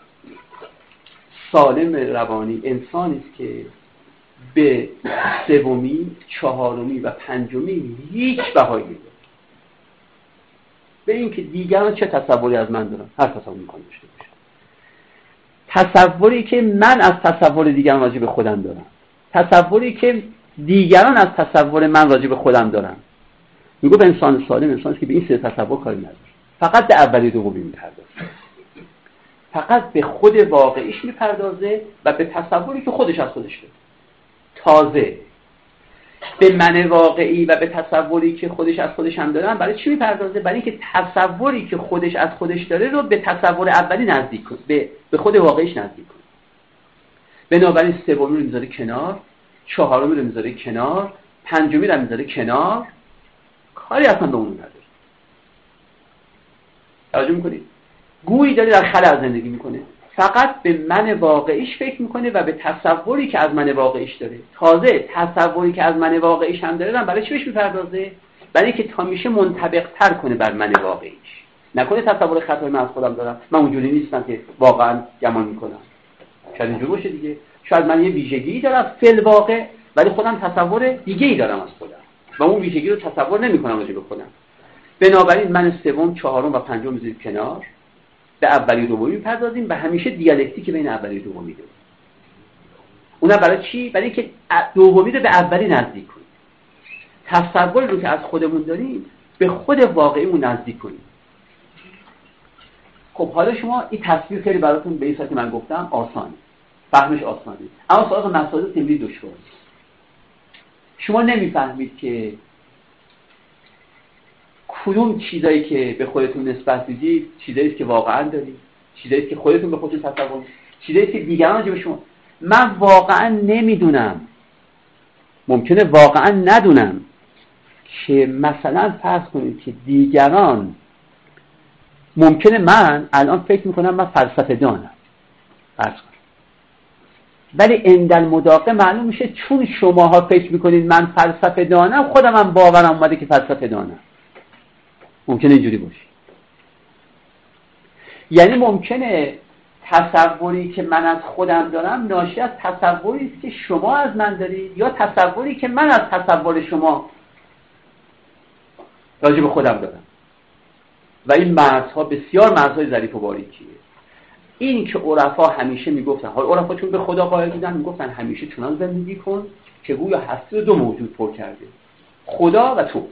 سالم روانی انسانی است که به سومی، چهارمی و پنجمی هیچ بهایی نمیده. به این که دیگران چه تصوری از من دارن، هر تصوری میکنه داشته باشه. تصوری که من از تصور دیگران راجع به خودم دارم، تصوری که دیگران از تصور من راجع به خودم دارن. میگه به انسان سالم انسانی که به این سه تصور کاری نداره، فقط به اولی دومی میپردازه، فقط به خود واقعیش میپردازه و به تصوری که خودش از خودش داره. تازه به من واقعی و به تصوری که خودش از خودش هم داره برای چی میپردازه؟ برای اینکه تصوری که خودش از خودش داره رو به تصور اولی نزدیک کنه، به خود واقعیش نزدیک کنه. بنابراین سومی رو میذاره کنار، چهارمی رو میذاره کنار، پنجمی رو میذاره کنار، کاری اصلا به اون نداره. توجه میکنید؟ گویی داره در خلأ زندگی میکنه، فقط به من واقعیش فکر میکنه و به تصوری که از من واقعیش داره. تازه تصوری که از من واقعیش هم داره برای چی بهش میپردازه؟ برای اینکه تا میشه منطبق تر کنه بر من واقعیش. نکنه تصور خطایی من از خودم دارم، من اونجوری نیستم که واقعا گمان میکنم. شاید اینجوری باشه دیگه. شاید من یه ویژگی دارم فی الواقع، ولی خودم تصور دیگه‌ای دارم از خودم و اون ویژگی رو تصور نمی‌کنم راجع به خودم. بنابراین من سوم، چهارم و پنجم میذاریم کنار، به اولی دومی میپردازیم و همیشه دیالکتیک بین اولی دومی داریم. اونم برای چی؟ برای اینکه دومی رو به اولی نزدیک کنیم. تصوری رو که از خودمون داریم به خود واقعیمون نزدیک کنیم. خب حالا شما این تصویر خیلی براتون به این صورتی من گفتم آسانه، فهمش آسانه، اما سراغ مسائل خیلی دشواره. شما نمیفهمید که کدوم چیزایی که به خودتون نسبت میدید چیزایی که واقعا دارید، چیزایی که خودتون به خودتون تصور می‌کنید، چیزایی که دیگران راجع به شما. من واقعا نمیدونم، ممکنه واقعا ندونم که مثلا فرض کنید که دیگران، ممکنه من الان فکر میکنم من فلسفه دانم فرض کنید، ولی عندالمداقه معلوم میشه چون شماها فکر میکنید من فلسفه دانم، خودم هم باورم اومده که فلسفه دانم. ممکنه اینجوری باشه. یعنی ممکنه تصوری که من از خودم دارم ناشی از تصوری است که شما از من دارید، یا تصوری که من از تصور شما راجع به خودم دارم. و این مرزها بسیار مرزهای ظریف و باریکیه. این که عرفا همیشه میگفتن، حالا عرفا چون به خدا قائل بودن میگفتن همیشه چنان زندگی کن که گویا هستی رو دو موجود پر کرده، خدا و تو.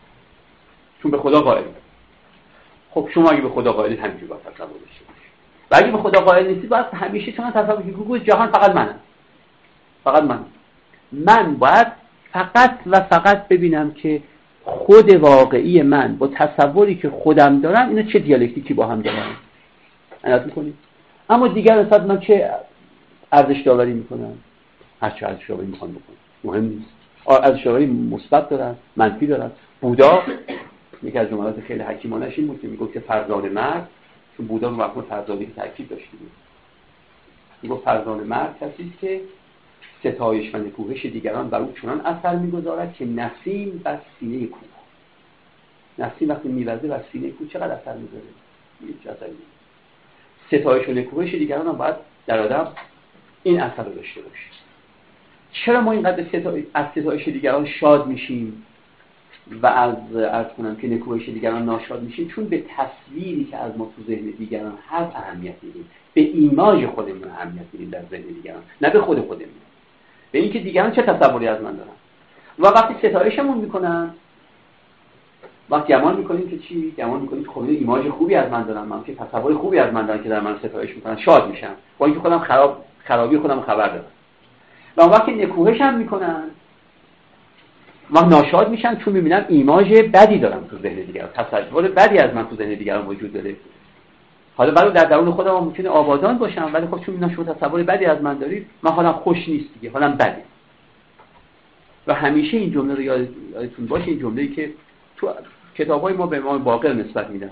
چون به خدا قائل. خب شما اگه به خدا قائلید همینجوری باید تصور بشه. و اگه به خدا قائل نیستی باید همیشه چون تصور کنی جهان فقط منم، فقط من باید فقط و فقط ببینم که خود واقعی من با تصوری که خودم دارم اینا چه دیالکتیکی با هم دارن. عنایت می‌کنید؟ اما دیگر نسبت من چه ارزش داوری میکنم؟ هر چه ارزش داوری میخوام بکنم مهم نیست. ارزش داوری مثبت دارن، منفی دارن. بودا یکی از جملات خیلی حکیمانه‌اش این بود که میگفت که فرزانه مرد، چون بودا رو مفهوم فرزانگی تاکید داشت، میگفت فرزانه مرد کسی است که ستایش و نکوهش دیگران بر او چنان اثر میگذارد که نسیم بر سینه کوه. نسیم وقتی میوزه بر سینه کوه چقدر اثر میذاره؟ هیچ اثری نیست. ستایش و نکوهش دیگران هم باید در آدم این اثر رو داشته باشه. چرا ما اینقدر از ستایش دیگران شاد میشیم و از عرض کنم که نکوهش دیگران ناشاد میشیم؟ چون به تصویری که از ما تو ذهن دیگران هست اهمیت میدیم، به ایماژ خودمون اهمیت میدیم در ذهن دیگران، نه به خودمون، به اینکه دیگران چه تصوری از من دارن. و وقتی ستایشمون میکنن، وقتی گمان میکنیم که چی؟ گمان میکنیم که ایماژ خوبی از من دارن، من که تصور خوبی از من دارن که در من ستایش میکنن، شاد میشم با اینکه خودم خرابی خودم خبر دارم. و وقتی نکوهش هم میکنن من ناشاد میشم چون میبینم ایماژ بدی دارم تو ذهن دیگران، تصور بدی از من تو ذهن دیگران وجود داره. حالا برای در درون خودم ممکنه آبادان باشم، ولی خب چون اینا شما تصور بدی از من دارید، من حالم خوش نیست دیگه، حالم بده. و همیشه این جمله رو یادتون باشه، این جمله‌ای که تو کتاب‌های ما به امام باقر نسبت میدن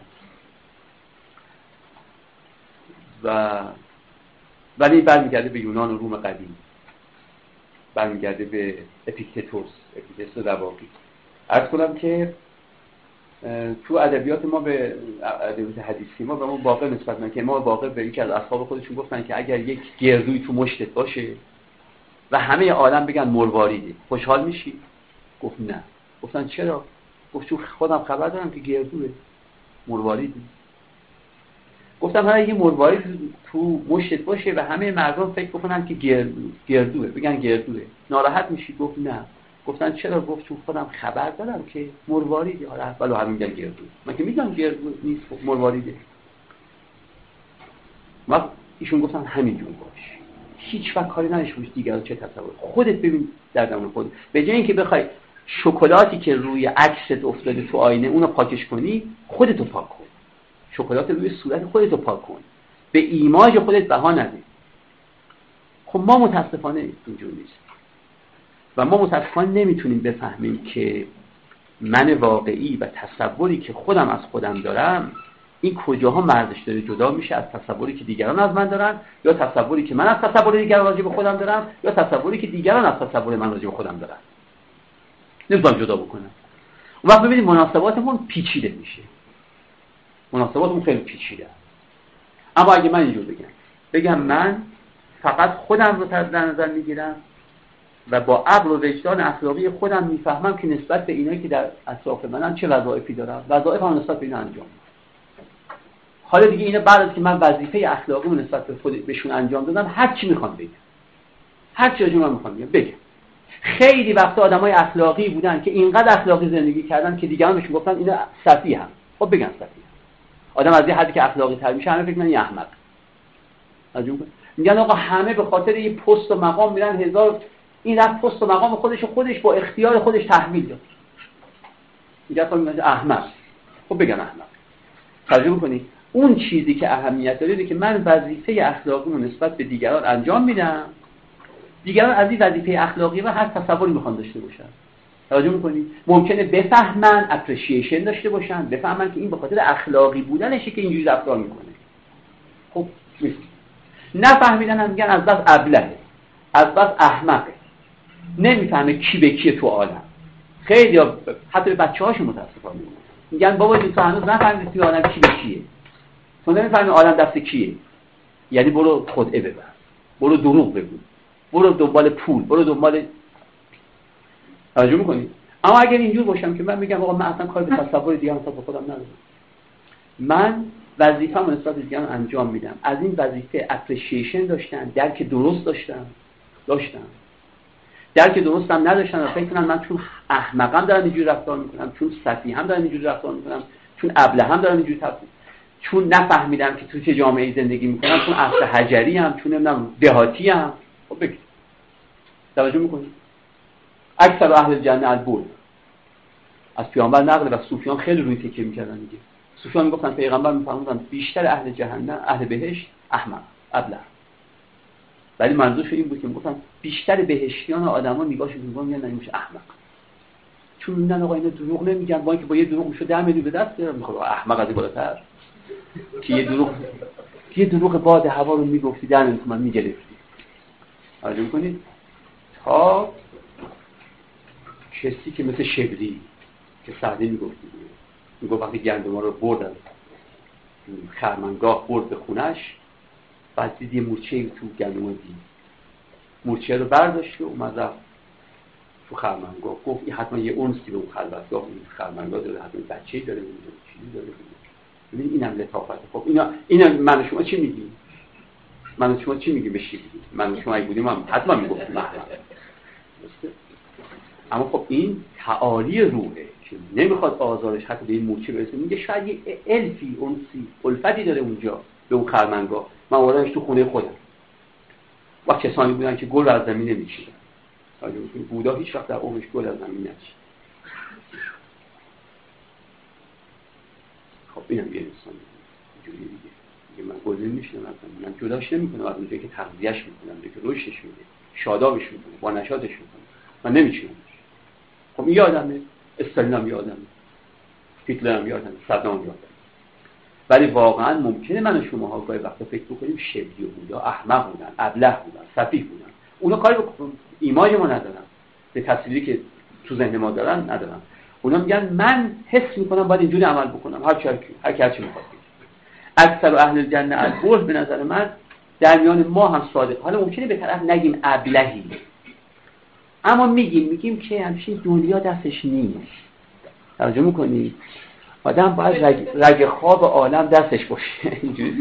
ولی برمیگرده به یونان و روم قدیم، برمیگرده به اپیکتتوس رواقی. عرض کنم که تو ادبیات ما، به ادبیات حدیثی ما، به ما باقر نسبت میدن که ما باقر به یکی از اصحاب خودشون گفتن که اگر یک گردوی تو مشتت باشه و همه عالم بگن مرواریده، خوشحال میشی؟ گفت نه. گفتن چرا؟ گفت چون خودم خبر دارم که گردوه، مرواریده. گفتم هر یه مروارید تو مشتت باشه و همه مردم فکر بکنن که گردوه، بگن گردوه، ناراحت میشی؟ گفت نه. گفتن چرا؟ گفت چون خودم خبر دارم که مرواریده. حالا ولو همین میگن گردو، من که میگم گردو نیست، مرواریده. ما ایشون گفتن همینجور باش، هیچ وقت کاری نداشته باش دیگران چه تصور، خودت ببین در درون خودت. به جای اینکه بخوای شکلاتی که روی عکست افتاده تو آینه اونو پاکش کنی، خودتو پاک کن. شکلات روی صورت خودتو پاک کن، به ایماژ خودت بها نده. خب ما متاسفانه اینجور نیست و ما متاسفانه نمیتونیم بفهمیم که من واقعی و تصوری که خودم از خودم دارم این کجاها مرزش داره جدا میشه از تصوری که دیگران از من دارن، یا تصوری که من از تصور دیگران راجع به خودم دارم، یا تصوری که دیگران از تصور من راجع به خودم دارن. نمیتونم جدا بکنم. اون وقت ببینید مناسباتمون پیچیده میشه، مناسباتمون خیلی پیچیده. اما اگه من اینجور بگم من فقط خودم رو در نظر میگیرم و با عقل و وجدان اخلاقی خودم میفهمم که نسبت به اینایی که در اطراف منن چه وظایفی دارم، وظایف هم نسبت به اینا انجام. حالا دیگه اینا بعد از که من وظیفه اخلاقی رو نسبت به خود بهشون انجام دادم، هر چی میخوام بگم، هر چی من میخوام بگم. خیلی وقتا آدمای اخلاقی بودن که اینقدر اخلاقی زندگی کردن که دیگران بهشون گفتن اینا سفیهن. خب بگن سفیه. آدم از یه حدی که اخلاقی تر میشه همه فکر میکنن یه احمق. میگن آقا همه به خاطر یه پست و مقام میرن هزار، این رفت پست و مقام خودش با اختیار خودش تحویل داد. میگن احمق. خب بگن احمق. ترجمه کنید اون چیزی که اهمیت داره اینه که من وظیفه اخلاقی رو نسبت به دیگران انجام میدم، دیگران از این وظیفه اخلاقی و هر تصوری میخوان داشته باشن. توجه میکنید ممکنه بفهمن، اپریشیشن داشته باشن، بفهمن که این به خاطر اخلاقی بودنشه که اینجوری رفتار میکنه. خب نفهمیدن هم میگن از بس ابلهه، از بس احمقه، نمیفهمه کی به کیه تو عالم. خیلی حتی بچه‌هاشون متاسفانه میگن بابا تو هنوز نفهمیدی تو عالم کی به کیه، تو نمیفهمی عالم دست کیه. یعنی برو خودعه ببر، برو دروغ بگو، برو دنبال پول، برو دنبال. توجه میکنید؟ اما اگر اینجور باشم که من میگم آقا من اصلا کار به تصور دیگران نسبت به خودم ندارم، من وظیفه‌مو نسبت به دیگران انجام میدم، از این وظیفه اپریشیشن داشتن، درک درست داشتم، درک درستم نداشتن و فکر کنن من چون احمقم دارم اینجوری رفتار میکنم، چون سفیهم دارم اینجوری رفتار میکنم، چون ابله هم دارم اینجوری چون نفهمیدم که تو چه جامعه‌ای زندگی میکنم، چون اصل حجری هم، چون نمیدونم دهاتی هم. خب بگید توجه میکنید اکثر اهل جنت البول از پیامبر نقل و صوفیان خیلی روی تکیه میکردن دیگه. صوفیان میگفتن پیغمبر میفرمودن بیشتر اهل جهنم اهل بهشت احمق ابله، ولی منظورش این بود که میگفتن بیشتر بهشتیان آدما نگاهشون میگن نمیشه احمق، چون میگن آقا اینا دروغ نمیگن، با اینکه با یه دروغ میشه 10 میلیون به دست بیارن. میخواد احمق از بالاتر که یه دروغ باد هوا رو میگفتی 10 میلیون تومان میگرفتی. توجه میکنید تا کسی که مثل شبلی که سعدی میگفت وقتی گندما رو برد از خرمنگاه برد به خونش، بعد دید یه مورچه تو گندما دید، مورچه رو برداشت و اومد رفت تو خرمنگاه، گفت این حتما یه اونسی به اون خلوتگاه این خرمنگاه داره، حتما بچه‌ای داره، چیزی داره. ببین اینم لطافت. خب اینا من شما چی میگیم؟ من شما چی میگیم به شیعه؟ من شما اگه بودیم هم حتما میگفتیم احمق. اما خب این تعالی روحه که نمیخواد آزارش حتی به این مورچه برسه، میگه شاید یه الفی اونسی الفتی داره اونجا به اون خرمنگاه، من آوردمش تو خونه خودم. و کسانی بودن که گل از زمین نمیچیدن. بودا هیچ وقت در عمرش گل از زمین نچید. خب اینم یه انسان اینجوری دیگه من گل نمیشنم، من جداش نمیکنم از اونجایی که تغذیه‌اش میکنم، اونجایی که رشدش میده، شادابش میکنه، با نشاطش میکنه، من نمیچینم. خب این یادمه، استالین هم یادمه، هیتلر هم یادمه، صدام هم یادمه. ولی واقعا ممکنه من و شماها گاهی وقتا فکر بکنیم شبلی و بودا احمق بودن، ابله بودن، سفیه بودن. اونا کاری به ایمان ما ندارن، به تصویری که تو ذهن ما دارن ندارن. اونا میگن من حس میکنم باید اینجوری عمل بکنم، هر کی میخواد. اکثر اهل جنت البرز به نظر من در میان ما هم صادق. حالا ممکنه به طرف نگیم ابلهی، اما میگیم که همچین دنیا دستش نیست. توجه میکنی؟ آدم باید رگ خواب عالم دستش باشه. اینجوری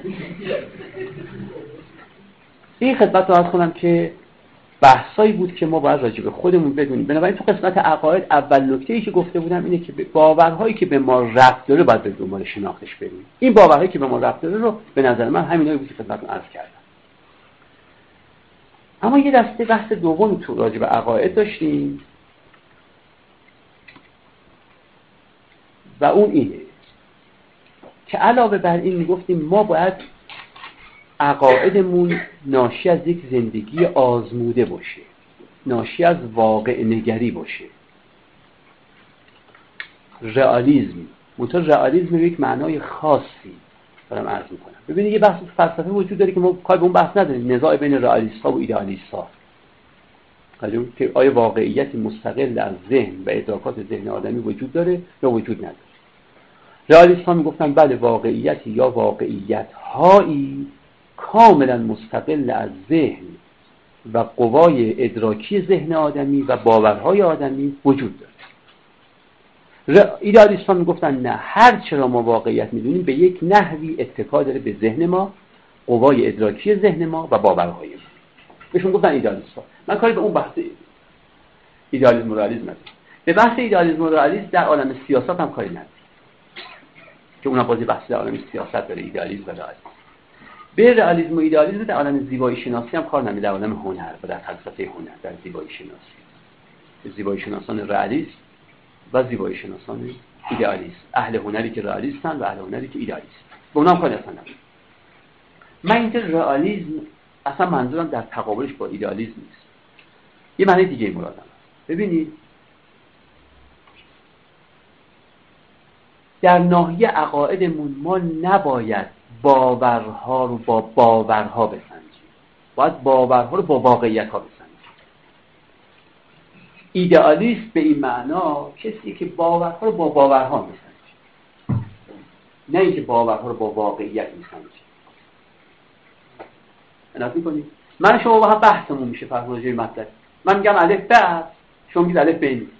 این خدمت رو عرض کنم که بحثایی بود که ما باید راجع به خودمون بدونیم. بنابراین تو قسمت عقاید اول نکته‌ای که گفته بودم اینه که باورهایی که به ما ربط داره باید به دنبال شناختش بریم. این باورهایی که به ما ربط داره رو به نظر من همینایی بود که خدمتتون عرض کردم. اما یه دسته بحث دومی تو راجع به عقاید داشتیم و اون اینه که علاوه بر این میگفتیم ما باید عقایدمون ناشی از یک زندگی آزموده باشه، ناشی از واقع نگری باشه، رئالیسم. منتها رئالیسم به یک معنای خاصی دارم عرض میکنم. ببینید یه بحث فلسفه وجود داره که ما کاری به اون بحث نداریم، نزاع بین رئالیست‌ها و ایدئالیست‌ها، که آیا واقعیتی مستقل از ذهن و ادراکات ذهن آدمی وجود داره یا وجود نداره. رئالیست‌ها میگفتن بله واقعیتی یا واقعیت‌هایی کاملا مستقل از ذهن و قوای ادراکی ذهن آدمی و باورهای آدمی وجود داره. ایدئالیست‌ها میگفتن نه، هر چرا ما واقعیت میدونیم به یک نحوی اتکا داره به ذهن ما، قوای ادراکی ذهن ما و باورهای ما. بهشون گفتن ایدئالیست‌ها. من کاری به اون بحث ایدئالیسم و رئالیسم ندارم. به بحث ایدئالیسم و رئالیسم در عالم سیاست هم کاری ندارم، که اونها بازی بحث در عالم سیاست داره، ایدئالیسم و رئالیسم. به رئالیسم و ایدئالیسم در عالم زیبایی شناسی هم کار نمیده، در عالم هنر و در فلسفه هنر، در زیبایی شناسی، زیبایی شناسان رئالیسم و زیبایی شناسان ایدئالیسم، اهل هنری که رئالیستن و اهل هنری که ایدئالیستن. به اونها هم کار ندارم. من اینجا رئالیسم اصلا منظورم در تقابلش با ایدئالیسم نیست، یه معنی دیگه مرادم. ببینید در ناحیه عقایدمون ما نباید باورها رو با باورها بسنجیم، باید باورها رو با واقعیت‌ها بسنجیم. ایدئالیست به این معنا کسی که باورها رو با باورها میسنجه، نه اینکه باورها رو با واقعیت میسنجه. نگاه می‌کنید من شما با هم بحثمون میشه فرض مطلب، من میگم الف ب، شما میگید الف ب نیست.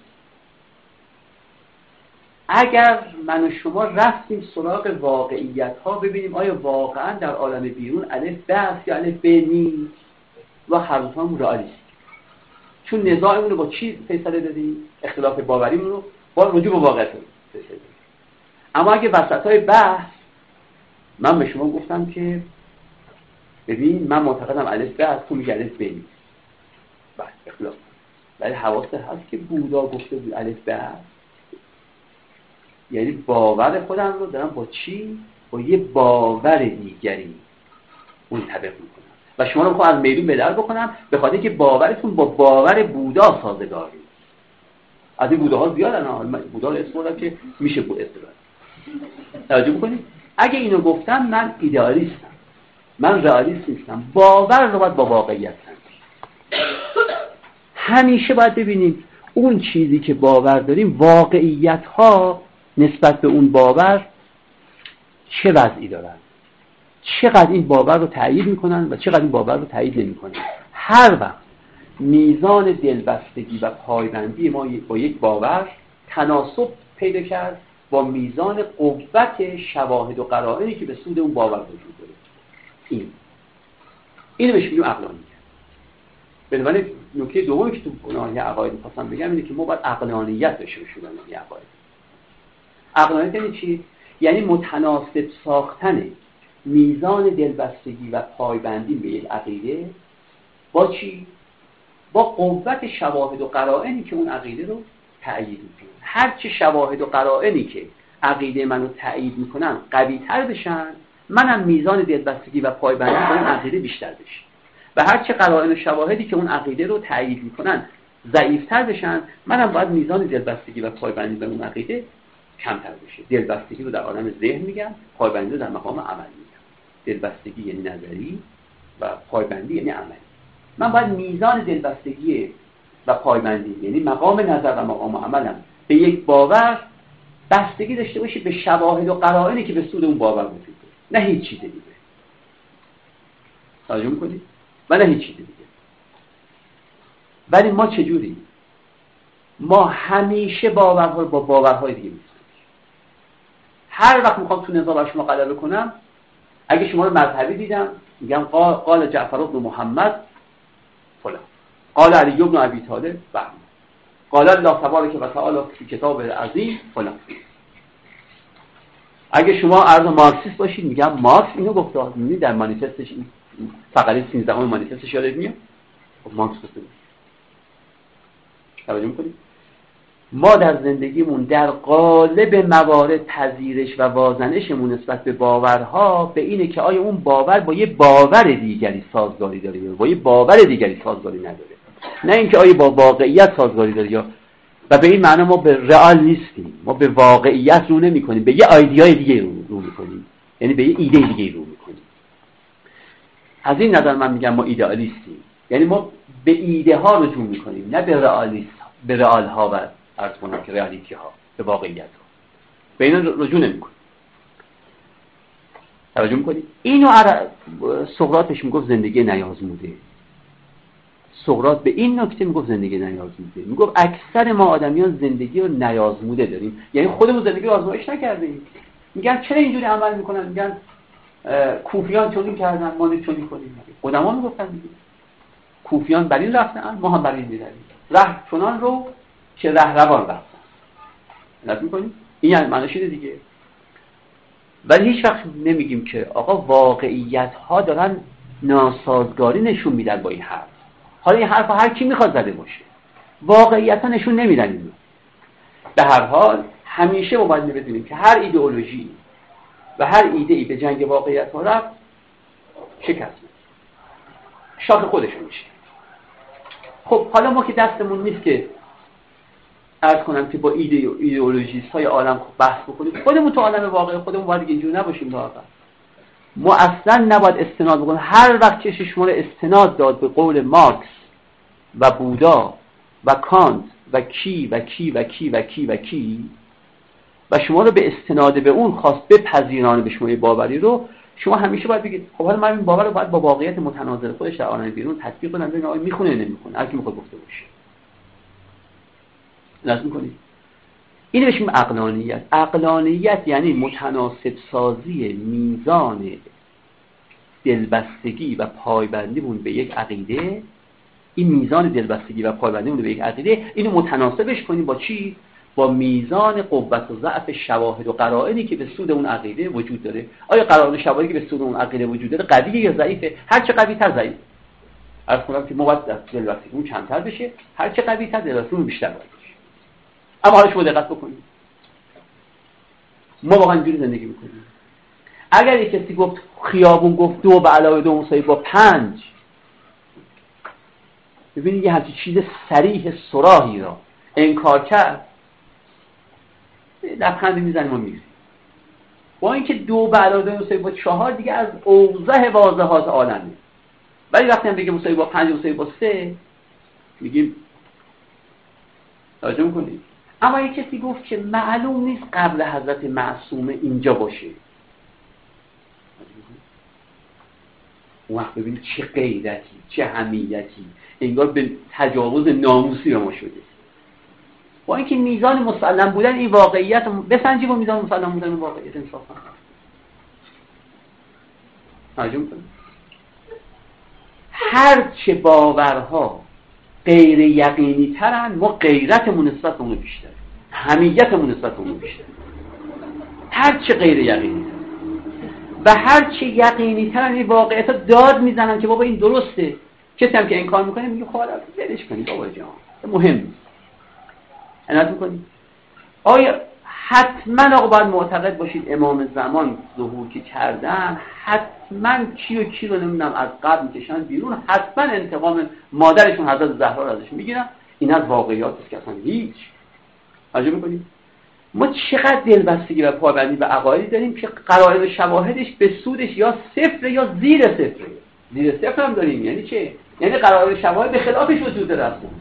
اگر من و شما رفتیم سراغ واقعیت ها ببینیم آیا واقعا در عالم بیرون الف ب است یا الف ب نیست، و هر دو هم رئالیست، چون نزاعمون رو با چی فیصله دادیم؟ اختلاف باوریمون رو با رجوع به واقعیت فیصله دادیم. اما اگه وسطای بحث من به شما گفتم که ببین من معتقدم الف ب از تو میگه الف ب نیست، بس اخلاص. ولی حواست هست که بودا گفته بود الف ب است، یعنی باور خودم رو دارم با چی؟ با یه باور دیگری منطبق میکنم و شما رو میخوام از میدون به در بکنم به خاطر که باورتون با باور بودا سازگار نیست. از این بوداها زیادن، بودا رو اسم بردم که میشه بود استفاده. توجه بکنید، اگه اینو گفتم من ایدئالیستم، من رئالیست نیستم. باور رو باید با واقعیت همیشه باید ببینیم اون چیزی که باور داریم واقعیت ها نسبت به اون باور چه وضعی دارن، چقدر این باور رو تایید میکنن و چقدر این باور رو تایید نمیکنن. هر وقت میزان دلبستگی و پایبندی ما با یک باور تناسب پیدا کرد با میزان قوت شواهد و قرائنی که به سود اون باور وجود داره، اینو بهش میگیم عقلانیت. بنابراین نکته دومی که تو ناحیه عقاید می‌خواستم بگم اینه که ما باید عقلانیت داشته باشیم در ناحیه عقاید. عقلانیت یعنی چی؟ یعنی متناسب ساختن میزان دلبستگی و پایبندی به یک عقیده با چی؟ با قوت شواهد و قرائنی که اون عقیده رو تأیید می‌کنه. هر چه شواهد و قرائنی که عقیده منو تأیید می‌کنن قوی‌تر بشن، منم میزان دلبستگی و پایبندی به اون عقیده بیشتر بشه. و هر چه قرائن و شواهدی که اون عقیده رو تأیید می‌کنن ضعیف‌تر بشن، منم باید میزان دلبستگی و پایبندی به اون عقیده کمتر بشه. دلبستگی رو در عالم ذهن میگم، پایبندی رو در مقام عمل میگم. دلبستگی یعنی نظری و پایبندی یعنی عملی. من باید میزان دلبستگی و پایبندی یعنی مقام نظر و مقام عملم به یک باور بستگی داشته باشه به شواهد و قرائنی که به سود اون باور وجود داره، نه هیچ چیز دیگه. توجه می‌کنید؟ و نه هیچ چیز دیگه. ولی ما چجوری؟ ما همیشه باورها با باورهای دیگه می‌سازیم. هر وقت میخوام تو نظام بر شما غلبه کنم، اگه شما رو مذهبی دیدم میگم قال جعفر بن محمد فلان، قال علی بن ابی طالب بله، قال الله تبارک و تعالی فی کتاب عظیم فلان. اگه شما عرض مارکسیست باشید میگم مارکس اینو گفته، می‌بینید در مانیفستش این فقره 13 مانیفستش یادت میاد؟ مارکس گفته. توجه می‌کنید؟ ما در زندگیمون در قالب موارد پذیرش و وازنشمون نسبت به باورها به اینه که آیا اون باور با یه باور دیگری سازگاری داره یا با یه باور دیگری سازگاری نداره، نه اینکه آیا با واقعیت سازگاری داره یا. و به این معنی ما به رئال نیستیم، ما به واقعیت رو نمی کنیم، به یه ایده دیگه رو میکنیم، یعنی به یه ایده دیگه رو میکنیم. از این نظر من میگم ما ایدئالیستیم، یعنی ما به ایده ها رجوع میکنیم، نه به رئالیست، به رئال ها و عرض کنم که رئالیتی ها، به واقعیت ها به اینا رجوع نمیکنیم. توجه میکنید؟ اینو سقراط میگفت زندگی نیازموده. سقراط به این نکته میگفت زندگی نیازموده، میگفت اکثر ما آدمیان زندگی رو نیازموده داریم، یعنی خودمون زندگی رو آزمایش نکردیم. میگن چرا اینجوری عمل میکنن؟ میگن کوفیان چنین کردن ما چنین کنیم. قدما میگفتن دیگه کوفیان بر این رفتن ما هم بر این میرویم، ره چنان رو که رهروان رفتن. نظر میکنیم؟ این یعنی معنیش اینه دیگه. ولی هیچ وقت نمیگیم که آقا واقعیت ها دارن ناسازگاری نشون میدن با این حرف. حالا این حرف هر کی میخواد زده باشه، واقعیت ها نشون نمیدن اینو. به هر حال همیشه ما باید بدونیم که هر ایدئولوژی و هر ایده‌ای به جنگ واقعیت ها رفت شکست می‌خوره، شاخ خودش میشه. خب حالا ما که دستمون نیست که عرض کنم که با ایدئولوژیست های عالم بحث بکنیم، خودمون تو عالم واقعی خودمون باید اینجوری نباشیم. واقعا ما اصلا نباید استناد بکنیم. هر وقت که شما رو استناد داد به قول مارکس و بودا و کانت و کی و کی و کی و کی و کی و شما رو به استناد به اون خواست بپذیرانه به شما باوری رو، شما همیشه باید بگید خب حالا من این باور رو باید با واقعیت متناظر خودش در عالم بیرون تطبیق کنم، ببینم آیا میخونه یا نمیخونه، هر کی میخواد گفته باشه. لازم کنید اینو بهش میگیم عقلانیت. عقلانیت یعنی متناسب سازی میزان دلبستگی و پایبندیمون به یک عقیده، این میزان دلبستگی و پایبندیمون به یک عقیده اینو متناسبش کنیم با چی؟ با میزان قوت و ضعف شواهد و قرائنی که به سود اون عقیده وجود داره. آیا قرائن و شواهدی که به سود اون عقیده وجود داره قویه یا ضعیفه؟ هر چه قوی‌تر ضعیف. عرض کنم که مواد دلبستگی اون کمتر بشه، هر چه قوی‌تر دلبستگی اون بیشتر بشه. اما حالا شما دقت بکنید، ما واقعا اینجوری زندگی میکنیم. اگر یک کسی گفت خیابون گفت 2 به علاوه 2 مساوی با 5، ببینید یه همچین چیز صریح صراحی را انکار کرد، لبخند میزنیم و میریم. با اینکه 2 به علاوه 2 مساوی با 4 دیگه از اوضح واضحات عالمه، ولی وقتی هم بگیم مساوی با 5 مساوی با 3 میگیم توجه میکنید. اما یک کسی گفت که معلوم نیست قبل حضرت معصومه اینجا باشه، اون وقت ببینید چه غیرتی، چه حمیتی، انگار به تجاوز ناموسی به ما شده. با اینکه میزان مسلم بودن این واقعیت بسنجی با میزان مسلم بودن این واقعیت انصافا توجه کنید. هر چه باورها غیر یقینی ترن، ما غیرتمون نسبت به اونو بیشتره، حمیتمون نسبت به اونو بیشتره. هر چه غیر یقینی ترن و هر چه یقینی ترن این واقعیت ها داد میزنن که بابا این درسته. کسی هم که انکار میکنه میگه خب ولش کنید بابا جان، مهم نیست. عنایت میکنید. آیا حتما آقا باید معتقد باشید امام زمان ظهور که کردن حتما کی رو نمیدونم از قبر میکشن بیرون، حتما انتقام مادرشون حضرت زهرا رو ازش میگیرن؟ این از واقعیات است که اصلا هیچ. توجه میکنید. ما چقدر دلبستگی و پابندی به عقایدی داریم که قرائن و شواهدش به سودش یا صفر یا زیر صفر. زیر صفر هم داریم. یعنی چه؟ یعنی قرائن و شواهد به خلافش وجود داره اصلا.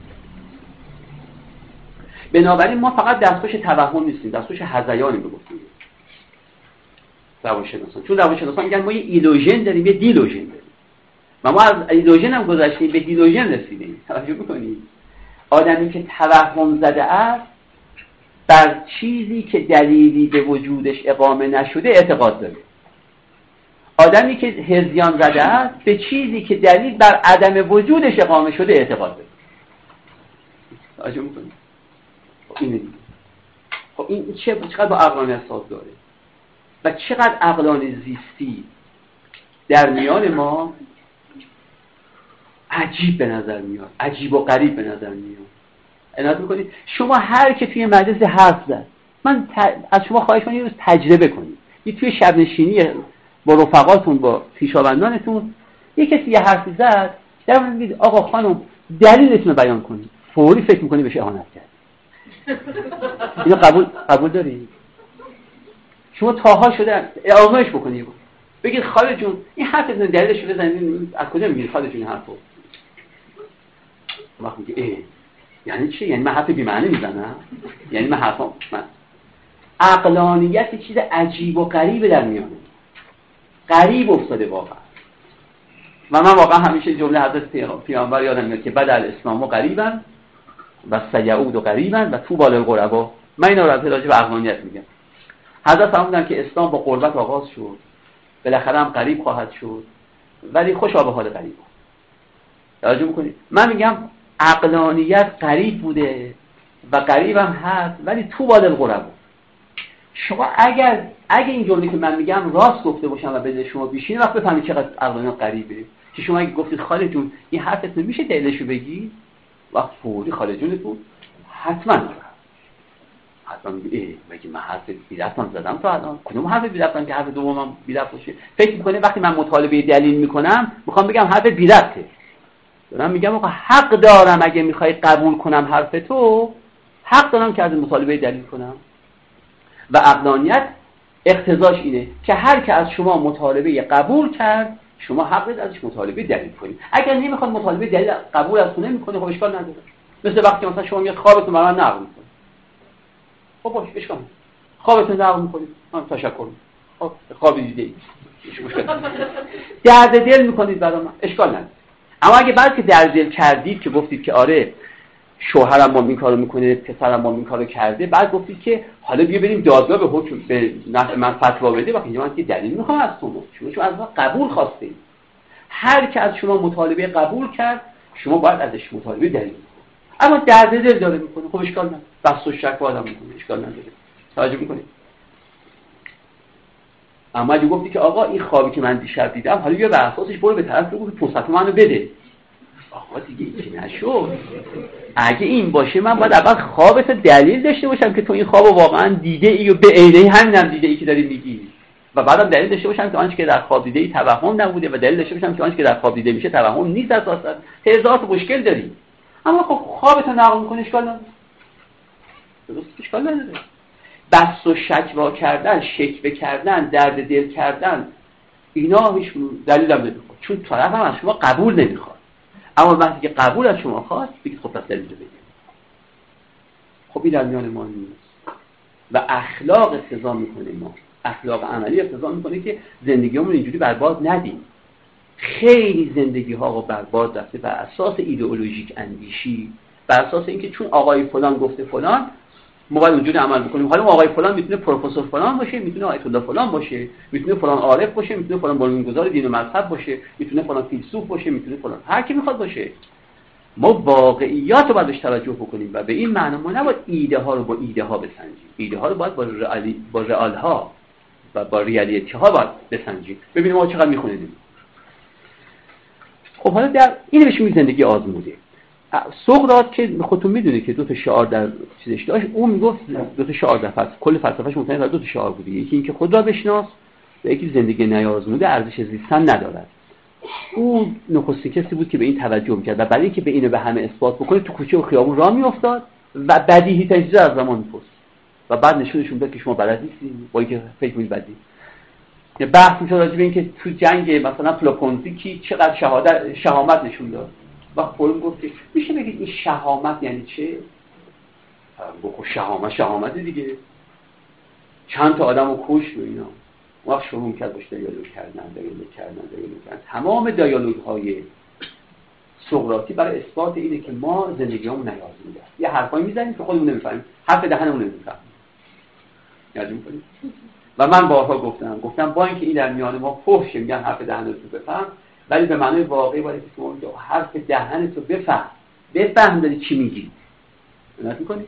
بنابراین ما فقط دستخوش توهم نیستیم، دستخوش هذیانی بگفتیم روانشناسان. چون روانشناسان میگن ما یه ایلوژن داریم، یه دیلوژن داریم. و ما از ایلوژن هم گذشتیم به دیلوژن رسیدیم. توجه می‌کنید؟ آدمی که توهم زده است بر چیزی که دلیلی به وجودش اقامه نشده اعتقاد داره. آدمی که هذیان زده است به چیزی که دلیل بر عدم وجودش اقامه شده اعتقاد داره. توجه می‌کنید؟ اینه دیگه. خب این چقدر با عقلانیت سازگاره و چقدر عقلانه زیستی در میان ما عجیب به نظر میاد، عجیب و غریب به نظر میاد. عنایت میکنید. شما هر که توی مجلس حرف زد، من از شما خواهش کنم یه روز تجربه کنید، یه توی شب نشینی با رفقاتون با خویشاوندانتون یه کسی یه حرفی زد، در مورد میگید آقا خانم دلیلتون رو بیان کنید، فوری فکر میکنی بهش اهانت کرد. اینو قبول داری؟ شما تاها شده آزمایش بکنید، بگید خالد جون این حرفتون دلیلش رو بزنید، از کجا میگید خالد جون این حرفو؟ وقتی میگه یعنی چی؟ یعنی من حرف بی معنی میزنم؟ یعنی من عقلانیت چیز عجیب و غریبه در میانه، غریب افتاده واقعا. و من واقعا همیشه جمله حضرت پیامبر یادم میاد که بدل اسلام و غریبن و سیعود و غریبن و طوبی للغربا. من اینا رو از راجع به عقلانیت میگم. حضرت فرمودن که اسلام با غربت آغاز شد، بالاخره هم غریب خواهد شد، ولی خوشا به حال غریب. توجه میکنید؟ من میگم عقلانیت غریب بوده و غریب هم هست، ولی طوبی للغربا. شما اگه این جمله که من میگم راست گفته باشم و به شما بیشینه، وقت بفهمید چقدر عقلانیت غریبه. که شما اگه گفتید خالد جون این حرفت میشه دلیلشو بگی، وقت فوری خالد جونتون حتما میگه مگه من حرف بی‌ربطم زدم تا الان؟ کدوم حرف بی‌ربطم که حرف دومم بی‌ربط باشه؟ فکر میکنه وقتی من مطالبه دلیل میکنم میخوام بگم حرف بی‌ربطه. دارم میگم آقا حق دارم اگه میخوای قبول کنم حرف تو، حق دارم که از مطالبه دلیل کنم. و عقلانیت اقتضاش اینه که هر که از شما مطالبه قبول کرد، شما حق دارید ازش مطالبه دلیل کنید. اگر نمیخواد مطالبه دلیل قبول ازتون نمیکنه، خب اشکال نداره. مثل وقتی مثلا شما میاد خوابتون برای من نقل میکنید، خب باشه اشکال نداره، خوابتون نقل میکنید، من تشکر میکنم، خب خواب دیده اید، درد دل میکنید برای من، اشکال نداره. اما اگه بعد که درد دل کردید که گفتید که آره شوهرم با این کارو میکنه، پسرم با این کارو کرده، بعد گفتید که حالا بیا بریم دادگاه به حکم به نفع من فتوا بده، وقتی من که دلیل میخوام از شما از ما قبول خواستید. هر که از شما مطالبه قبول کرد، شما باید ازش مطالبه دلیل کنید. اما درد دل داره میکنه، خب اشکال نداره، بس و شک آدم میکنه، اشکال نداره. توجه میکنید؟ اما اگه گفتی که آقا این خوابی که من دیشب دیدم، حالا بیا بر اساسش برو به طرف بگو 500 منو بده. آقا دیگه این نشد. اگه این باشه من باید اول خوابت دلیل داشته باشم که تو این خوابو واقعا دیده ای و به عینه همینم دیده ای که داری میگی، و بعدم دلیل داشته باشم که آنچه که در خواب دیده ای توهم نبوده، و دلیل داشته باشم که آنچه که در خواب دیده میشه توهم نیست. اساسا هزار تا مشکل داری. اما خب خوابتو نقل می‌کنی، اشکال نداره. درست، اشکال نداره. بس و شکوا کردن، شکوه کردن، درد دل کردن، اینا هیچ دلیل هم نمیخواد، چون طرف هم از شما قبول نمیخواد. اما وقتی که قبول از شما خواست، بگید خب پس دلیل بگید. خب این در میان ما نیست. و اخلاق اقتضا میکنه، ما اخلاق عملی اقتضا میکنه که زندگیمون اینجوری برباد ندیم. خیلی زندگی ها رو برباد رفته بر اساس ایدئولوژیک اندیشی، بر اساس اینکه چون آقای فلان گفته فلان ما باید اونجوری عمل بکنیم. حالا آقای فلان میتونه پروفسور فلان باشه، میتونه آیت الله فلان باشه، میتونه فلان عارف باشه، میتونه فلان بنیانگذار دین و مذهب باشه، میتونه فلان فیلسوف باشه، میتونه فلان هر کی میخواد باشه. ما واقعیات رو باید بهش توجه بکنیم و به این معنی ما نباید ایده ها رو با ایده ها بسنجیم. ایده ها رو باید با رئال ها و با ریالیتی ها باید بسنجیم، ببینیم ما چقدر میخونیم. خب حالا در این بهش میگه زندگی آزموده. سقراط که خودتون میدونید که دو تا شعار در چیزش داشت، اون میگفت دو تا شعار در فلسفه، کل فلسفه‌اش مبتنی بر دو تا شعار بوده، یکی اینکه خود را بشناس و یکی زندگی نیازموده ارزش زیستن ندارد. او نخستین کسی بود که به این توجه می‌کرد و برای اینکه به اینو به همه اثبات بکنه تو کوچه و خیابون راه میافتاد و بدیهی ترین چیزا از زمان می‌پرسید و بعد نشونشون داد که شما بلد نیستید، با اینکه فکر می‌کنید بدی. بحث می‌شد راجع به اینکه تو جنگ مثلا پلوپونزی کی چقدر شهامت نشون داد. وقت پولم گفت که میشه بگید این شهامت یعنی چه؟ بگو شهامت دیگه، چند تا آدمو کشت و اینا. وقت شروع کرد باش دیالوگ کردن. تمام دیالوگ‌های سقراطی برای اثبات اینه که ما زندگیمون نیازمنده است. یه حرفایی میزنیم که خودمون نمیفهمیم، حرف دهنمون نمیفهمیم. یاد می‌کنید؟ و من بارها گفتم با اینکه این در میان ما فحشه، میگن حرف دهنت رو بفهم، ولی به معنای واقعی باید که شما حرف دهنت رو بفهم داری چی میگی. نگاه می‌کنی؟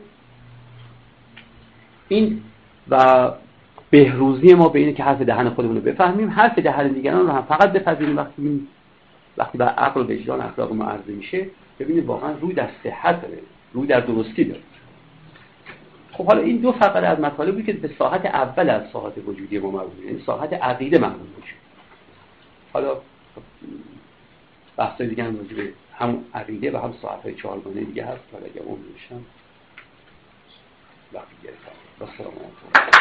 این و بهروزی ما به اینه که حرف دهن خودمون رو بفهمیم، حرف دهن دیگران رو هم فقط بپذیریم وقتی بر عقل و وجدان اخلاق ما عرضه میشه، ببینید واقعا روی در صحت داره، روی در درستی داره. خب حالا این دو فقره از مطالبی که به ساحت اول از ساحت وجودی ما مربوطه، یعنی ساحت عقیده مربوط میشه. حالا بحث‌های دیگه هم راجع به هم عقیده و هم ساحت‌های چهارگانه دیگه هست، حالا اگه اون میشن وقتی گرفتم. السلام علیکم.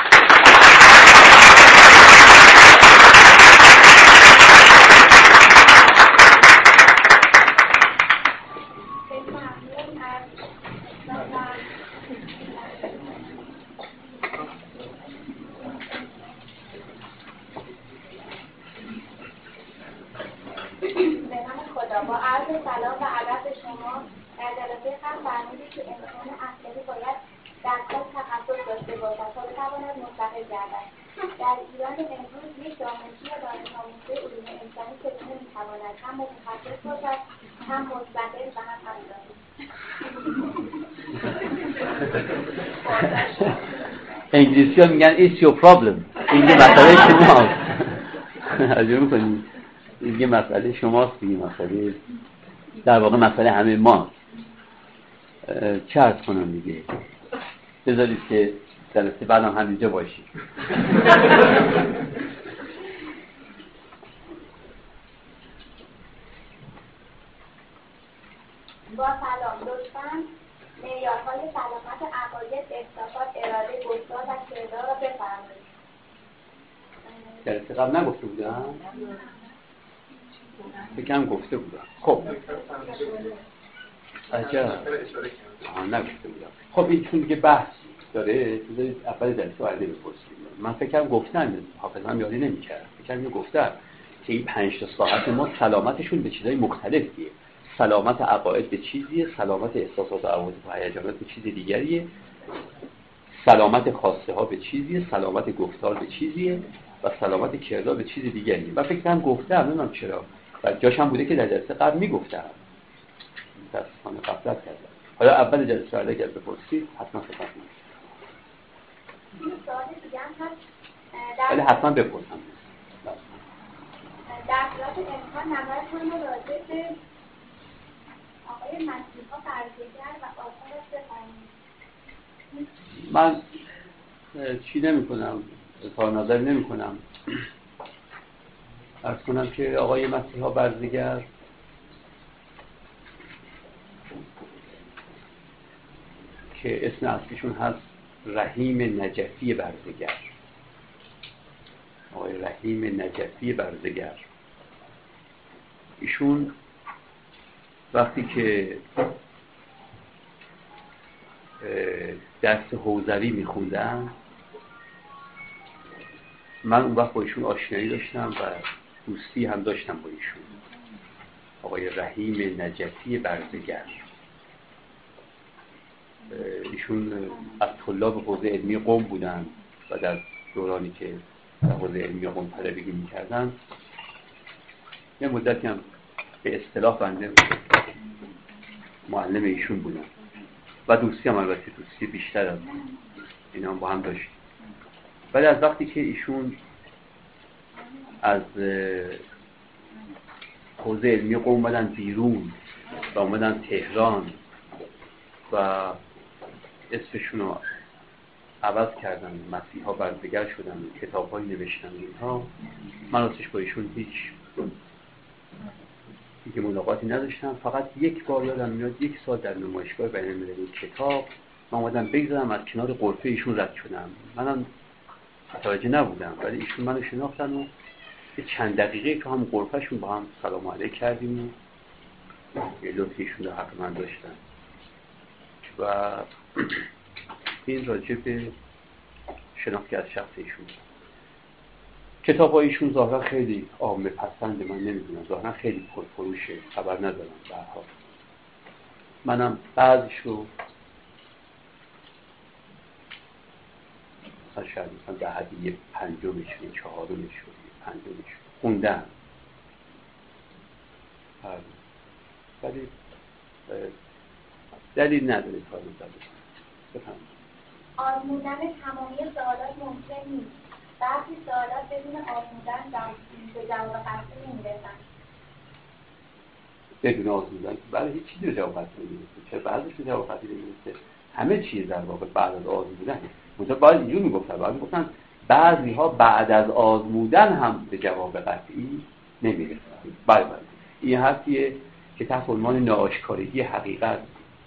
با عرض سلام و ادب به شما، در جلسه قبل فرمودید که انسان عقلی باید در کار تخصص داشته باشد تا بتواند مستقل گردد. در ایران امروز یک دانشجو یا دانش آموزه علوم انسانی چگونه میتواند هم متخصص باشد، هم مستقل و هم همدانی؟ انگلیسی ها میگن it's your problem. این یه مسئله شماست. عجب میکنید. این یه مسئله شماست دیگه، مسئله در واقع مسئله همه ماست. چه عرض کنم دیگه، بذارید که جلسه بعدم همینجا باشید. با سلام، لطفاً معیارهای سلامت عقاید، احساسات، اراده، گفتار و کردار را بفرمایید. جلسه قبل نگفته بودم؟ فکرم گفته بودم. خب عجب نگفته بودم. خب این چون که بحث داره بذارید اول جلسه وارد بپرسید. من فکرم گفتم، حافظم یادی نمی‌کرد، فکرم گفتم که این 5 تا ساعت ما سلامتشون به چیزای مختلفیه. سلامت عقاید به چیزیه، سلامت احساسات و عواطف و هیجانات به چیز دیگریه، سلامت خواسته ها به چیزیه، سلامت گفتار به چیزیه و سلامت کردار به چیز دیگریه. و فکرم گفتم، نمیدونم چرا، و جاش هم بوده که در جلسه قبل میگفتم، متأسفانه غفلت کردم. حالا اول جلسه رو اگر بپرسید حتما خدمت می‌کنم. سوال دیگه هم هست. ولی حتما بپرسم. در صورت امکان نظرتون راجع به آقای مسیحا برزگر و آثارش بفرمایید. من چی نمی کنم، اظهار نظر نمی کنم. عرض کنم که آقای مسیحا برزگر که اسم اصلیشون هست رحیم نجفی برزگر، آقای رحیم نجفی برزگر، ایشون وقتی که درس حوزوی میخوندن، من اون وقت با ایشون آشنایی داشتم و دوستی هم داشتم با ایشون. آقای رحیم نجفی برزگر، ایشون از طلاب حوزه علمی قم بودن و در دورانی که در حوزه علمی قم طلبگی میکردن یه مدتی هم به اصطلاح بنده معلم ایشون بودن و دوستی هم البته دوستی بیشتر از اینا هم با هم داشتیم. ولی از وقتی که ایشون از حوزه علمی قم اومدن بیرون و اومدن تهران و اسمشون رو عوض کردن، مسیحا برزگر شدن، کتاب‌هایی نوشتن اینها، من راستش با ایشون هیچ ملاقاتی نداشتم. فقط یک بار یادم میاد، یک سال در نمایشگاه بین‌المللی کتاب من اومدم بگذارم، از کنار غرفه ایشون رد شدم. منم متوجه نبودم ولی ایشون منو شناختن و یه چند دقیقه تو هم غرفه‌شون با هم سلام علیک کردیم و یه لطفی ایشون در حق من داشتن و این راجع به شناختی از شخص ایشون. کتاب‌های ایشون ظاهرا خیلی عامه پسند، من نمیدونم، ظاهرا خیلی پرفروشه، خبر ندارم. به هر حال منم بعضیشو شاید مثلا به حدیه پنجمش و چهارمش و پنجمش خوندم، ولی دلیل نداره کار نزده. بفرمایید. آزمودن تمامی سوالات ممکن نیست. بعضی سوالات بدون آزمودن به جواب قطعی نمیرسن. بدون آزمودن برای هیچ چیزی به جواب قطعی نمیرسه. چرا بعضیش به جواب قطعی نمیرسه؟ همه چیز در واقع بعد از آزمودن. مثلا باید اینجور میگفتن، باید میگفتن بعضی ها بعد از آزمودن هم به جواب قطعی نمیرسن. بله این حرفیه که تحت عنوان ناآشکارگی حقیقت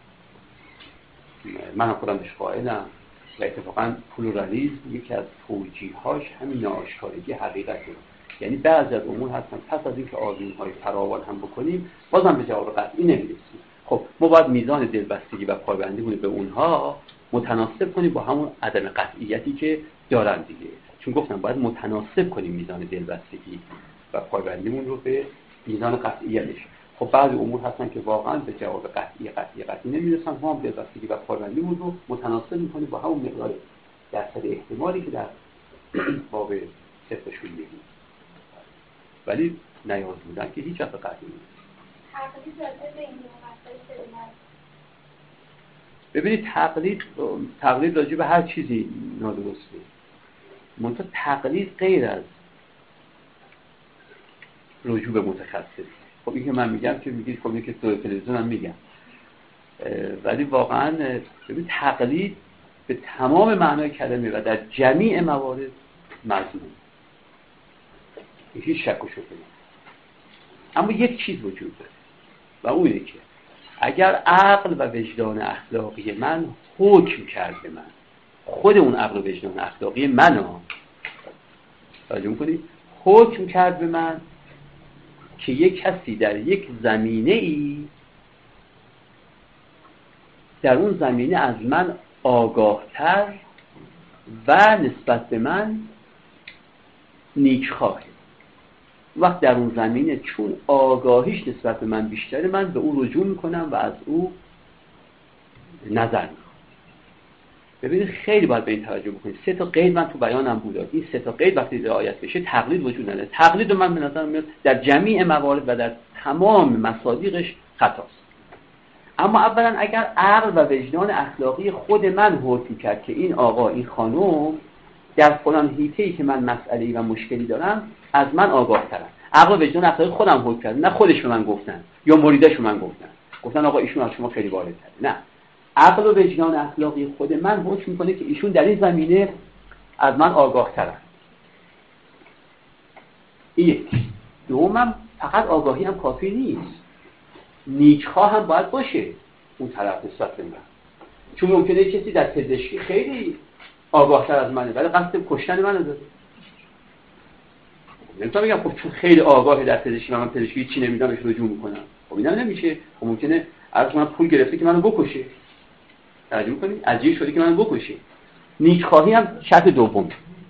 من هم خودم بهش قائلم و اتفاقا پلورالیسم یکی از توجیه‌هاش همین ناآشکارگی حقیقته. یعنی بعضی از امور هستن پس از اینکه آزمون‌های فراوان هم بکنیم بازم به جواب قطعی نمیرسیم. خب ما باید میزان دلبستگی و پایبندیمون به اونها متناسب کنیم با همون عدم قطعیتی که دارن دیگه. چون گفتم باید متناسب کنیم میزان دلبستگی و پایبندیمون رو به میزان قطعیتش. خب بعضی امور هستن که واقعا به جواب قطعی نمیرسن، ما هم دلبستگی و پایبندیمون رو متناسب میکنیم با همون مقدار درصد احتمالی که در باب صفرشون میگیم. ولی نیاز بودن که هیچ وقت قطعی نیست. ببینید تقلید راجع به هر چیزی نادرسته. منتها تقلید غیر از رجوع به متخصص. خب این که من میگم که میگید خب این که تو تلویزیون هم میگم، ولی واقعا ببین تقلید به تمام معنای کلمه و در جمیع موارد مذموم، هیچ شک و شبهه نیست. اما یک چیز وجود داره و اون اینه که اگر عقل و وجدان اخلاقی من حکم کرد به من، خود اون عقل و وجدان اخلاقی من توجه می‌کنید حکم کرد به من که یک کسی در یک زمینه‌ای در اون زمینه از من آگاهتر و نسبت به من نیکخواهه، وقت در اون زمینه چون آگاهیش نسبت به من بیشتره من به اون رجوع میکنم و از او نظر میخوام. ببینید خیلی باید به این توجه بکنید. 3 تا قید من تو بیانم بود. این 3 تا قید وقتی رعایت بشه تقلید وجود نداره. تقلید من به نظر میاد در جمیع موارد و در تمام مصادیقش خطاست. اما اولا اگر عقل و وجدان اخلاقی خود من حکم کرد که این آقا این خانم در فلان حیطه‌ای که من مسئله‌ای و مشکلی دارم از من آگاه ترن، عقل و وجدان اخلاقی خودم حکم کرد، نه خودش به من گفتن یا مریداش به من گفتن آقا ایشون از شما خیلی بالاتره. نه، عقل و وجدان اخلاقی خود من حکم میکنه که ایشون در این زمینه از من آگاه ترن. یک. دومم فقط آگاهی هم کافی نیست، نیکخواه هم باید باشه اون طرف نسبت به من، چون ممکنه کسی در پزشکی خیلی آگاه تر از منه ولی قصد کشتن منو داره. نمیتونم بگم خب چون خیلی آگاهه در پزشکی من پزشکی چی نمیدونم بهش رجوع میکنم. خب اینم نمیشه. خب ممکنه از من پول گرفته که منو بکشه، توجه کنید، عجیب شده که منو بکشه. نیکخواهی هم شرط دوم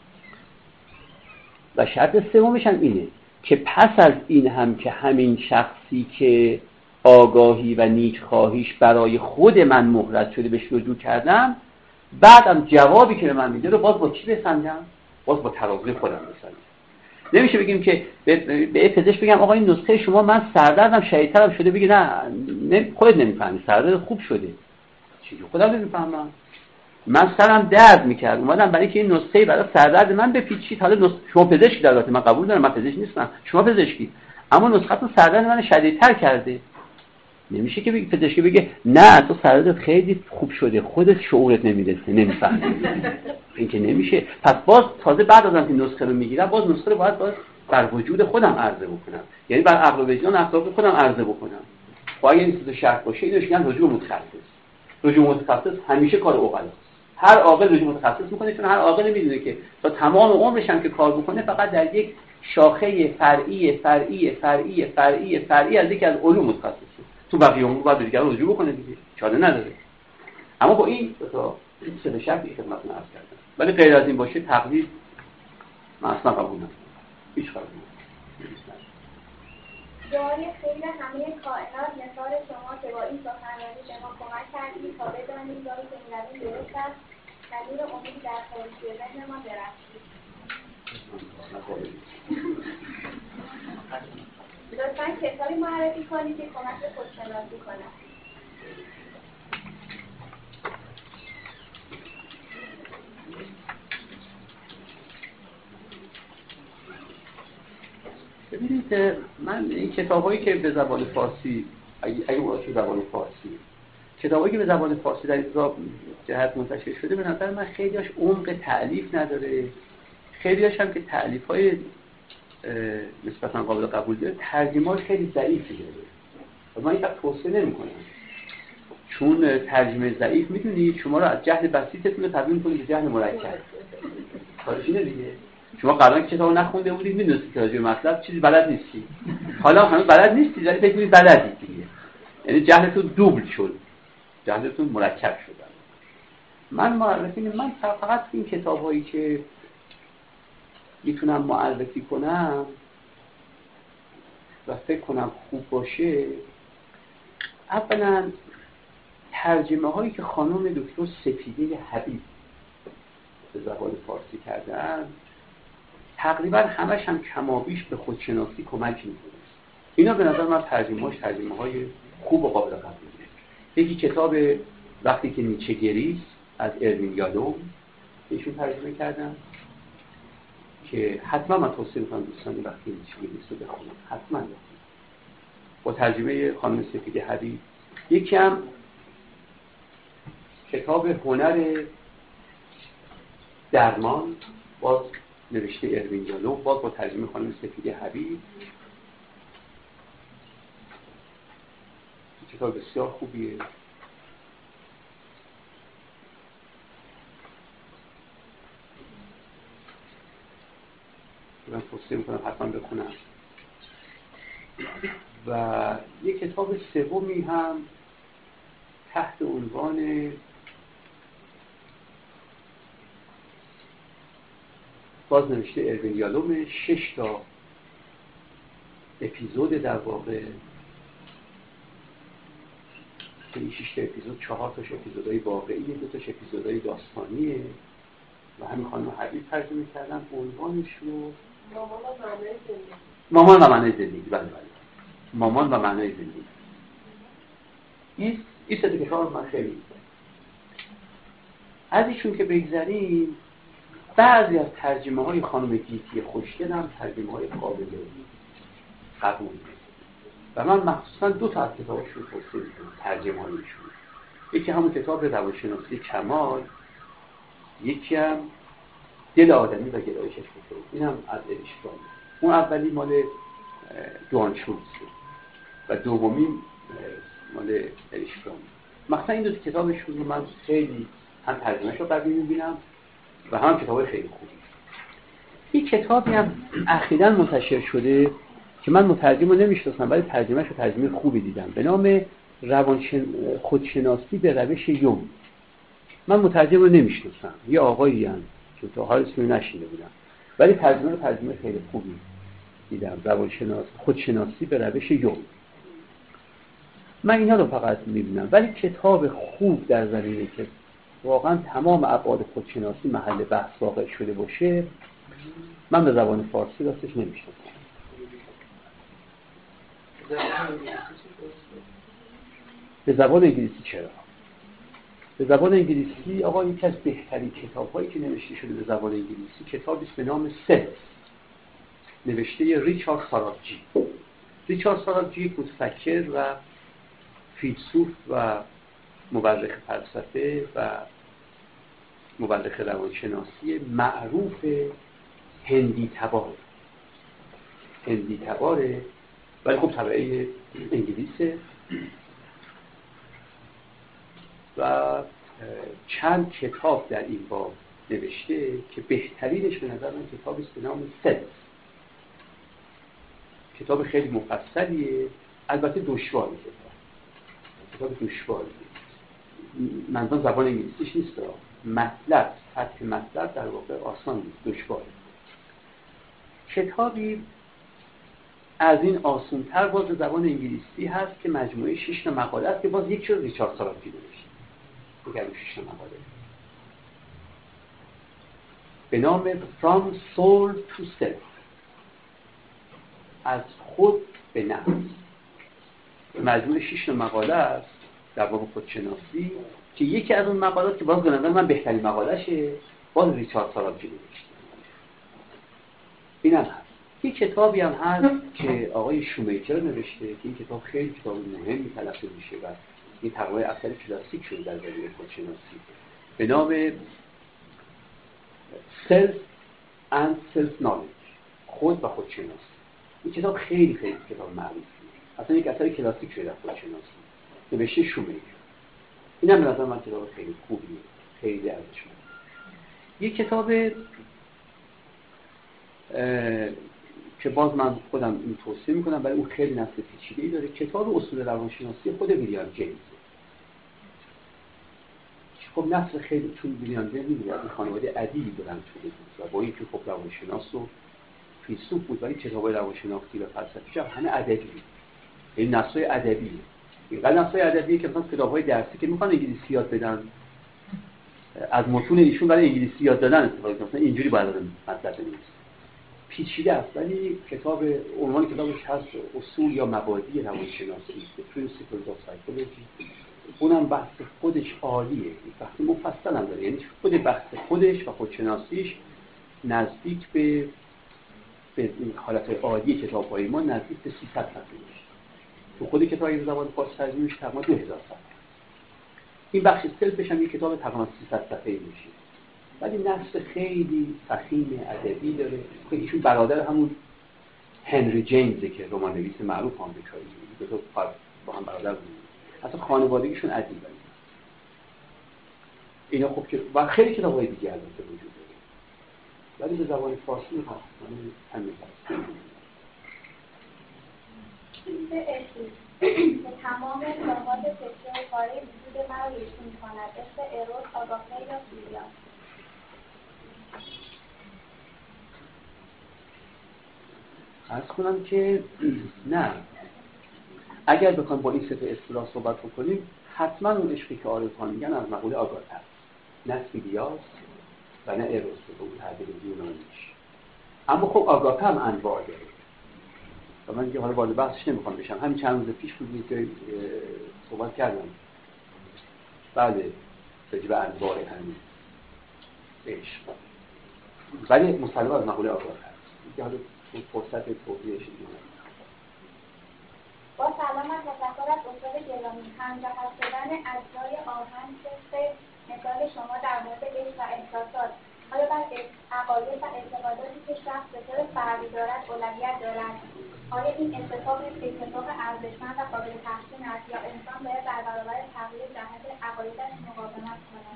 و شرط سومش هم اینه که پس از این هم که همین شخصی که آگاهی و نیکخواهیش برای خود من مهلت شده بهش رجوع کردم، بعدم جوابی که به من میده رو باز با چی بسنجم؟ باز با ترازوی خودم بسنجم. نمیشه بگیم که به پزشک بگم آقا این نسخه شما من سردردم شدیدترم شده، بگی نه خودت نمیفهمی سردرد خوب شده. چیزی خودم نمیفهمم. من سرم درد میکرد اومدم برای که این نسخه برای سردرد من بپیچید. حالا شما پزشکی در واقع من قبول دارم، من پزشک نیستم، شما پزشکی، اما نسختون سردرد من شدیدتر کرده. نمیشه که پزشکی بگه نه تو سردرد خیلی خوب شده، خودت شعورت نمیرسه نمیفهمی. این که نمیشه. پس باز تازه بعد از اینکه نسخه رو میگیرم باز نسخه رو باید بر وجود خودم عرضه بکنم، یعنی بر عقل و وجدان اخلاقی خودم عرضه بکنم. خب اگه این چیز شرط باشه اینو میگن رجوع متخصص. رجوع متخصص همیشه کار عقلاست. هر عاقل رجوع متخصص میکنه، چون هر عاقل میدونه که تا تمام عمرش هم که کار بکنه فقط در یک شاخه فرعی فرعی فرعی فرعی فرعی از یکی از علوم متخصصه. تو بقیه امور باید دیگه رجوع بکنه دیگه، چاره نداره. اما با این تا سه شرطی خدمتتون عرض کردم. ولی غیر از این باشه تقلید من اصلا قبول ندارم. هیچ قبول ندارم. جاری خیلی همه کائنات مثال شما که با این سخنرانی به ما کمک کردید تا بدانیم جایی که این روی درست است و نور امید در خارجی ذهنمان درخشید. لطفاً کتابی معرفی کنید که کمک به خودشناسی کند. ببینید من این کتابایی که به زبان فارسی اگه واسه زبان فارسی کتابایی که به زبان فارسی در این جهت منتشر شده به نظر من خیلی‌هاش عمق تألیف نداره، خیلی‌هاش هم که تألیف‌های نسبتاً قابل قبول داره ترجمه‌اش خیلی ضعیفی داره و من اینو توصیه نمی‌کنم، چون ترجمه ضعیف می‌دونید شما رو از جهل بسیطتون تبدیل می‌کنه به جهل مرکب. کارش اینه دیگه. شما قبلا کتابو نخونده بودید می‌دونستید که راجع به مطلب چیزی بلد نیستی، حالا هنوز بلد نیستید ولی فکر می‌کنید بلدید دیگه، یعنی جهلتون دوبل شد، جهلتون مرکب شد. من فقط این کتاب‌هایی که میتونم معرفی کنم و فکر کنم خوب باشه، اولا ترجمه هایی که خانم دکتر سپیده حبیب به زبان فارسی کردن تقریبا همش هم کمابیش به خودشناسی کمک میکنه. اینا به نظر من ترجمه های خوب و قابل قبوله. یکی کتاب وقتی که نیچه گریست از اروین یالوم ایشون ترجمه کردن که حتما من توصیه میکنم دوستانی وقتی نیچه گریست رو بخونم، حتما بخونم، با ترجمه خانم سپیده حبیب. یکی هم کتاب هنر درمان باز نوشته اروین یالوم، باز با ترجمه خانم سپیده حبیب. کتاب بسیار خوبیه. من توصیه میکنم حتما بخونم. و یک کتاب سومی هم تحت عنوان باز نوشته اروین یالوم، 6 تا اپیزود در واقع، که این 6 تا اپیزود 4 تاش اپیزودهای واقعیه، 2 تاش اپیزودهای داستانیه و همین خانم حبیب ترجمه کردن. عنوانش رو مامان و معنای زندگی. بله مامان و معنای زندگی. این این سه کتاب من خیلی می‌کنم. از ایشون که بگذریم، بعضی از ترجمه‌های خانم گیتی خوشگل هم ترجمه‌های قابل قبول و من مخصوصا دو تا از کتاباشون توصیه می‌کنم ترجمه‌هایشون. یکی همون کتاب روانشناسی کمال، یکی هم دل آدمی و گرایش فکری، این هم از اریشتون. اون اولی مال دوان شولز و دومی مال اریشتون. مثلا این دو کتابشون رو من خیلی هم ترجمه‌اش رو قبول می‌بینم و هم کتابای خیلی خوبی. این کتابی هم اخیراً منتشر شده که من مترجم رو نمی‌شناسم ولی ترجمه‌اش رو ترجمه خوبی دیدم به نام خودشناسی به روش یونگ. من مترجم رو نمی‌شناسم، یه آقایی هم که تا حال اسمش نشیده بودم ولی ترجمه خیلی خوبی دیدم، خودشناسی به روش یونگ. من اینا رو فقط می‌بینم، ولی کتاب خوب در زمینه که واقعا تمام ابعاد خودشناسی محل بحث واقع شده باشه من به زبان فارسی راستش نمی‌شناسم. به زبان انگلیسی چرا؟ به زبان انگلیسی آقا یکی از بهترین کتاب‌هایی که نوشته شده به زبان انگلیسی کتابی است به نام سلف، نوشته ریچارد ساراکجی. ریچارد ساراکجی یک متفکر و فیلسوف و مورخ فلسفه و مورخ روانشناسی معروف هندی تباره ولی خب طبعه انگلیسه و چند کتاب در این باب نوشته که بهترینش به نظر من کتابی است به نام سلف. کتاب خیلی مفصلیه، البته دشواره، کتاب دشواره. منظورم زبان انگلیسیش نیست، مطلب سطح مطلب در واقع آسان نیست، دشواره. کتابی از این آسان‌تر باز زبان انگلیسی هست که مجموعه 6 مقاله است که باز یک چیز ریچارد ساراکجی نوشته. بگم 6 مقاله به نام From Soul to Self، از خود به نفس. مجموعه 6 مقاله است در باب خودشناسی که یکی از اون مقالات که باز به نظر من بهترین مقاله‌شه باز ریچارد ساراکجی نوشته. اینم هست. یک کتابی هم هست که آقای شومیکر نوشته که این کتاب خیلی کتاب مهمی تلقی میشه و این تقریبا اثر کلاسیک شده در زمینه خودشناسی به نام Self and Self Knowledge، خود و خودشناسی. این کتاب خیلی کتاب معروفیه، اصلا یک اثر کلاسیک شده در خودشناسی، نوشته شومیکر. اینم به نظر من کتاب خیلی خوبیه، خیلی ارزشمنده. یک کتاب که باز من خودم این توصیه میکنم ولی اون خیلی نصف پیچیده‌ای داره، کتاب اصول روانشناسی خود ویلیام جیمز. خب نصف خیلی چون ویلیام جیمز می‌دونید این خانواده ادبی بودن شده بود و با اینکه خب روانشناس و فیلسوف بود ولی کتاب‌های روانشناختی و فلسفی هم همه ادبی بود. این نصف‌های ادبیه. اینقدر نصف‌های ادبیه که مثلا کتاب‌های درسی که می‌خوان انگلیسی یاد بدن از متون ایشون برای انگلیسی یاد دادن استفاده کنن، مثلا اینجوری باید مطلب بنویسن. پیچیده است ولی کتاب عنوان کتابش هست اصول یا مبادی روانشناسی، The Principles of Psychology. اونم بحث خودش عالیه، بحث مفصل هم داره، یعنی خود بحث خودش و خودشناسیش نزدیک به این حالت عادی کتاب‌های ما نزدیک به 300 صفحه میشه. تو خود کتابی به زبان فارسی ترجمه‌اش تقریبا 2000 صفحه. این بخش سلفش هم یک کتاب تقریبا 300 صفحه‌ای میشه. ولی نص خیلی فخیم ادبی داره که ایشون برادر همون هنری جیمزه که رمان‌نویس معروف آمریکایی بود، دو تا با هم برادر بودن. اصلا خانوادگیشون ادیبه. اینا خب که و خیلی کتاب‌های دیگه البته وجود داره. ولی به زبان فارسی هست. همین به تمام نقاط فکری کاری وجود مرا یکی می‌کند. عشق اروس، آگاهی یا فیلیان. عرض کنم که نه، اگر بخوایم با این سه تا اصطلاح صحبت بکنیم حتما اون عشقی که عارفان میگن از مقوله آگاه‌تر، نه فیلیاس و نه اروس به اون تعبیر یونانیش. اما خب آگاهی هم انواع داره و من دیگه حالا وارد بحثش نمیخوام بشم. همین چند روز پیش بود که صحبت کردم بله راجع به انواع همین عشق، ولی مسلم از مقوله آگاه هست که حالا فرصت توضیحش میدونم. با سلام و تشکر از استاد گرامی، همجهت شدن اجزای آهن که مثال شما در مورد عشق و احساسات آیا بر عقاید و اعتقاداتی که شخص به طور فردی دارد اولویت دارد، آیا این اتفاق ارزشمند و قابل تحسین است یا انسان باید در برابر تغییر جهت عقایدش مقاومت کند؟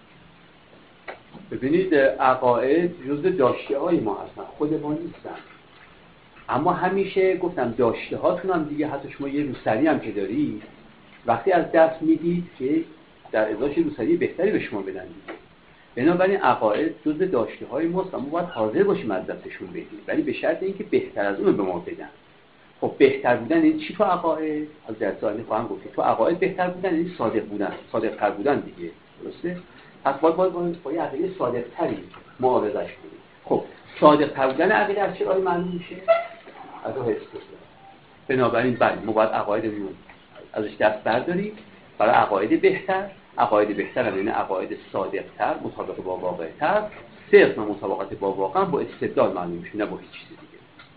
ببینید عقاید جزء داشته های ما هستن، خود ما نیستن. اما همیشه گفتم داشته هاتون هم دیگه، حتی شما یه روسری هم که دارید وقتی از دست میدید که در ازاش روسری بهتری به شما بدن دیگه. بنابراین عقاید جزء داشته های ماست، اما باید حاضر باشیم از دستشون بدیم، ولی به شرط اینکه بهتر از اون به ما بدن. خب بهتر بودن این چی تو عقاید؟ از درسانی خواهم گفت تو عقاید بهتر بودن این صادق بودن، صادق تر بودن دیگه، درسته؟ پس باید یه عقیده صادق تری معارضش کنیم. خب صادق تر بودن عقیده از چه راهی معلوم میشه؟ از راه استدلال. بنابراین بله ما باید عقایدمون ازش دست برداریم برای عقاید بهتر. عقاید بهتر یعنی عقاید صادق تر، مطابق با واقع تر. صرف مطابقت با واقع با استدلال معلوم میشه، نه با هیچ چیزی دیگه.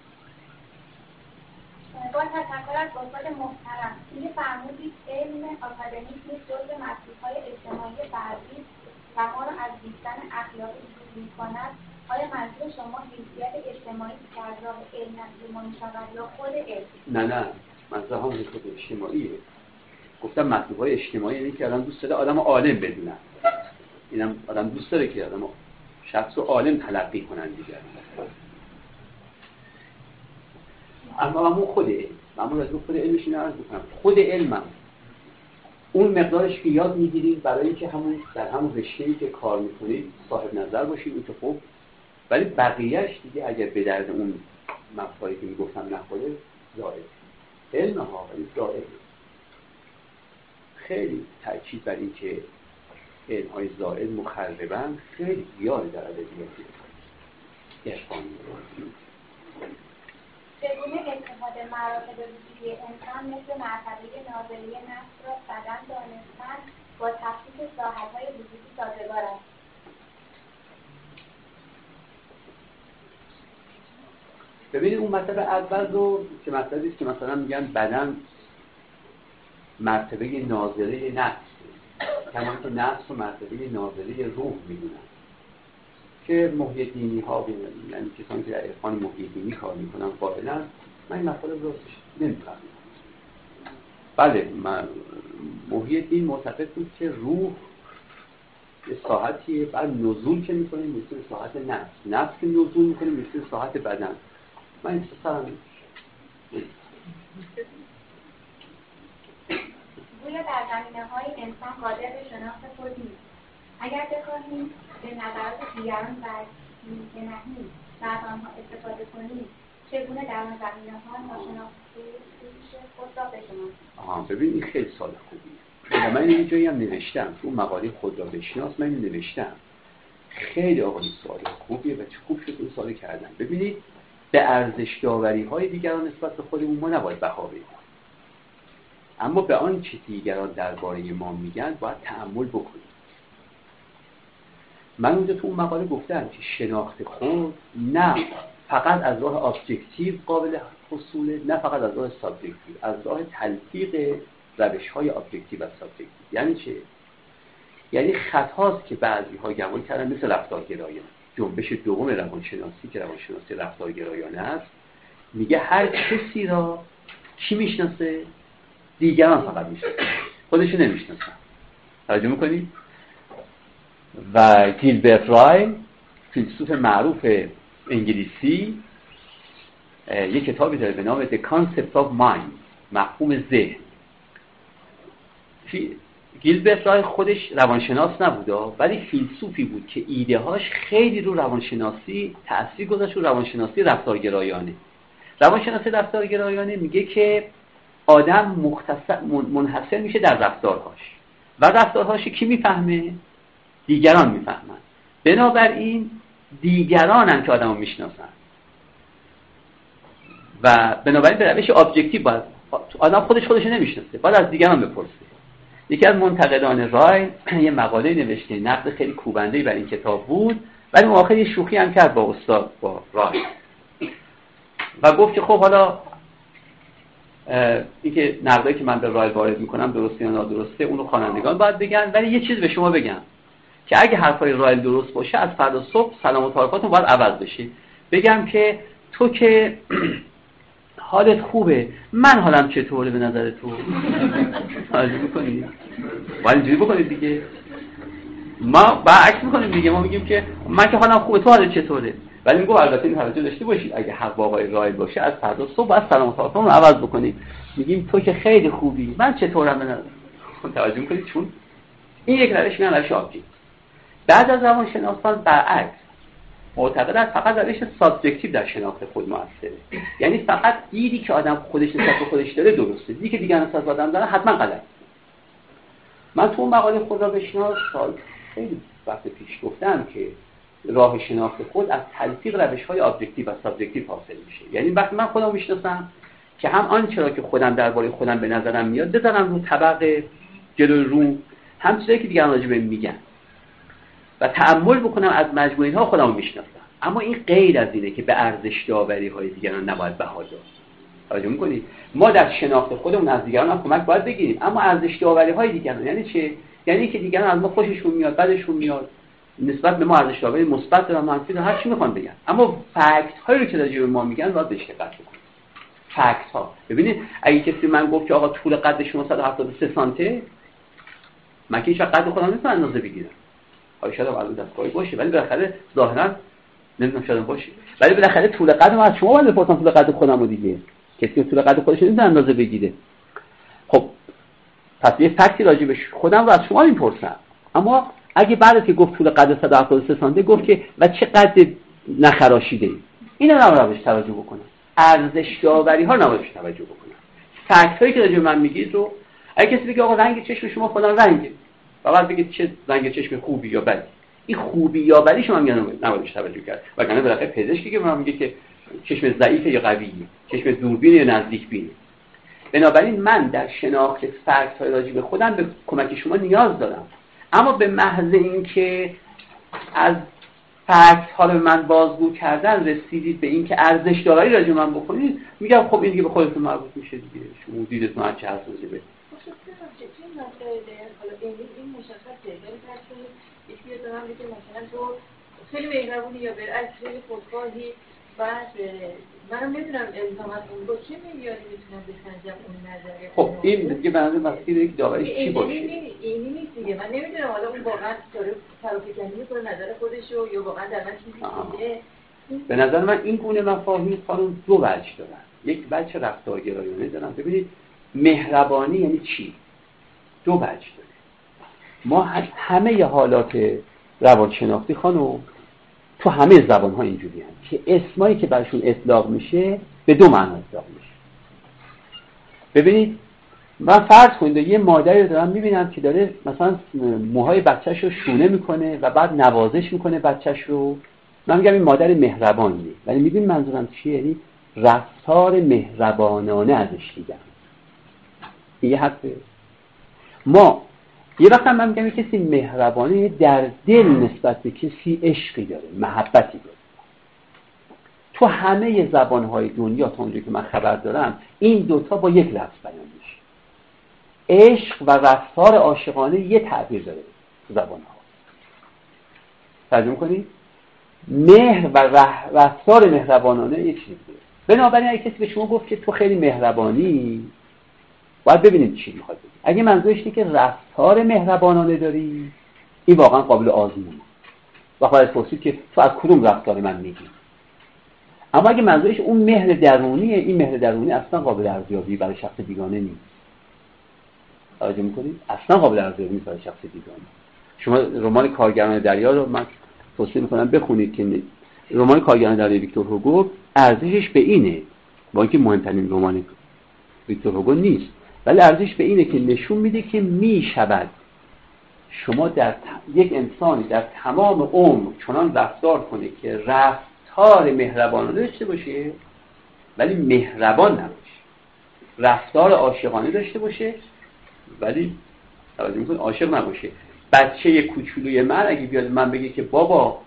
با تشکر از استاد محترم، اینکه فرمودید علم آکادمیک نیز جزء مسئولیت‌های اجتماعی فردی و ما را از دیدن اخلاقی دور می‌کند. آیا منظور شما حیثیت اجتماعی که از راه علم نصیب می‌شود یا خود علم؟ نه منظور هم خود اجتماعیه. گفتم مسئولیت‌های اجتماعی یعنی که آدم دوست داره آدم عالم بدونن. اینم آدم دوست داره که آدم شخص عالم تلقی کنن دیگه. اما خود علم، من از خود علمش اینو عرض می‌کنم. خود علمم اون مقدارش که یاد می‌گیرید برای اینکه همون در همون رشته‌ای که کار می‌کنید صاحب نظر باشید، اون که خوب، ولی بقیه‌اش دیگه اگر به درد اون مفاهیمی که میگفتم نخوره زائد. علم ها ولی زائد. خیلی تاکید بر این که علم‌های زائد مخربن خیلی زیاد در ادبیات عرفانی. چگونه اتحاد مراتب وجودی انسان مثل مرتبه ناظری نفس را بدن دانستن با تفکیک ساحت‌های وجودی سازگار است؟ ببینید اون مطلب اول رو که مطلبی است که مثلا میگن بدن مرتبه ناظره نفس، کما که نفس و مرتبه ناظره روح میدونن که محی دینی ها یعنی کسانی که در عرفان محی دینی کار میکنن قائلا. من این مطلب رو نمیفهمم. بله من محی دین معتقد بود که روح یه ساحتیه، بعد نزول که میکنه مثل ساحت نفس که نزول میکنه مثل ساحت بدن. من این سرم گویا در زمینه‌های انسان قادر به شناخت خود نیست. اگر بخواهیم به نظرات دیگران که نهیم و از آنها استفاده کنیم، چگونه در آن زمینه‌ها ناشناخته خود را بشناسیم؟ ببین این خیلی سوال خوبیه. من این جایی هم نوشتم تو مقاله خود را بشناس، من این نوشتم خیلی آقای سوال خوبیه و چه خوب شد این سوال کردن. ببینید به ارزش داوری‌های دیگران نسبت به خودمون ما نباید بها بدیم، اما به آن چه دیگران درباره ما میگن باید تأمل بکنیم. من اونجا تو اون مقاله گفتم که شناخت خود نه فقط از راه ابجکتیو قابل حصوله، نه فقط از راه سابجکتیو، از راه تلفیق روش‌های ابجکتیو و سابجکتیو. یعنی چه؟ یعنی خطاست که بعضی‌ها گمان کردن مثل رفتارگرایان. جنبش دوم روانشناسی که روانشناسی رفتارگرایانه است میگه هر کسی را کی میشناسه؟ دیگران فقط میشناسه، خودشو نمیشناسه. توجه میکنید؟ و گیلبرت رای فیلسوف معروف انگلیسی یک کتابی داره به نام The Concept of Mind، مفهوم ذهن. گیلبرت رای خودش روانشناس نبوده ولی فیلسوفی بود که ایده هاش خیلی رو روانشناسی تأثیر گذاشت، رو روانشناسی رفتارگرایانه. روانشناسی رفتارگرایانه میگه که آدم منحصر میشه در رفتارهاش و رفتارهاش کی میفهمه؟ دیگران میفهمن. بنابراین دیگران هم که آدم رو میشناسن و بنابراین به روش ابجکتیو باید آدم خودشو نمیشناسه، باید از دیگران بپرسه. یکی از منتقدان رایل یه مقاله نوشته، نقد خیلی کوبنده‌ای بر این کتاب بود، ولی آخر یه شوخی هم کرد با استاد، با رایل، و گفت که خب حالا اینکه نقدایی که من به رایل وارد میکنم درسته یا نادرسته اونو خوانندگان باید بگن، ولی یه چیز به شما بگم که اگه حرفای رایل درست باشه از فردا صبح سلام و تعارفاتون باید عوض بشه. بگم که تو که حالت خوبه، من حالم چطوره به نظر تو؟ توجه می‌کنی؟ باید اینجوری بکنید دیگه. ما برعکس می‌کنیم دیگه، ما میگیم که من که حالم خوبه، تو حالت چطوره؟ ولی میگم البته این توجه داشته باشید اگه حق با آقای رایل باشه از فردا صبح باید سلام و تعارفمون رو عوض بکنیم. میگیم تو که خیلی خوبی، من چطورم به نظر؟ توجه می‌کنید؟ چون این یک روش میگن روش آبجی. بعد از روانشناسان برعکس معتقدن فقط روش سابجکتیو در شناخت خود موثره، یعنی فقط دیدی که آدم خودش نسبت به خودش داره درسته، دیدی که دیگران نسبت به آدم دارن حتما غلط. من تو مقاله خود را بشناس خیلی وقت پیش گفتم که راه شناخت خود از تلفیق روش‌های ابجکتیو و سابجکتیو حاصل میشه. یعنی وقتی من خودم میشناسم که هم آنچه را که خودم درباره خودم به نظرم میاد بذارم رو طبق جلوی روم، هم چیزایی که دیگران راجع بهم میگن و تأمل بکنم از مجموعه اینها خودم رو میشناسم. اما این غیر از اینه که به ارزش داوری‌های دیگران نباید بها داد. توجه می‌کنید؟ ما در شناخت خودمون از دیگران هم کمک باید بگیریم، اما ارزش داوری‌های دیگران یعنی چه؟ یعنی که دیگران از ما خوششون میاد، بدشون میاد، نسبت به ما ارزش داوری مثبت و منفی رو هر چی میخوان بگن، اما فکت هایی رو که راجع به ما میگن باید بهش دقت کنیم. فکت ها. ببینید اگه کسی من گفت که آقا طول قد شما 173 سانته، من که هیچ قد خودم نمیتونم اندازه بگیرم. شاید هم الان دستگاهی باشه ولی بالاخره ظاهرا نمیدونم شاید باشه، ولی بالاخره طول قد ما از شما باید بپرسم طول قد خودم رو دیگه. کسی که طول قد خودش نمیتونه اندازه بگیره. خب پس یه فکتی راجع به خودم رو از شما میپرسم. اما اگه بعد که گفت طول قد 173 سانته گفت که و چه قد نخراشیده ای، اینا رو روش توجه بکنم. ارزش داوری ها رو روش توجه بکنم. فکت هایی که راجع به من میگید رو اگه کسی بگه آقا رنگ چشم شما فلان رنگه، بعد بگید چه رنگ چشم خوبی یا بدی، این خوبی یا بدی شما میگن نباید توجه کرد. وگرنه بالاخره پزشکی که به من میگه که چشم ضعیفه یا قویه، چشم دوربینه یا نزدیک بینه. بنابراین من در شناخت فکت های راجع به خودم به کمک شما نیاز دارم، اما به محض اینکه از فکت ها رو من بازگو کردن رسیدید به اینکه ارزش داوری راجع به من بکنید، میگم خب این دیگه به خودتون مربوط میشه دیگه، شما دیدتون هر چه هست راجع به این مشخصه. ولی فرض یکی دارم میگه مثلا تو خیلی مهربونی یا برعکس خیلی خودخواهی، بعد منم نمیدونم الزامات اون رو چه میاری میتونم بسنجم اون نظریه. خب این دیگه بنابراین مسئله که داوریش چی باشه؟ اینی نیست دیگه. من نمیدونم حالا اون واقعا داره فروکشی میکنه نظر خودشو یا واقعا در من چیزی دیده. به نظر من این گونه مفاهیم خانم دو وجه دارن. یک وجه رفتارگرایانه دارن. ببینید مهربانی یعنی چی؟ دو وجه داره. ما همه حالات روانشناختی خانم تو همه زبان‌ها اینجوری هست که اسمایی که برشون اطلاق میشه به دو معنا اطلاق میشه. ببینید من فرض کنید یه مادری رو دارم میبینم که داره مثلا موهای بچه‌ش رو شونه میکنه و بعد نوازش میکنه بچه‌ش رو، من میگم این مادر مهربانیه، ولی میدونید منظورم چیه؟ یعنی رفتار مهربانانه ازش دیدم. یه حرفه. ما یه وقت من میگم کسی مهربانه در دل نسبت به کسی عشقی داره، محبتی داره. تو همه زبانهای دنیا تا اونجایی که من خبر دارم این دوتا با یک لفظ بیان میشه. عشق و رفتار عاشقانه یه تعبیر داره تو زبانها. ترجمه کنید؟ مهر و رفتار مهربانانه یه چیزی داره. بنابراین اگه کسی به شما گفت که تو خیلی مهربانی، باید ببینیم چی میخواد بگه. اگه منظورش اینه که رفتار مهربانانه داری، این واقعا قابل آزمونه. وقتی پرسید که تو از کدوم رفتار من میگی؟ اما اگه منظورش اون مهر درونیه، این مهر درونی اصلا قابل ارزیابی برای شخص بیگانه نیست. توجه میکنید؟ اصلا قابل ارزیابی نیست برای شخص بیگانه. شما رمان کارگران دریا رو من توصیه میکنم بخونید که رمان کارگران دریا ویکتور هوگو ارزشش به اینه، با اینکه مهمترین رمان ویکتور هوگو نیست، ولی ارزش به اینه که نشون میده که میشود شما در یک انسانی در تمام عمر چنان رفتار کنه که رفتار مهربانانه داشته باشه ولی مهربان نباشه، رفتار عاشقانه داشته باشه ولی توجه میکنید؟ عاشق نباشه. بچه کوچولوی من اگه بیاد من بگه که بابا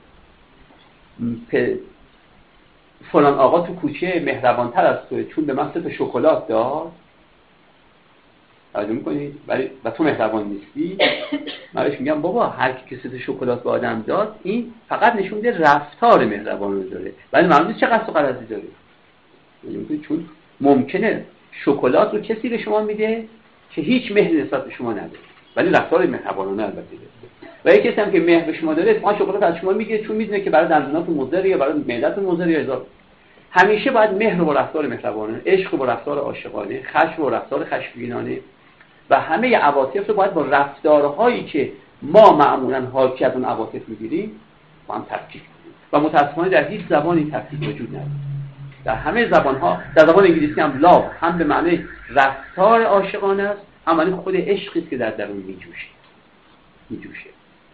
فلان آقا تو کوچه مهربانتر از توه چون به من 3 تا شکلات داد، توجه میکنید؟ و تو مهربان نیستی، من بهش میگم بابا هر کی که 3 تا شکلات به آدم داد این فقط نشون میده رفتار مهربان رو داره، ولی معلوم نیست چه قصد و غرضی داره. چون ممکنه شکلات رو کسی به شما میده که هیچ مهری نسبت به شما نداره ولی رفتار مهربانانه البته داره. و یک کسی هم که مهر به شما داره اتفاقا شکلات از شما میگیره چون میدونه که برای دندوناتون مضره یا برای معدتون مضره یا هزار. همیشه باید مهر و رفتار مهربانانه، عشق و رفتار عاشقانه، خشم و رفتار خشمگینانه و همه عواطف رو باید با رفتارهایی که ما معمولا حاکی از اون عواطف میگیریم با هم تفکیک کنیم. و متأسفانه در هیچ زبانی تفکیک وجود نداره. در همه زبان‌ها، در زبان انگلیسی هم لاو هم به معنی رفتار عاشقانه است، هم معنی خود عشقی است که در درون میجوشه.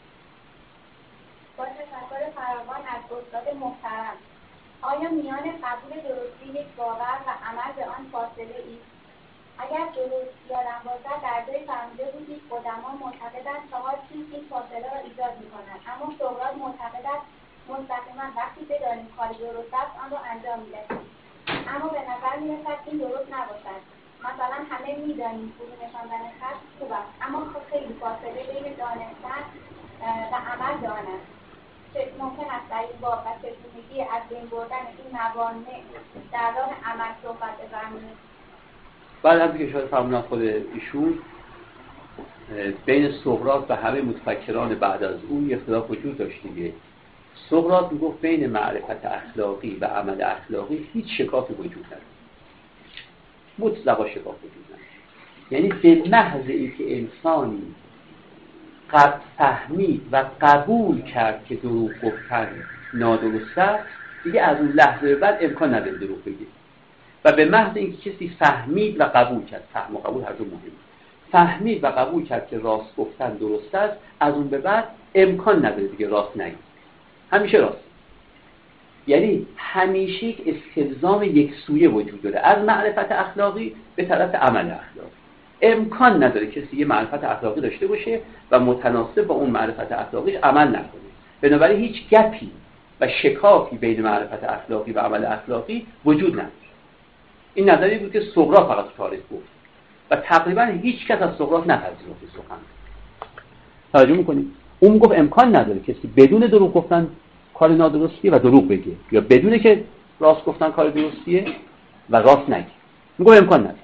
با تشکر فراوان از استاد محترم، آیا میان قبول درستی یک باور و عمل به آن فاصله ایست؟ اگر درست یادم باشد در جای فرموده بودید قدما معتقدند 4 چیز این فاصله را ایجاد می‌کنند، اما سقراط معتقد است مستقیما وقتی بدانیم کاری درست است آن را انجام می‌دهیم. اما به نظر می‌رسد این درست نباشد. مثلا همه می‌دانیم فرو نشاندن خط خوب است، اما خیلی فاصله بین دانستن و عمل به آن است. ممکن است در این باب و چگونگی از بین بردن این موانع در راه عمل صحبت بفرمایید. بعد از اینکه شاید فرمودن خود ایشون بین سقراط و همه متفکران بعد از اون اختلاف وجود داشت دیگه. سقراط میگفت بین معرفت اخلاقی و عمل اخلاقی هیچ شکافی وجود نداره، مطلقا شکاف وجود نداره. یعنی به محض اینکه انسانی فهمید و قبول کرد که دروغ گفتن نادرست است، دیگه از اون لحظه به بعد امکان نداره دروغ بگه. و به محض اینکه کسی فهمید و قبول کرد، فهم و قبول هر دو مهمه، فهمید و قبول کرد که راست گفتن درست است، از اون به بعد امکان نداره دیگه راست نگه، همیشه راست. یعنی همیشه یک استلزام یک سویه وجود داره از معرفت اخلاقی به طرف عمل اخلاقی. امکان نداره کسی یه معرفت اخلاقی داشته باشه و متناسب با اون معرفت اخلاقی عمل نکنه. بنابراین هیچ گپی و شکافی بین معرفت اخلاقی و عمل اخلاقی وجود نداره. این نظری بود که سقراط فقط تو تاریخ گفت و تقریبا هیچ کس از سقراط نپذیرفت سخن. توجه می‌کنید؟ اون گفت امکان نداره کسی بدون دروغ گفتن کار نادرستیه و دروغ بگه، یا بدونه که راست گفتن کار درستیه و راست نگه. میگه امکان نداره.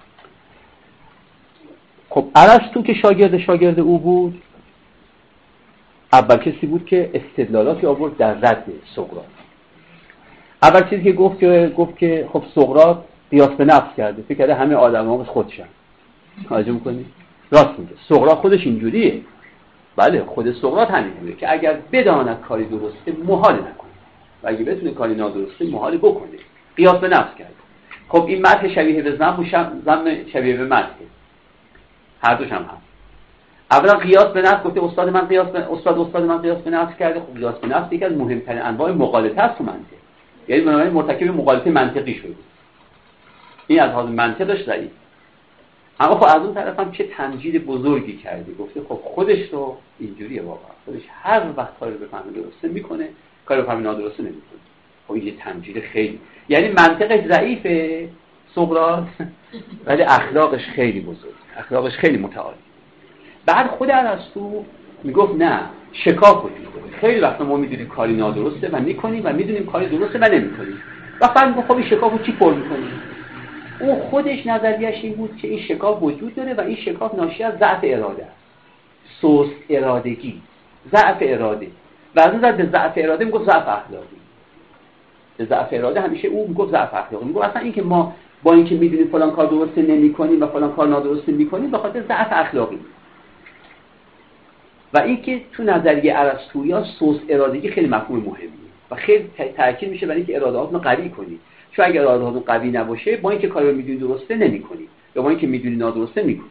خب ارسطو که شاگرد او بود، اول کسی بود که استدلالاتی آورد در رد سقراط. اول چیزی که گفت که خب سقراط قیاس به نفس کرده، فکر کرده همه آدم‌ها خودشن. توجه می‌کنید؟ راست میگه. سقراط خودش اینجوریه. بله، خود سقراط همینجوریه که اگر بداند کاری درسته محال نکنه و اگه بتونه کاری نادرسته محال بکنه. قیاس به نفس کرده. خب این مدح شبیه به ذم و ذم شبیه به مدح، هر دوش هم هست. اولا قیاس به نفس گفته استاد من قیاس به نفس کرده. خب قیاس به نفس یکی از مهمترین انواع مغالطه است تو منطق. یعنی بنابراین مرتکب مغالطه منطقی شده. این از حال منطقش ضعیف. اما خب از اون طرف هم چه تمجید بزرگی کرده. گفته خب خودش رو اینجوریه واقعا. خودش هر وقت کاری به فهم درسته میکنه، کاری به فهم نادرسته نمیکنه. خب این یه تمجید خیلی، یعنی منطقش ضعیفه سقراط ولی اخلاقش خیلی بزرگ، اخلاقش خیلی متعالی. بعد خود ارسطو میگفت نه، شکاف وجود داره. خیلی وقتا ما میدونیم کاری نادرسته و میکنیم و میدونیم کاری درسته و نمیکنیم. و بعد میگه خب این شکافو چی پر میکنیم؟ او خودش نظریش این بود که این شکاف وجود داره و این شکاف ناشی از ضعف اراده است. سست ارادگی، ضعف اراده. و از اون به ضعف اراده میگفت ضعف اخلاقی. به ضعف اراده همیشه او میگفت ضعف اخلاقی. میگفت اصلا این که ما با اینکه میدونیم فلان کار درسته نمی‌کنیم و فلان کار نادرسته می‌کنیم به خاطر ضعف اخلاقی. و این که تو نظریه ارسطویی سوس ارادگی خیلی مفهوم مهمیه و خیلی تاکید میشه برای اینکه اراده‌هاتون رو قوی کنید. چون اگر اراده‌هاتون قوی نباشه با اینکه کاری رو می‌دونید درسته نمی‌کنید یا با اینکه می‌دونید نادرسته می‌کنید.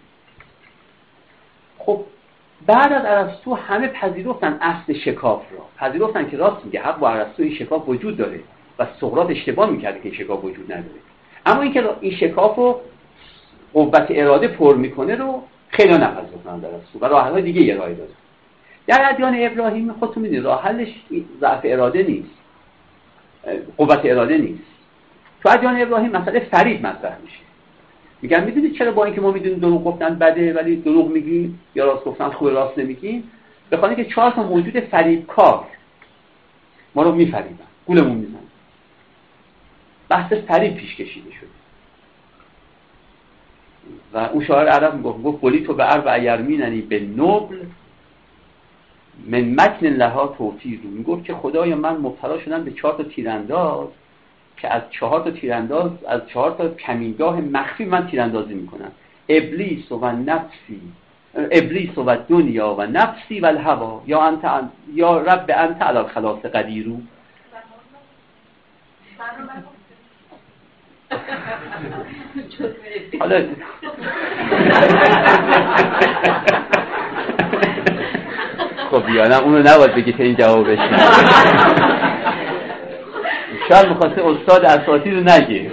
خب بعد از ارسطو همه پذیرفتن اصل شکاف را. پذیرفتن که راست میگه، حق با ارسطو این شکاف وجود داره و سقراط اشتباه می‌کرده که این شکاف وجود نداره. اما اینکه این شکاف رو قوت اراده پر میکنه رو خیلی نپذیرفتن در اصل و راه حل دیگه ارائه دادن. در ادیان ابراهیم خودتون میدونید راه حلش ضعف اراده نیست، قوت اراده نیست. تو ادیان ابراهیم مسئله فریب مطرح میشه. میگن میدونید چرا با اینکه ما میدونیم دروغ گفتن بده ولی دروغ میگیم یا راست گفتن خوب راست نمیگیم؟ به خاطر اینکه 4 تا موجود فریبکار ما رو میفریبن، گولمون میزنن. بحث فریب پیش کشیده شده و اون شاعر عرب میگفت قلی تو به عرب ایرمیننی به نبل من مکن لها توفیر. میگفت که خدایا من مبتلا شدم به 4 تا تیرانداز که از 4 تا تیرانداز از 4 تا کمینگاه مخفی من تیراندازی میکنن. ابلیس و نفسی، ابلیس و دنیا و نفسی و الهوا یا انت یا رب انت علی الخلاص قدیرو. حالا خب بیانم اونو نباید بگی تا این جواب بشه. شاید میخواسته استاد اساتید رو نگه.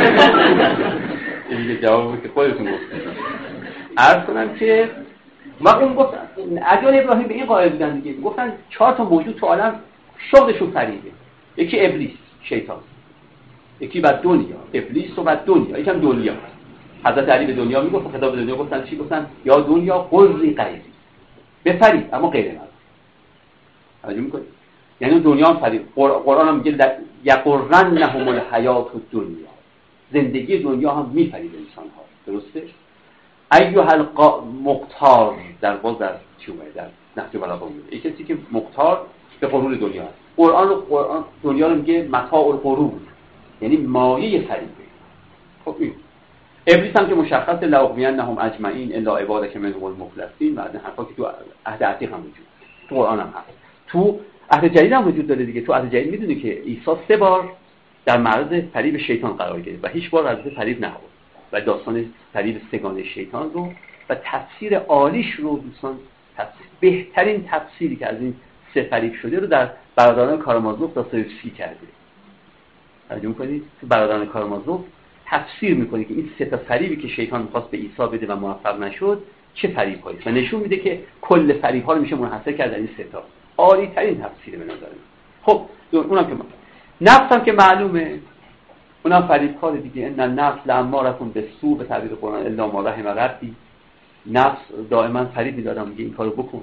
این جوابی که خودتون گفتید. عرض کنم که ما اون گفت ادیان ابراهیم به این قائل بودن دیگه. گفتن 4 تا موجود تو عالم شغلشون فریبه. یکی ابلیس، شیطان. یکی بعد دنیا، ابلیس و بعد دنیا. یکم دنیا. حضرت علی به دنیا میگفت، خدا به دنیا گفتن چی گفتن؟ یا دنیا قرری غیری. بفریب اما غیر من. توجه میکنید؟ یعنی دنیا هم فریب. قرآن هم میگه یقرنهم الحیات الدنیا. زندگی دنیا هم میفریب انسان ها. درسته؟ ایها مختار در باز در چی اومده در نهج بلاغه میگه. این کسی که مختار به غرور دنیا است. قرآن دنیا رو میگه متاع الغرور. یعنی مایه فریبه. خب این ابلیس هم که مشخص لاغوینهم اجمعین الا عبادک منهم المخلصین و از حرفا که تو عهد عتیق هم وجود تو قرآن هم هست. تو عهد جدید هم وجود داره دیگه. تو عهد جدید میدونی که عیسی 3 بار در معرض فریب شیطان قرار گرفت و هیچ بار از فریب نخورد و داستان فریب سگانه شیطان رو و تفسیر عالیش رو دوستان بهترین تفسیری که از این 3 فریب شده رو در برادران کارامازوف داستایوفسکی کرده. توجه می‌کنید؟ تو برادران کارامازوف تفسیر می‌کنه که این 3 تا فریبی که شیطان می‌خواست به عیسی بده و موفق نشد چه فریب‌هایی و نشون میده که کل فریب‌ها رو میشه منحصر کرد در این 3 تا. عالی ترین تفسیر به نظر من. خب اونم که نفس هم که معلومه اونم فریبکار دیگه. ان النفس لامارتون بالسوء به تعبیر قرآن الا ما رحم ربی. نفس دائما فریب می‌دادم میگه این کارو بکن.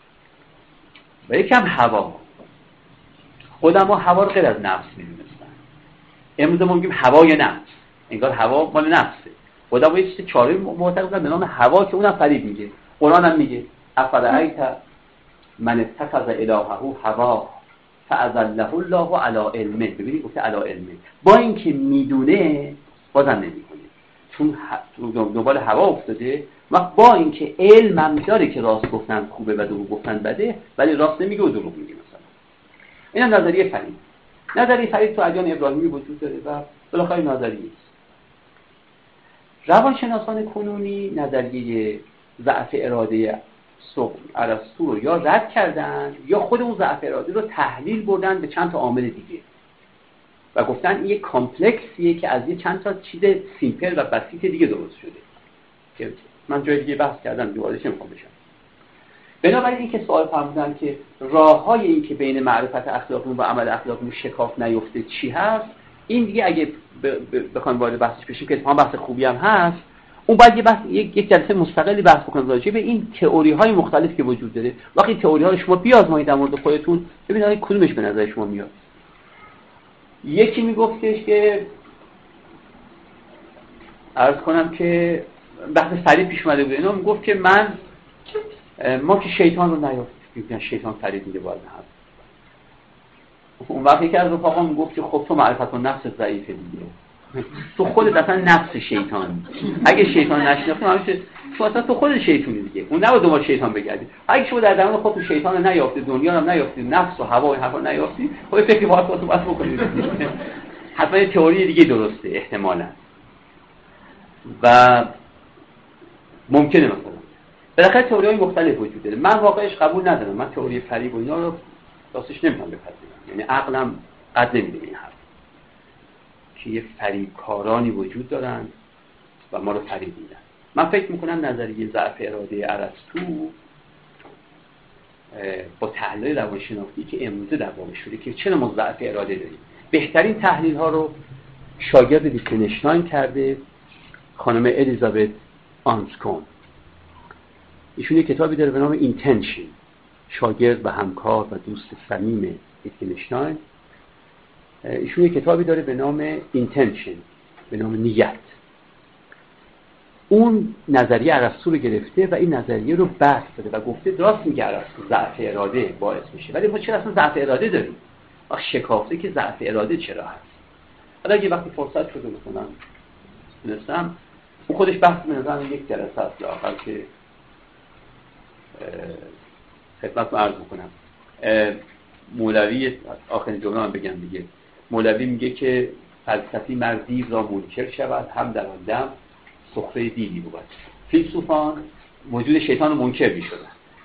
و یکم هوا. خودم هوا رو غیر از نفس می‌دونستم. امروز ما میگیم هوای نفس. انگار هوا مال نفسه. خدا یه چیز چاره معتقد به نام هوا که اونم فریب میگه. قرآن هم میگه افرأیت من اتخذ الهه هوا فاضله الله علی علم. ببینید گفته علی علم. با اینکه میدونه بازم نمیکنه. چون دنبال هوا افتاده و با اینکه علمم داره که راست گفتن خوبه و دروغ گفتن بده ولی راست نمیگه و دروغ میگه مثلا. اینم نظریه فریب. نظریه فریب تو ادیان ابراهیمی وجود داره و بالاخره نظریه است. روانشناسان کنونی نظریه ضعف اراده ارسطو رو یا رد کردن یا خود اون ضعف اراده رو تحلیل بردن به چند تا عامل دیگه و گفتن این یک کامپلکسیه که از یه چند تا چیز سیمپل و بسیط دیگه درست شده که من جای دیگه بحث کردم دیوارش نمیخوام بشم. بنابراین این که سوال فرمودن که راه‌های این که بین معرفت اخلاقی و عمل اخلاقی شکاف نیفته چی هست، این دیگه اگه بخوایم وارد بحثش بشیم که اتفاقا بحث خوبی هم هست، اون باید یک جلسه مستقلی بحث بکنیم راجع به این تئوری‌های مختلف که وجود داره. وقتی تئوری‌ها رو شما بیازمایید در مورد خودتون ببینید کدومش به نظر شما میاد. یکی میگفتش که عرض کنم که بحث فریب پیش اومده بود، اینا میگفت که ما که شیطان رو نیافتیم، شیطان فریب میده باید هم. اون وقتی که از رفقا میگفت که خب تو معرفت و نفس ضعیفه دیگه، تو خودت اصلا نفس شیطان، اگه شیطان نشناختی همیشه تو اصلا تو خودت شیطونی دیگه، اون نباید دنبال شیطان بگردی. اگه شما در درون خودت شیطان رو نیافتی، دنیا رو نیافتی، نفس و هوا و حرفا نیافتی، خب فکر باید خودت بس بکنید. حتما یه تئوری دیگه درسته احتمالاً و ممکنه مثلا بالاخره تئوری‌های مختلف وجود داره. من واقعش قبول ندارم. من تئوری فریب و اینا رو راستش نمیتونم بپذیرم. یعنی عقلم قد نمیده این حرف که یه فریبکارانی وجود دارن و ما رو فریب میدن. من فکر میکنم نظریه ضعف اراده ارسطو با تحلیل روانشناختی که امروزه در واقع شده که چرا ما ضعف اراده داریم، بهترین تحلیل ها رو شاگرد ویتگنشتاین کرده، خانم الیزابت آنسکوم. ایشون یک کتابی داره به نام اینتنشن، شاگرد و همکار و دوست صمیم ویتگنشتاین. ایشون یک کتابی داره به نام اینتنشن، به نام نیت. اون نظریه ارسطو رو گرفته و این نظریه رو بحث داده و گفته راست میگه ارسطو ضعف اراده باعث میشه، ولی ما چرا اصلا ضعف اراده داریم؟ وقت شکافته که ضعف اراده چرا هست. حالا اگه وقتی فرصت شده مثلا دونستم اون خودش بحث منظرم یک جلسه است آخر که خدمت رو عرض میکنم. مولوی آخرین جمله من بگم دیگه، مولوی میگه که فلسفی مرد دیو را منکر شود هم در آن دم سخره دیوی بود. فیلسوفان وجود شیطان رو منکر میشدن.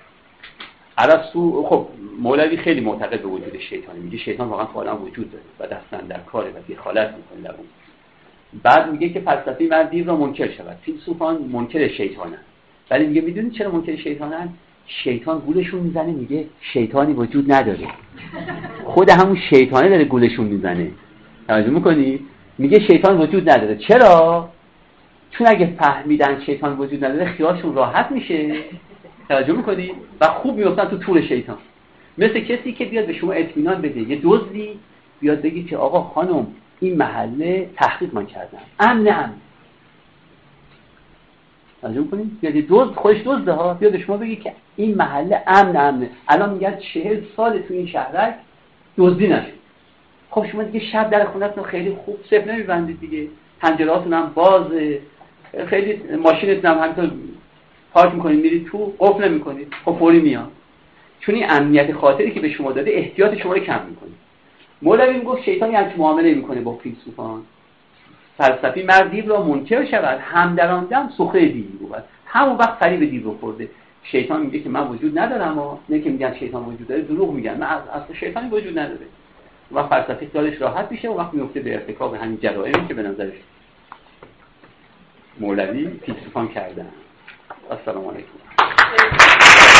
ارسطو خب مولوی خیلی معتقد به وجود شیطان، میگه شیطان واقعا فعلا وجود داره و دستن در کاره و دخالت میکنه در اون. بعد میگه که فلسفی مرد دیو را منکر شود، فیلسوفان منکر شیطانن. ولی میگه میدونید چرا منکر شیطانن؟ شیطان گولشون میزنه، میگه شیطانی وجود نداره. خود همون شیطانه داره گولشون میزنه. توجه میکنی؟ میگه شیطان وجود نداره. چرا؟ چون اگه فهمیدن شیطان وجود نداره خیالشون راحت میشه. توجه میکنی؟ و خوب میفتن تو تور شیطان. مثل کسی که بیاد به شما اطمینان بده، یه دزدی بیاد بگی که آقا خانم این محله تحقیق من کردم، امن. توجه میکنید؟ بیاد یه دزد، خودش دزده ها، بیاد به شما بگی که این محله امنه. الان میگن 40 سال تو این شهرک دزدی نشد. خب شما دیگه شب در خونه‌تون خیلی خوب صفر نمیبندید دیگه، پنجره‌هاتون هم بازه، خیلی ماشینتون هم همینطور پارک میکنید میرید تو، قفل نمیکنید. خب فوری میاد، چون این امنیت خاطری که به شما داده احتیاط شما رو کم میکنه. مولوی میگفت شیطانی همچین معامله میکنه با فیلسوفان. فلسفی مرد دیو را منکر شود هم در آن دم سخره دیوی بود. همون وقت فریب دیو رو خورده. شیطان میگه که من وجود ندارم، و نه که میگن شیطان وجود داره، دروغ میگن، من اصلا شیطانی وجود نداره. و فلسفی خیالش راحت میشه و وقت میفته به ارتکاب همین جرائمی که به نظرش مولوی فیلسوفان کردن. السلام علیکم.